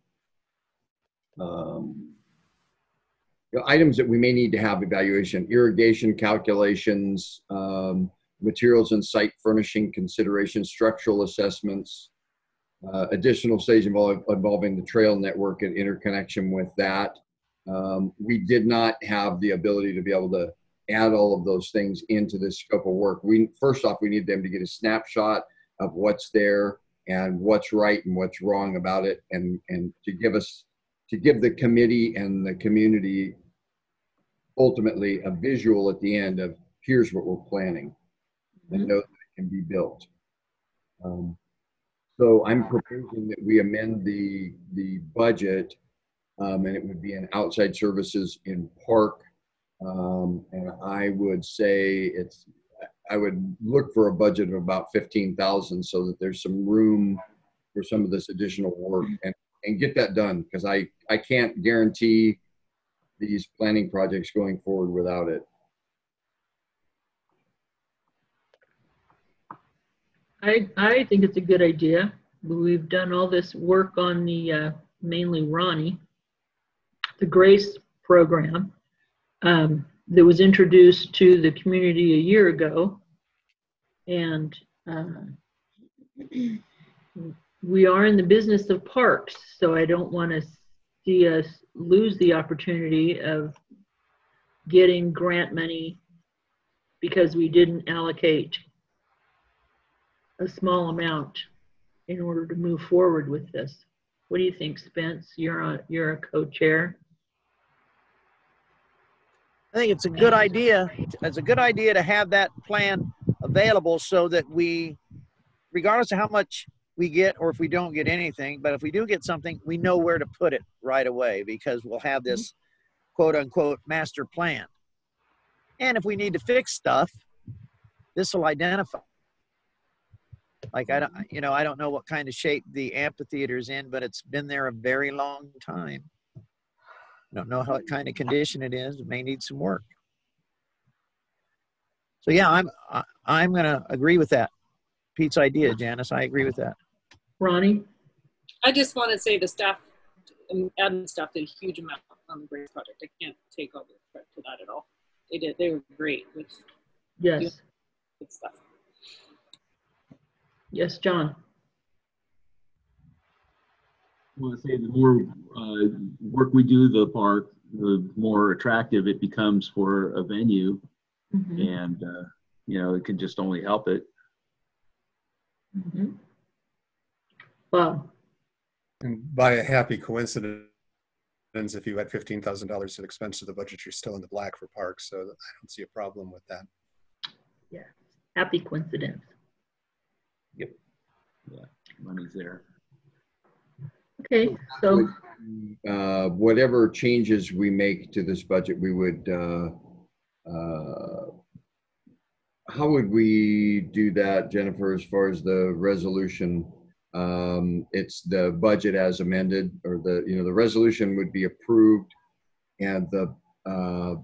um, you know, items that we may need to have evaluation, irrigation calculations, um, materials and site furnishing considerations, structural assessments, uh, additional stage involve, involving the trail network and interconnection with that. Um, we did not have the ability to be able to add all of those things into this scope of work. We, first off, we need them to get a snapshot of what's there and what's right and what's wrong about it, and, and to give us, to give the committee and the community ultimately a visual at the end of here's what we're planning, and know that it can be built. Um, so I'm proposing that we amend the, the budget, um, and it would be in outside services in park. Um, and I would say it's, I would look for a budget of about fifteen thousand so that there's some room for some of this additional work, and, and get that done, because I, I can't guarantee these planning projects going forward without it. I, I think it's a good idea. We've done all this work on the, uh, mainly Ronnie, the GRACE program um, that was introduced to the community a year ago. And uh, we are in the business of parks, so I don't want to see us lose the opportunity of getting grant money because we didn't allocate a small amount in order to move forward with this. What do you think, Spence? You're a, you're a co-chair. I think it's a good idea. It's a good idea to have that plan available so that we, regardless of how much we get or if we don't get anything, but if we do get something, we know where to put it right away, because we'll have this quote unquote master plan. And if we need to fix stuff, this will identify. Like, I don't, you know, I don't know what kind of shape the amphitheater's in, but it's been there a very long time. I don't know what kind of condition it is. It may need some work. So yeah, I'm, I, I'm going to agree with that. Pete's idea, Janice, I agree with that. Ronnie? I just want to say the staff, admin staff did a huge amount on the GRACE project. I can't take all the credit to that at all. They did, they were great with Yes. good stuff. Yes, John. I want to say the more uh, work we do the park, the more attractive it becomes for a venue, Mm-hmm. and uh, you know, it can just only help it. Mm-hmm. Wow. And by a happy coincidence, if you had fifteen thousand dollars of expense to the budget, you're still in the black for parks, so I don't see a problem with that. Yeah, happy coincidence. Yep. Yeah, money's there. Okay, so uh, whatever changes we make to this budget, we would, uh, uh, how would we do that, Jennifer, as far as the resolution? Um, it's the budget as amended, or the, you know, the resolution would be approved, and the, uh,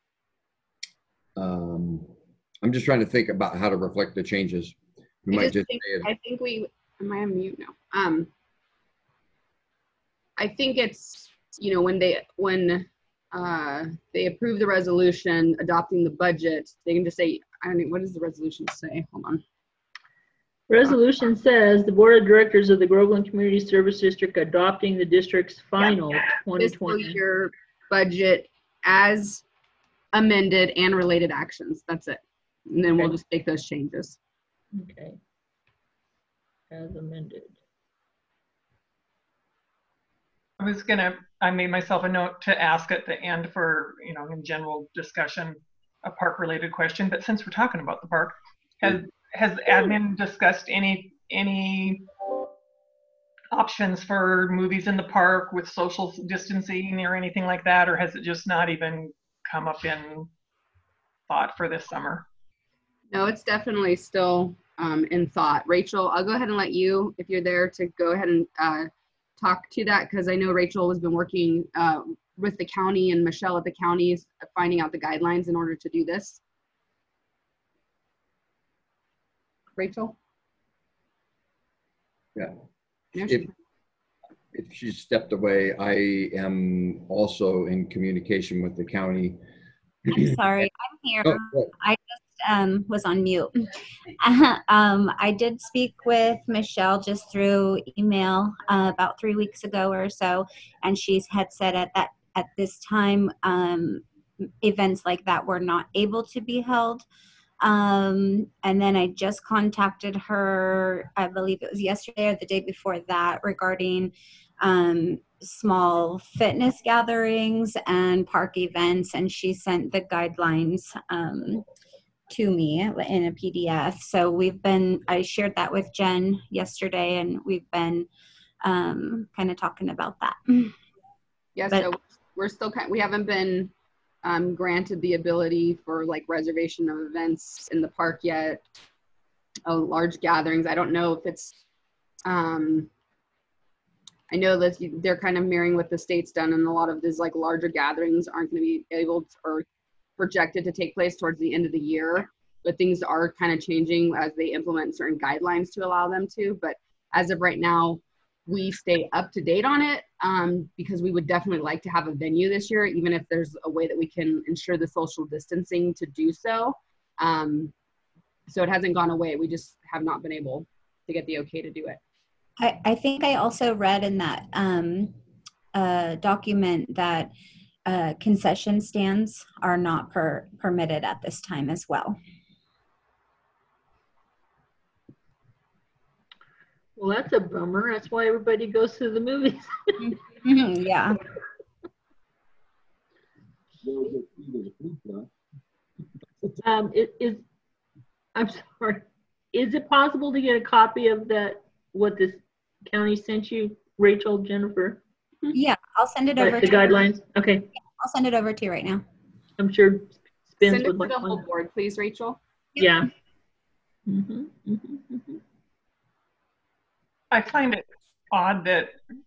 um, I'm just trying to think about how to reflect the changes. We I might just just think, say it. I think we, am I on mute now? Um, I think it's, you know, when they, when uh, they approve the resolution adopting the budget, they can just say, I don't know, what does the resolution say? Hold on. resolution says the Board of Directors of the Groveland Community Service District adopting the district's final twenty Fiscal twenty. year budget as amended and related actions. That's it. And then we'll Okay. just make those changes. Okay. As amended. I was gonna, I made myself a note to ask at the end for, you know, in general discussion, a park related question, but since we're talking about the park, Has, has admin discussed any, any options for movies in the park with social distancing or anything like that? Or has it just not even come up in thought for this summer? No, it's definitely still um, in thought. Rachel, I'll go ahead and let you, if you're there, to go ahead and uh, talk to that, because I know Rachel has been working uh, with the county and Michelle at the county is finding out the guidelines in order to do this. Rachel? Yeah. No, If, if she stepped away, I am also in communication with the county. I'm sorry, I'm here. Oh, right. I just um, was on mute. um, I did speak with Michelle just through email uh, about three weeks ago or so, and she had said at that at this time um, events like that were not able to be held. Um, and then I just contacted her, I believe it was yesterday or the day before that, regarding um, small fitness gatherings and park events. And she sent the guidelines um, to me in a P D F. So we've been, I shared that with Jen yesterday, and we've been um, kind of talking about that. Yeah, But, so we're still kind, we haven't been um, granted the ability for like reservation of events in the park yet. Oh, large gatherings. I don't know if it's, um, I know that you, they're kind of mirroring what the state's done, and a lot of these like larger gatherings aren't going to be able to, or projected to take place towards the end of the year, but things are kind of changing as they implement certain guidelines to allow them to. But as of right now, we stay up to date on it um, because we would definitely like to have a venue this year, even if there's a way that we can ensure the social distancing to do so. Um, so it hasn't gone away. We just have not been able to get the okay to do it. I, I think I also read in that um, uh, document that uh, concession stands are not per, permitted at this time as well. Well, that's a bummer. That's why everybody goes to the movies. Yeah. Um, it is, I'm sorry. Is it possible to get a copy of that, what this county sent you, Rachel, Jennifer? Yeah, I'll send it Right, over the to guidelines? Okay. Yeah, I'll send it over to you right now. I'm sure Spence Send it would to like the one. whole board, please, Rachel. Yeah. Mm-hmm, mm-hmm, mm-hmm. I find it odd that,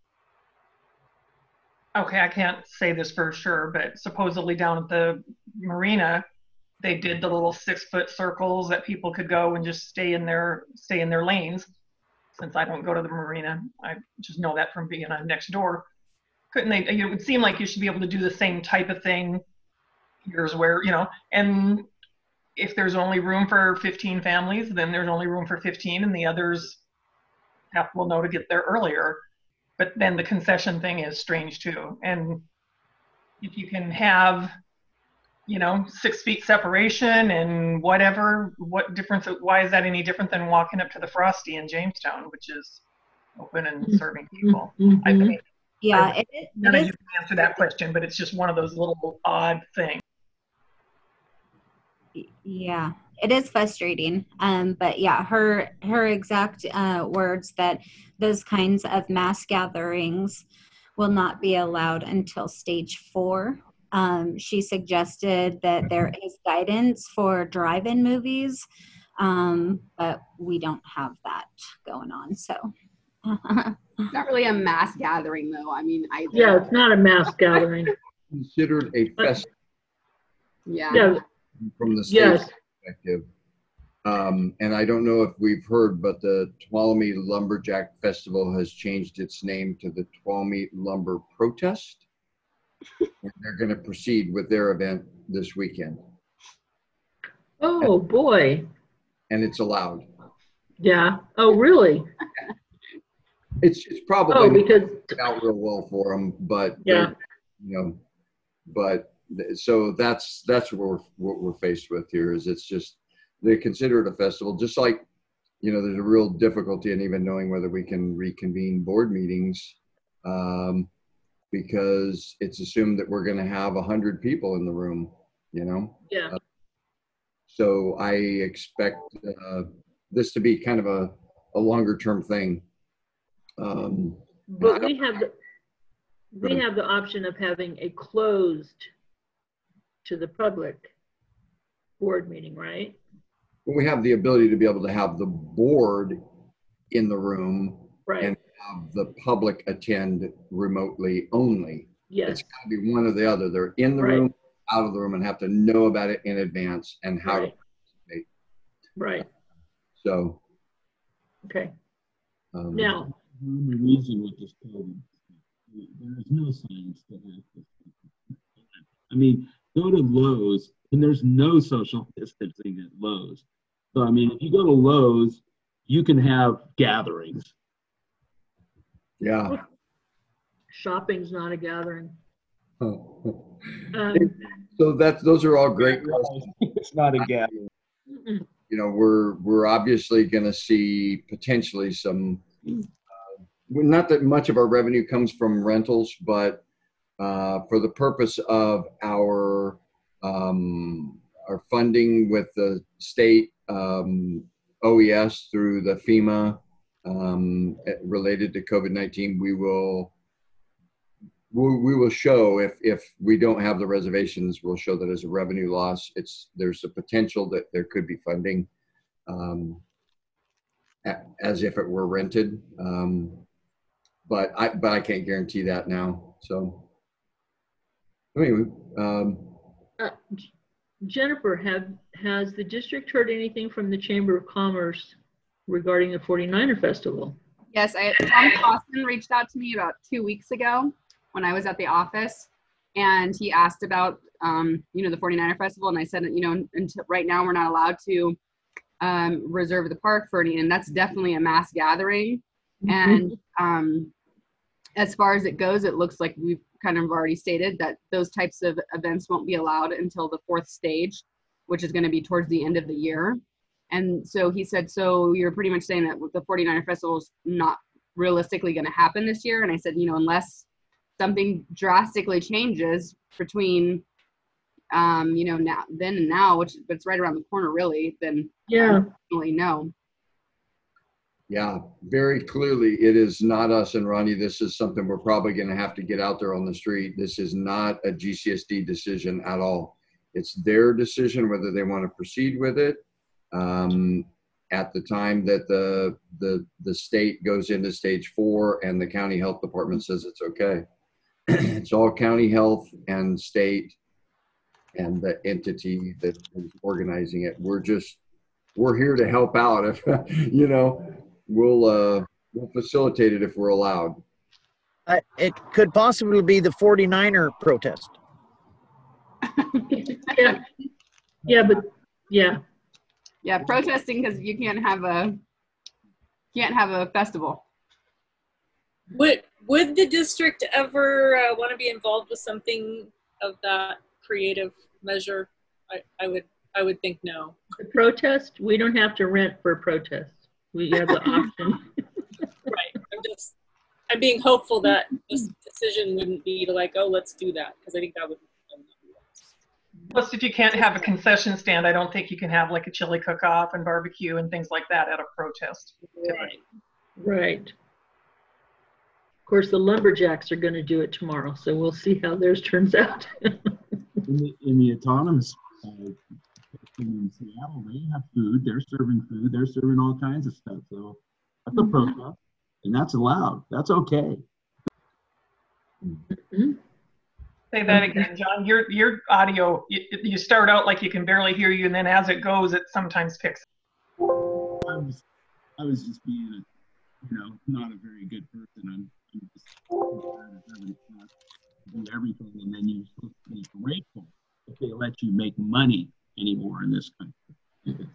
okay, I can't say this for sure, but supposedly down at the marina, they did the little six foot circles that people could go and just stay in their, stay in their lanes. Since I don't go to the marina, I just know that from being on next door. Couldn't they, it would seem like you should be able to do the same type of thing. Here's where, you know, and if there's only room for fifteen families, then there's only room for fifteen, and the others have, will know to get there earlier. But then the concession thing is strange too. And if you can have, you know, six feet separation and whatever, what difference, why is that any different than walking up to the Frosty in Jamestown, which is open and serving people? Mm-hmm. I mean, Yeah, I, it, it, none it of is. you can answer that question, but it's just one of those little odd things. Yeah, it is frustrating. Um, but yeah, her her exact uh, words that those kinds of mass gatherings will not be allowed until stage four. Um, she suggested that there is guidance for drive-in movies, um, but we don't have that going on. So. It's not really a mass gathering though. I mean, either. Yeah, it's not a mass gathering. Considered a festival. Yeah. Yeah. From the state Yes. perspective. Um, and I don't know if we've heard, but the Tuolumne Lumberjack Festival has changed its name to the Tuolumne Lumber Protest. And they're going to proceed with their event this weekend. Oh, boy. And it's allowed. Yeah. Oh, really? It's, it's probably Oh, because out real well for them, but yeah, you know, but so that's that's what we're what we're faced with here. Is it's just they consider it a festival, just like you know, there's a real difficulty in even knowing whether we can reconvene board meetings um, because it's assumed that we're going to have a hundred people in the room. You know. Yeah. Uh, So I expect uh, this to be kind of a, a longer term thing. Um, But we have, the we have the option of having a closed to the public board meeting, right? we have the ability to be able to have the board in the room Right. and have the public attend remotely only. Yes. It's got to be one or the other. They're in the Right. room, out of the room, and have to know about it in advance and how Right. to participate. Right. So. Okay. Um, Now. The reason with this COVID, there is no science to have this. I mean, go to Lowe's and there's no social distancing at Lowe's. So, I mean, if you go to Lowe's, you can have gatherings. Yeah. Shopping's not a gathering. Oh. Um, So that's, those are all great questions. It's not a gathering. You know, we're, we're obviously going to see potentially some, uh, not that much of our revenue comes from rentals, but uh, for the purpose of our, um, our funding with the state um, O E S through the FEMA um, related to COVID nineteen, we will we, we will show if if we don't have the reservations, we'll show that as a revenue loss. It's there's a potential that there could be funding um, a, as if it were rented, um, but I but I can't guarantee that now. So anyway. Um, uh, Jennifer, have has the district heard anything from the Chamber of Commerce regarding the forty-niner Festival? Yes, I, Tom Clausen reached out to me about two weeks ago when I was at the office, and he asked about, um, you know, the forty-niner Festival, and I said, you know, until right now we're not allowed to um, reserve the park for any, and that's definitely a mass gathering. Mm-hmm. And um, as far as it goes, it looks like we've kind of already stated that those types of events won't be allowed until the fourth stage, which is going to be towards the end of the year. And so he said, so you're pretty much saying that the forty-niner Festival is not realistically going to happen this year. And I said, you know, unless something drastically changes between, um, you know, now, then and now, which it's right around the corner really, then yeah, definitely no. Yeah, very clearly it is not us and Ronnie. This is something we're probably going to have to get out there on the street. This is not a G C S D decision at all. It's their decision whether they want to proceed with it. Um, at the time that the, the, the state goes into stage four and the county health department says it's okay. It's all county health and state and the entity that is organizing it. We're just, we're here to help out. If, you know, we'll, uh, we'll facilitate it if we're allowed. Uh, it could possibly be the forty-niner protest. yeah, yeah, but yeah. Yeah, protesting because you can't have a can't have a festival. Would would the district ever uh, want to be involved with something of that creative measure? I, I would I would think no. The protest, we don't have to rent for a protest. We have the option. Right. I'm just I'm being hopeful that this decision wouldn't be to like, oh, let's do that, because I think that would. Plus, if you can't have a concession stand, I don't think you can have like a chili cook-off and barbecue and things like that at a protest. Right. Right. Of course, the lumberjacks are going to do it tomorrow, so we'll see how theirs turns out. in, the, in the autonomous uh, in Seattle, they have food. They're serving food. They're serving all kinds of stuff. So that's a protest, and that's allowed. That's okay. Mm-hmm. Say that again, John. Your your audio, you, you start out like you can barely hear you, and then as it goes, it sometimes picks. I was, I was just being, a, you know, not a very good person. I'm, I'm just having to do everything, and then you're supposed to be grateful if they let you make money anymore in this country.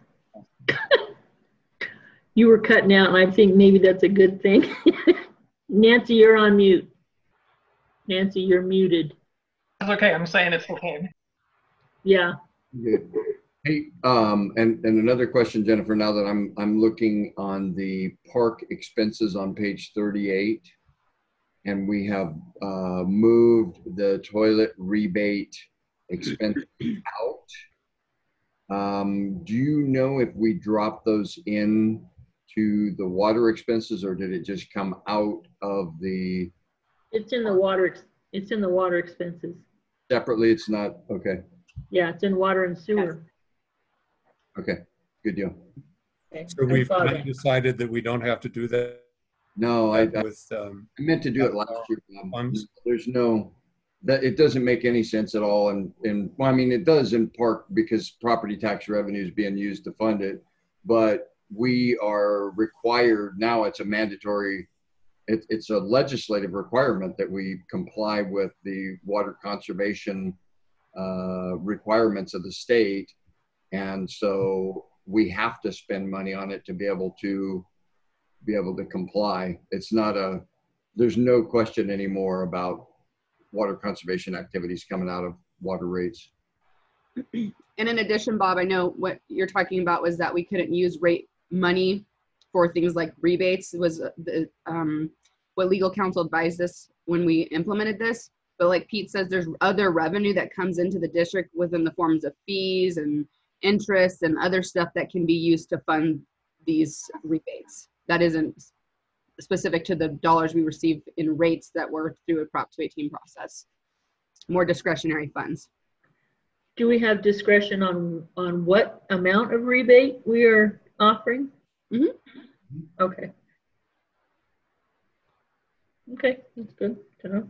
You were cutting out, and I think maybe that's a good thing. Nancy, you're on mute. Nancy, you're muted. It's okay. I'm saying it's okay. Yeah. Good. Hey, um, and, and another question, Jennifer, now that I'm, I'm looking on the park expenses on page thirty-eight, and we have uh, moved the toilet rebate expense out. Um, do you know if we dropped those in to the water expenses, or did it just come out of the It's in the water, ex- it's in the water expenses. separately? It's not, okay, Yeah, it's in water and sewer. okay, good deal. Okay, So I we've saw kind that. of decided that we don't have to do that No, I, I with, um, I meant to do it last year. Bob. Funds? There's no, that, it doesn't make any sense at all. And, and, well, I mean, it does in part because property tax revenue is being used to fund it. But we are required, now it's a mandatory, it, it's a legislative requirement that we comply with the water conservation uh, requirements of the state. And so we have to spend money on it to be able to be able to comply. It's not a, there's no question anymore about water conservation activities coming out of water rates. And in addition, Bob, I know what you're talking about was that we couldn't use rate money for things like rebates. It was the, um, what legal counsel advised us when we implemented this. But like Pete says, there's other revenue that comes into the district within the forms of fees and interest and other stuff that can be used to fund these rebates. That isn't specific to the dollars we receive in rates that were through a Prop two eighteen process. More discretionary funds. Do we have discretion on, on what amount of rebate we are offering? Mm-hmm. Okay. Okay, that's good to know.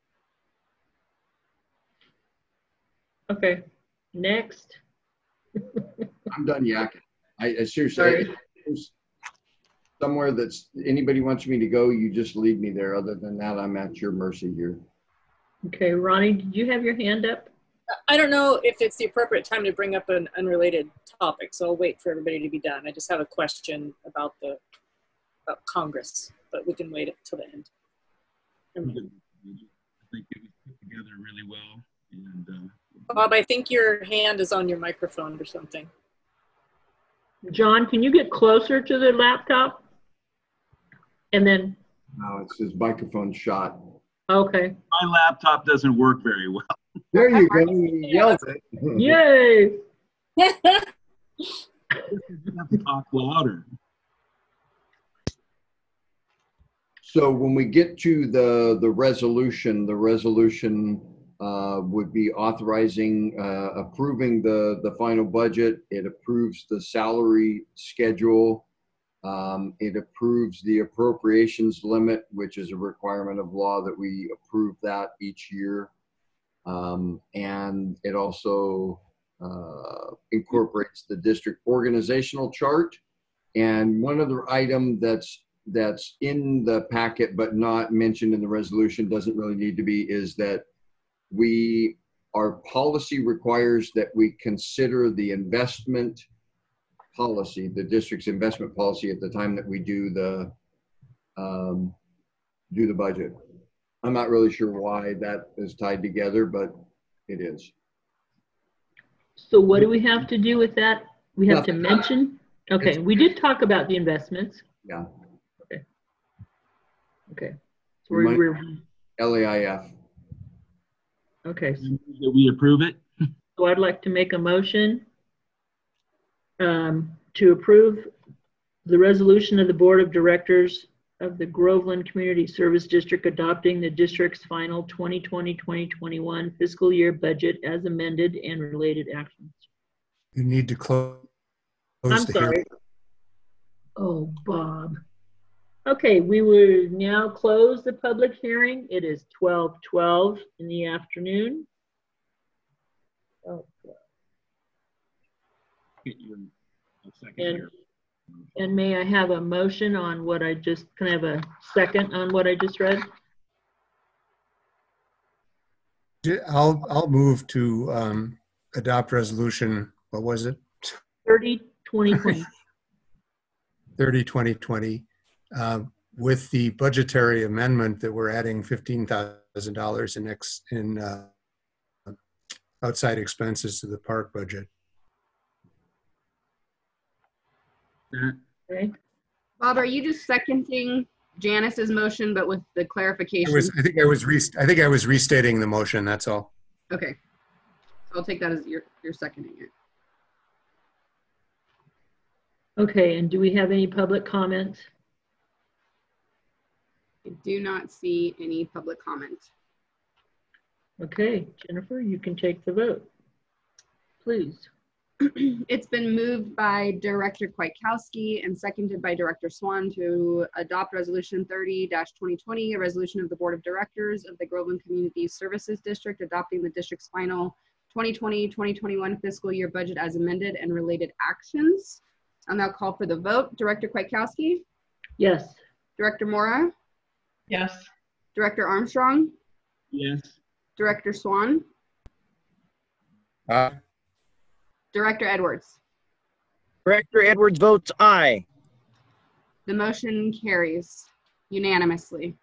Okay, next. I'm done yakking. I, I seriously, Sorry. if there's somewhere that's anybody wants me to go, you just lead me there. Other than that, I'm at your mercy here. Okay, Ronnie, did you have your hand up? I don't know if it's the appropriate time to bring up an unrelated topic, so I'll wait for everybody to be done. I just have a question about the about Congress, but we can wait until the end. I think it was put together really well. And uh, Bob, I think your hand is on your microphone or something. John, can you get closer to the laptop? And then, No, it's his microphone shot. okay. my laptop doesn't work very well. There you go. You yelled it. Yay! You have to talk louder. So when we get to the, the resolution, the resolution uh, would be authorizing, uh, approving the, the final budget. It approves the salary schedule. Um, it approves the appropriations limit, which is a requirement of law that we approve that each year. Um, and it also uh, incorporates the district organizational chart. And one other item that's that's in the packet but not mentioned in the resolution, doesn't really need to be, is that we, our policy requires that we consider the investment policy, the district's investment policy, at the time that we do the um, do the budget. I'm not really sure why that is tied together, but it is. So what do we have to do with that? We have to Nothing. mention? Okay, we did talk about the investments. Yeah. Okay. Okay. So we're, Money- we're L A I F. okay. That we approve it. So I'd like to make a motion um, to approve the resolution of the Board of Directors of the Groveland Community Service District adopting the district's final twenty twenty, twenty twenty-one fiscal year budget as amended and related actions. You need to close. I'm the sorry. hearing. Oh, Bob. Okay, we will now close the public hearing. It is twelve twelve in the afternoon. Oh, Get your a second And, here. and may I have a motion on what I just, can I have a second on what I just read? I'll, I'll move to um, adopt resolution, what was it? thirty twenty twenty. thirty twenty twenty, uh, with the budgetary amendment that we're adding fifteen thousand dollars in ex, in uh, outside expenses to the park budget. Okay. Bob, are you just seconding Janice's motion, but with the I clarification? was, I think I was, rest, I think I was restating the motion. That's all. Okay. So I'll take that as you're, you're seconding it. Okay, and do we have any public comment? I do not see any public comment. Okay, Jennifer, you can take the vote, please. It's been moved by Director Kwiatkowski and seconded by Director Swan to adopt Resolution thirty twenty twenty, a resolution of the Board of Directors of the Groveland Community Services District adopting the district's final twenty twenty twenty twenty-one fiscal year budget as amended and related actions. I'll now call for the vote. Director Kwiatkowski? Yes. Director Mora? Yes. Director Armstrong? Yes. Director Swan? Aye. Director Edwards? Director Edwards votes aye. The motion carries unanimously.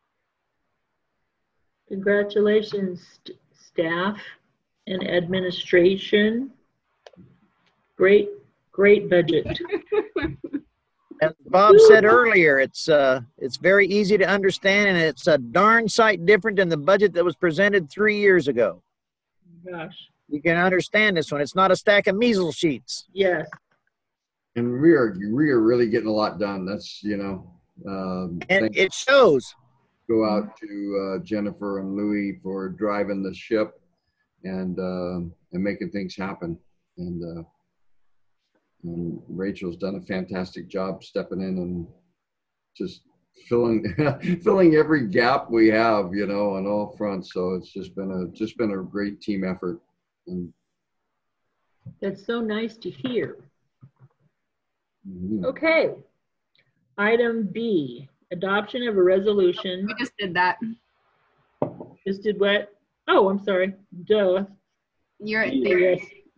Congratulations, st- staff and administration. Great, great budget. As Bob said earlier, it's uh, it's very easy to understand, and it's a darn sight different than the budget that was presented three years ago. Gosh, You can understand this one. It's not a stack of measles sheets. yes. And we are, we are really getting a lot done. That's, you know, um, And thank- it shows. go out to uh, Jennifer and Louis for driving the ship and uh, and making things happen. And, uh, and Rachel's done a fantastic job stepping in and just filling filling every gap we have, you know, on all fronts. So it's just been a just been a great team effort. And That's so nice to hear. mhm. Okay. Item B, adoption of a resolution. We just did that. Just did what? Oh, I'm sorry. Duh. You're Yes.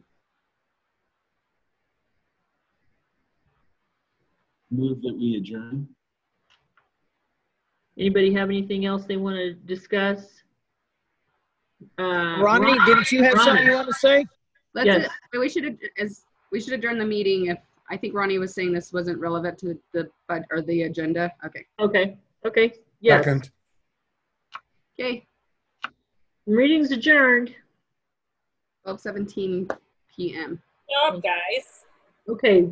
Move that we adjourn. Anybody have anything else they want to discuss? Uh, Ronnie, Ron- didn't you have Ronnie. something you want to say? Let's, Yes. we should, as, we should adjourn the meeting if, I think Ronnie was saying this wasn't relevant to the, bud or the agenda. Okay. Okay, okay, yes. Second. Okay, Meeting's adjourned. twelve seventeen P M Good job, guys. Okay,